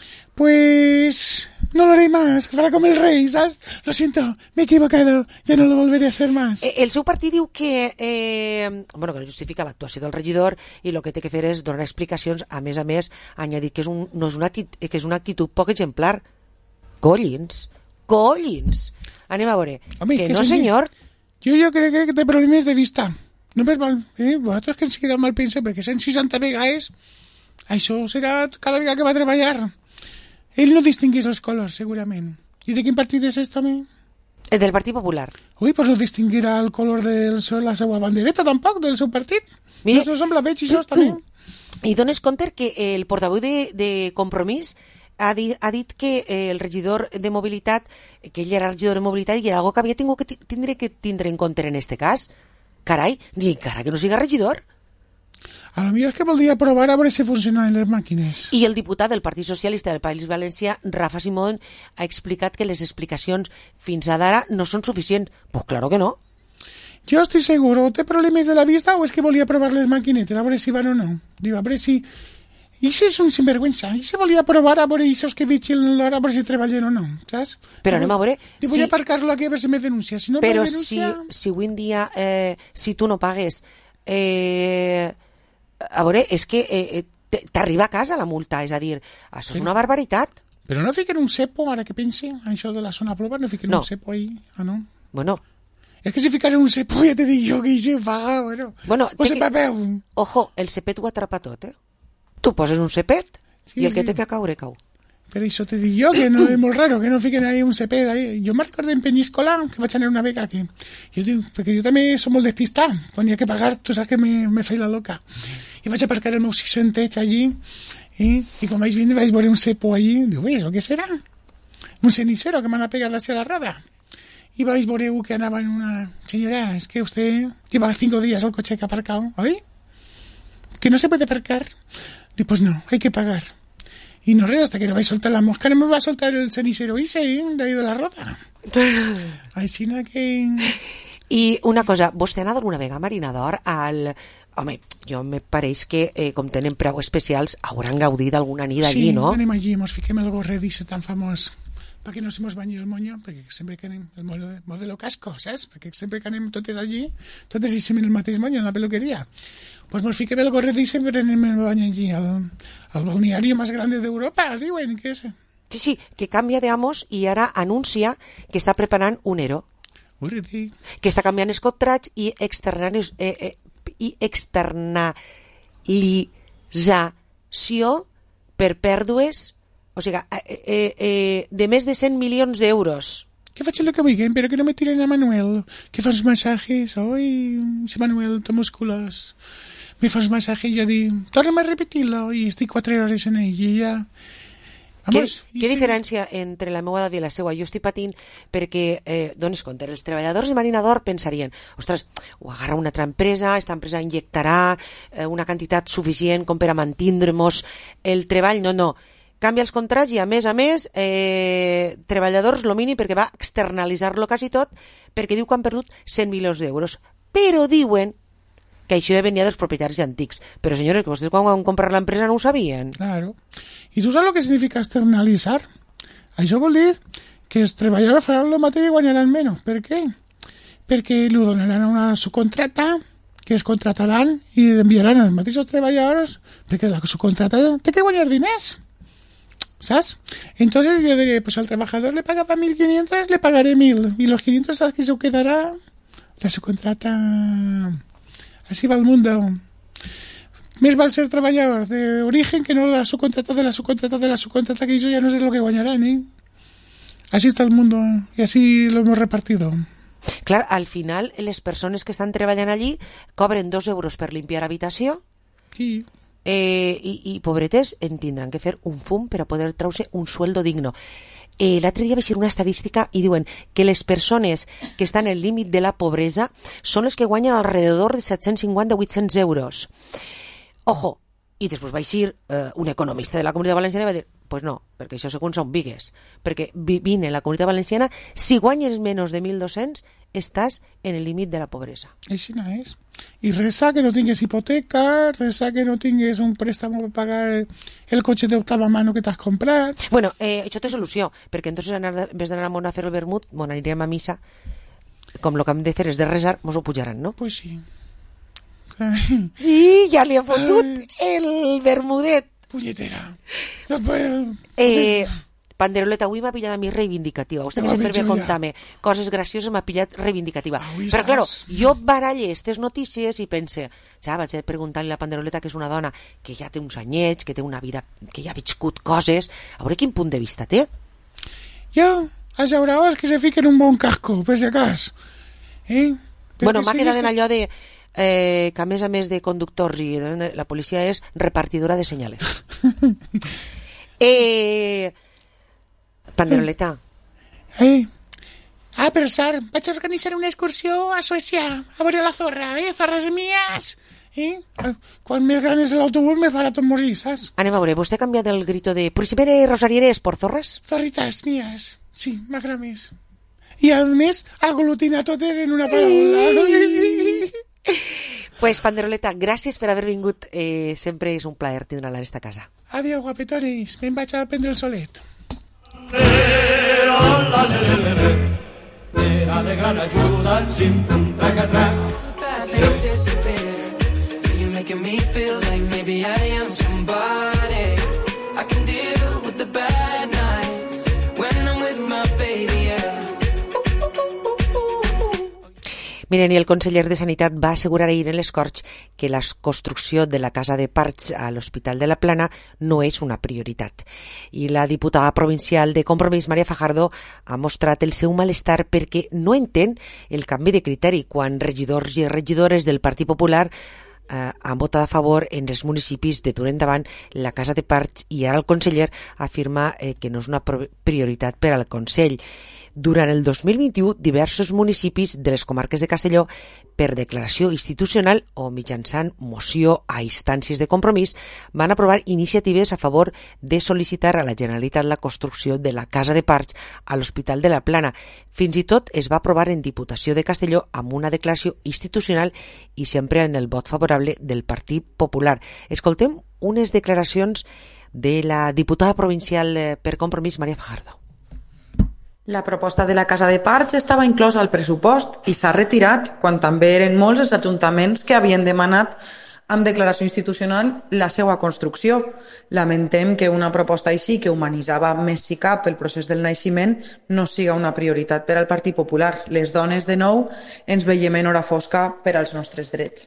pues no lo haré más, fará como el rey, ¿sabes? Lo siento, me he equivocado, ya no lo volveré a hacer más. El seu partit diu que, eh, bueno, que no justifica l'actuació del regidor i el que té que fer és donar explicacions, a més a més, ha dit que és, un, no és, una, que és una actitud poc exemplar. Collins, collins. Anem a veure. Home, que, que no, senzill. Senyor. Jo, jo crec que té problemes de vista. No per mal, eh? Vosaltres que ens queda mal pensar, perquè cent seixanta vegades, això serà cada vegada que va a treballar. Ell no distinguís els colors, segurament. I de quin partit és este, home? Del Partit Popular. Ui, pues no distinguirà el color de la seva bandereta, tampoc, del seu partit. Mira, no sembla veig, això també. I dones compte que el portaveu de, de Compromís ha dit, ha dit que eh, el regidor de mobilitat, que ell era regidor de mobilitat i era algo que havia tingut que tindre que tindre en compte en este cas. Carai, ni encara que no siga regidor. A lo millor és que voldria provar a veure si funcionen les màquines. I el diputat del Partit Socialista del País Valencià, Rafa Simón, ha explicat que les explicacions fins a d'ara no són suficients. Pues claro que no. Jo estic segur, o té problemes de la vista o és que volia provar les maquinetes, a veure si van o no. Diu, a veure si... I si és un sinvergüenza, i si volia provar a veure això que vigilen l'hora a veure si treballen o no, saps? Però anem a veure... I vull si... aparcar-lo aquí a veure si me denuncia. Si no però me denuncia... si, si avui en dia, eh, si tu no pagues, eh, a veure, és que eh, t'arriba a casa la multa, és a dir, això és però, una barbaritat. Però no fiquen un cepo, ara que pense, això de la zona prova, no fiquen no. un cepo ahí, ah, no? Bueno... És que si ficaran un cepo ja te dic jo que hi se paga, bueno. bueno o se papeu. Ojo, el cepet ho atrapa tot, eh? Tu poses un cepet sí, i el que sí. té que caure, cau. Però això te dic jo, que no és molt raro, que no fiquen ahí un cepet. Ahí. Jo me'n recordo en Penyíscola, que vaig anar una beca aquí. Jo dic, perquè jo també som molt despistat. Quan hi ha que pagar, tu saps que me, me feia la loca. I vaig aparcar el meu seixanteig allí, i, i quan vaig vindre vaig veure un cepo allí. Diu, ¿eso qué será? Un cenicero que m'han pegat la cigarrada. Y vais por EU que andaba en una... Señora, es que usted lleva cinco días el coche que ha aparcado, ¿oí? Que no se puede aparcar. Y pues no, hay que pagar. Y no res, hasta que no vais a soltar la mosca, no me va a soltar el cenicero ese, ¿eh? De ahí de la roda. Així que... I una cosa, vostè ha anat alguna vegada a Marina d'Or al... Home, jo me pareix que, eh, com tenen preu especials, hauran gaudit d'alguna nit allí, no? Sí, anem allí, mos fiquem el gorredís tan famós. Perquè no se mos banyi el moño, perquè sempre que anem el modelo, modelo casco, saps? Perquè sempre que anem totes allí, totes hi sem el mateix moño en la peluqueria. Pues mos fiquem el gorret i sempre anem el bany allí, al, al balneario más grande d'Europa, diuen, què és? Sí, sí, que canvia de amos i ara anuncia que està preparant un ERO. Ui, sí. Que està canviant els contrats i externant, eh, eh, i externalització per pèrdues, o sigui, eh, eh, de més de cent milions d'euros. que facin el que vulguin, però que no me tiren a Manuel, que fa uns massatges. Oi, si Manuel té musculós, me fa uns massatges i jo dic, torna'm a repetir-lo, i estic quatre hores en ell, i ja... Vamos, què què sí. diferència entre la meva edat i la seva? Jo estic patint perquè, eh, donis compte, els treballadors de Marina d'Or pensarien, ostres, ho agarra una altra empresa, aquesta empresa injectarà eh, una quantitat suficient com per a mantindre-nos el treball. No, no. Canvia els contrats i, a més a més, eh, treballadors lo mínim perquè va externalitzar-lo quasi tot, perquè diu que han perdut cent milions d'euros. Però diuen que això venia dels propietaris antics. Però, senyores, que vostès quan van comprar l'empresa no ho sabien. Claro. I tu saps el que significa externalitzar? Això vol dir que els treballadors faran el mateix i guanyaran menys. Per què? Perquè li donaran una subcontrata, que es contrataran i enviaran als mateixos treballadors, perquè la subcontrata té que guanyar diners. ¿Sabes? Entonces yo diré, pues al trabajador le paga para mil quinientos, le pagaré mil. Y los quinientos, ¿sabes que se quedará? La subcontrata... Así va el mundo. Més val ser treballador de origen que no la subcontrata de la subcontrata de la subcontrata, que eso ya no sé lo que guanyarán, ¿eh? Así está el mundo y así lo hemos repartido. Clar, al final les persones que estan treballant allí cobren dos euros per limpiar habitació. Sí. Eh, i, i pobretes en tindran que fer un fum per a poder treure un sueldo digno. Eh, l'altre dia vaig dir una estadística i diuen que les persones que estan al límit de la pobresa són les que guanyen alrededor de set-cents cinquanta a vuit-cents euros. Ojo, i després vaig dir eh, un economista de la Comunitat Valenciana i va dir, pues no, perquè això segons són vigues, perquè vivint en la Comunitat Valenciana, si guanyes menys de mil dos-cents, estàs en el límit de la pobresa. Així no és. I resa que no tingues hipoteca, resa que no tingues un préstamo per pagar el cotxe d'octava mano que t'has comprat. Bueno, eh, això té solució, perquè entonces anar, en vez d'anar a Mona a fer el vermut, bon, anirem a missa, com el que hem de fer és de resar, mos ho pujaran, no? Pues sí. I ja li ha fotut el vermudet. Punyetera. No puedo... Eh... Panderoleta, avui m'ha pillat a mi reivindicativa. Vostè que sempre ve a contar-me coses gracioses, m'ha pillat reivindicativa. Però, claro, jo baralle aquestes notícies i pense, ja vaig a preguntar-li a la Panderoleta, que és una dona que ja té uns anyets, que té una vida, que ja ha viscut coses, a veure quin punt de vista té. Jo, assegurar-vos que se fiquen un bon casco, per si acas. Eh? Bueno, m'ha quedat en allò de eh, que a més a més de conductors i de, la policia és repartidora de senyales. eh... Panderoleta. Eh. Ah, però Sar, vaig organitzar una excursió a Suècia a veure la zorra, eh? Zorres mías. Eh? Quan més gran és l'autobús, més barat morir, saps? Anem a veure, vostè ha canviat el grito de Purisibere Rosarieres por zorres? Zorritas mías, sí, m'agrada més. I a més, aglutina totes en una paraula. Pues, Panderoleta, gràcies per haver vingut. Eh, sempre és un plaer tindre-la en esta casa. Adiós, guapetones. Me'n vaig a prendre el solet. Era de gran ajuda, xim, pum, traca, trac. Bad things disappear. You're making me feel like maybe I am somebody. I can deal with the bad nights when I'm with my baby, yeah. Miren, i el conseller de Sanitat va assegurar ahir en les Corts que la construcció de la casa de parts a l'Hospital de la Plana no és una prioritat. I la diputada provincial de Compromís, Maria Fajardo, ha mostrat el seu malestar perquè no entén el canvi de criteri quan regidors i regidores del Partit Popular eh, han votat a favor en els municipis de dur endavant la casa de parts, i ara el conseller afirma eh, que no és una prioritat per al Consell. Durant el dos mil vint-i-u, diversos municipis de les comarques de Castelló, per declaració institucional o mitjançant moció a instàncies de Compromís, van aprovar iniciatives a favor de sol·licitar a la Generalitat la construcció de la casa de parts a l'Hospital de la Plana. Fins i tot es va aprovar en Diputació de Castelló amb una declaració institucional i sempre en el vot favorable del Partit Popular. Escoltem unes declaracions de la diputada provincial per Compromís, Maria Fajardo. La proposta de la casa de parts estava inclosa al pressupost i s'ha retirat quan també eren molts els ajuntaments que havien demanat amb declaració institucional la seva construcció. Lamentem que una proposta així, que humanitzava més si cap el procés del naixement, no siga una prioritat per al Partit Popular. Les dones, de nou, ens veiem en hora fosca per als nostres drets.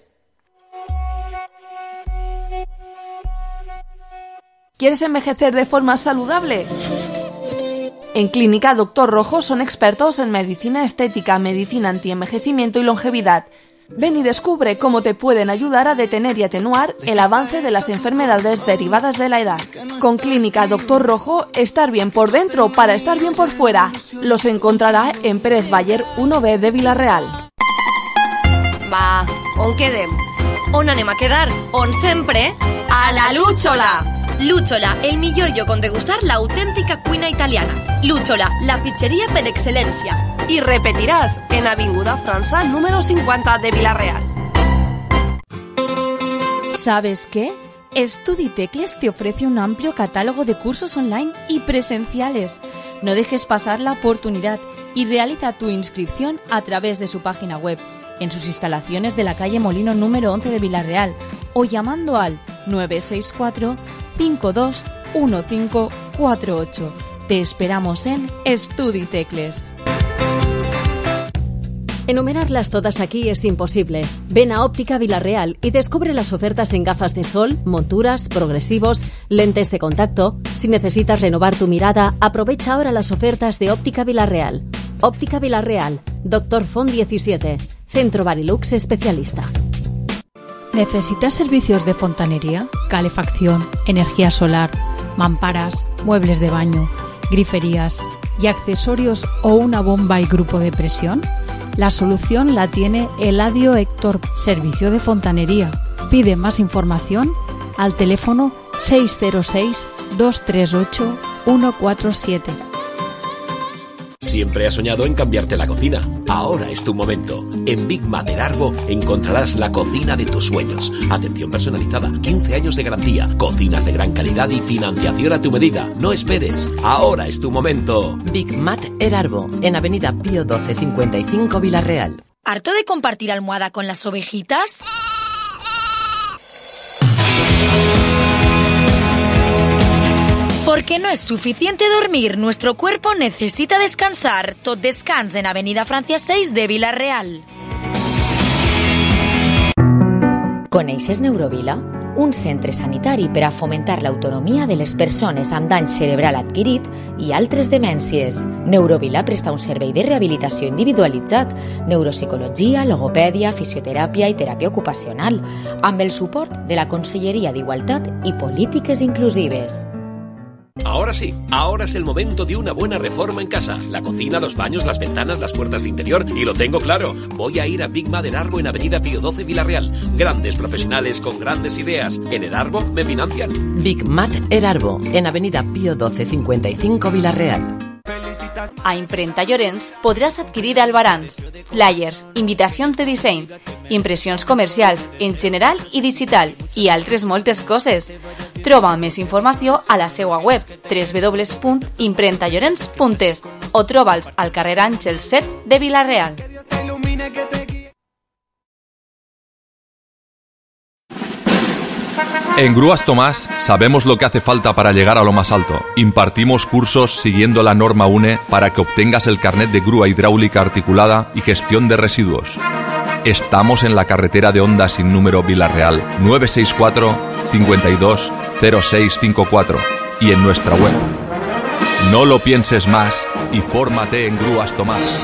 ¿Quieres envejecer de forma saludable? En Clínica Doctor Rojo son expertos en medicina estética, medicina antienvejecimiento y longevidad. Ven y descubre cómo te pueden ayudar a detener y atenuar el avance de las enfermedades derivadas de la edad. Con Clínica Doctor Rojo, estar bien por dentro para estar bien por fuera. Los encontrarà en Pérez Baller uno B de Vila-real. Va, on quedem? On anem a quedar? On sempre? A la Lúchola! Lúchola, el millor lloc on degustar l'autèntica cuina italiana. Lúchola, la pizzeria per excel·lència. Y repetirás en Avinguda França número cincuenta de Vila-real. ¿Sabes qué? Estuditecles te ofrece un amplio catálogo de cursos online y presenciales. No dejes pasar la oportunidad y realiza tu inscripción a través de su página web, en sus instalaciones de la calle Molino número once de Vila-real o llamando al nueve seis cuatro, cinco dos uno cinco cuatro ocho. Te esperamos en Estuditecles. Enumerarlas todas aquí es imposible. Ven a Óptica Vila-real y descubre las ofertas en gafas de sol, monturas, progresivos, lentes de contacto. Si necesitas renovar tu mirada, aprovecha ahora las ofertas de Óptica Vila-real. Óptica Vila-real, Doctor Font diecisiete, Centro Barilux especialista. ¿Necesitas servicios de fontanería, calefacción, energía solar, mamparas, muebles de baño, griferías y accesorios o una bomba y grupo de presión? La solución la tiene Eladio Héctor, servicio de fontanería. Pide más información al teléfono seis cero seis, dos tres ocho, uno cuatro siete. Siempre has soñado en cambiarte la cocina. Ahora es tu momento. En Big Mater Arbo encontrarás la cocina de tus sueños. Atención personalizada, quince años de garantía, cocinas de gran calidad y financiación a tu medida. No esperes. Ahora es tu momento. Big Mater Arbo, en Avenida Pío doce cincuenta y cinco Vila-real. ¿Harto de compartir almohada con las ovejitas? Porque no es suficiente dormir, nuestro cuerpo necesita descansar. Tot Descans en Avenida Francia seis de Vila-real. Coneixes Neurovila? Un centre sanitari per a fomentar l'autonomia de les persones amb dany cerebral adquirit i altres demències. Neurovila presta un servei de rehabilitació individualitzat, neuropsicologia, logopèdia, fisioteràpia i teràpia ocupacional, amb el suport de la Conselleria d'Igualtat i Polítiques Inclusives. Ahora sí, ahora es el momento de una buena reforma en casa. La cocina, los baños, las ventanas, las puertas de interior. Y lo tengo claro, voy a ir a Big Mater Arbo en Avenida Pío doce Vila-real. Grandes profesionales con grandes ideas. En el Arbo me financian. Big Mater Arbo, en Avenida Pío doce cincuenta y cinco Vila-real. A Imprenta Llorenç podràs adquirir albarans, flyers, invitacions de disseny, impressions comercials en general i digital i altres moltes coses. Troba més informació a la seva web w w w punt imprenta llorenç punt es o troba'ls al carrer Àngels set de Vila-real. En Grúas Tomás sabemos lo que hace falta para llegar a lo más alto. Impartimos cursos siguiendo la norma U N E para que obtengas el carnet de grúa hidráulica articulada y gestión de residuos. Estamos en la carretera de Honda sin número Vila-real nueve seis cuatro, cinco dos, cero seis cinco cuatro y en nuestra web. No lo pienses más y fórmate en Grúas Tomás.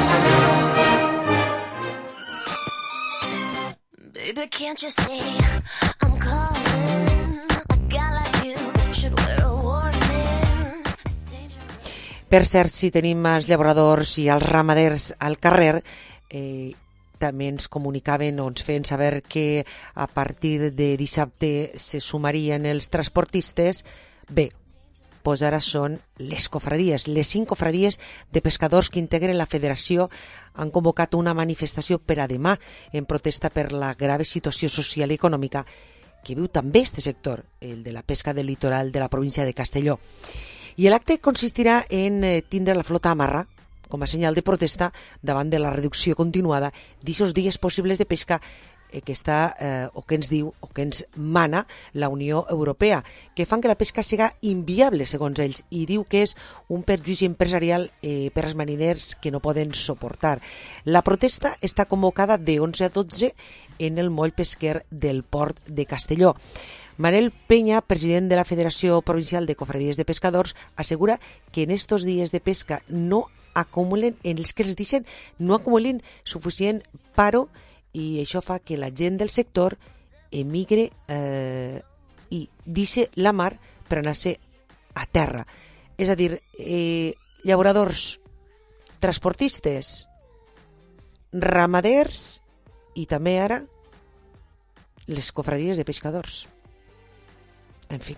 Baby, can't you see I'm calling? A guy like you should wear a warning. Per cert, si tenim els llauradors i els ramaders al carrer, eh, també ens comunicaven o ens feien saber que a partir de dissabte se sumarien els transportistes. Bé, doncs ara són les cofradies, les cinc cofradies de pescadors que integren la federació han convocat una manifestació per a demà en protesta per la grave situació social i econòmica que viu també este sector, el de la pesca del litoral de la província de Castelló. I l'acte consistirà en tindre la flota a marra com a senyal de protesta davant de la reducció continuada d'aquests dies possibles de pesca eh, que està, eh, o que ens diu, o que ens mana la Unió Europea, que fan que la pesca siga inviable, segons ells, i diu que és un perjudici empresarial eh, per als mariners que no poden suportar. La protesta està convocada de onze a dotze en el moll pesquer del port de Castelló. Manel Peña, president de la Federació Provincial de Cofradíes de Pescadors, assegura que en estos días de pesca no acumulen, en els que els deixen, no acumulen suficient paro, i això fa que la gent del sector emigre eh, i deixi la mar per anar-se a terra. És a dir, eh, llauradors, transportistes, ramaders i també ara les cofradíes de pescadors. En fi.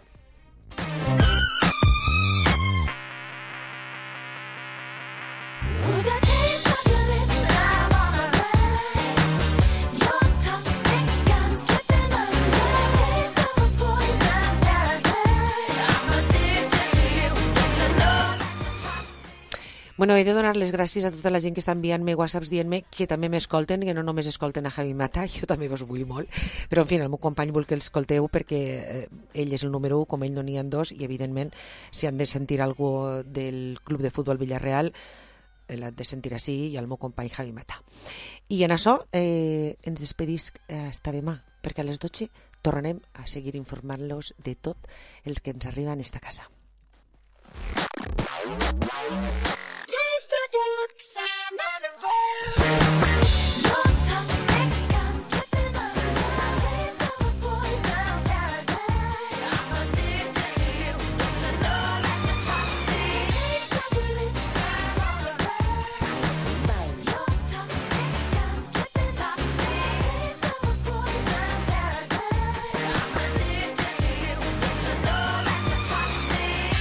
Bueno, he de donar les gràcies a tota la gent que està enviant-me whatsapps dient-me que també m'escolten, que no només escolten a Javi Mata, jo també vos vull molt, però en fi, el meu company vull que l'escolteu perquè eh, ell és el número u, com ell no n'hi ha dos, i evidentment si han de sentir algú del Club de Futbol Villarreal l'han de sentir així, i el meu company Javi Mata. I en això eh, ens despedisc eh, hasta demà, perquè a les dotze tornarem a seguir informant-los de tot el que ens arriba en esta casa.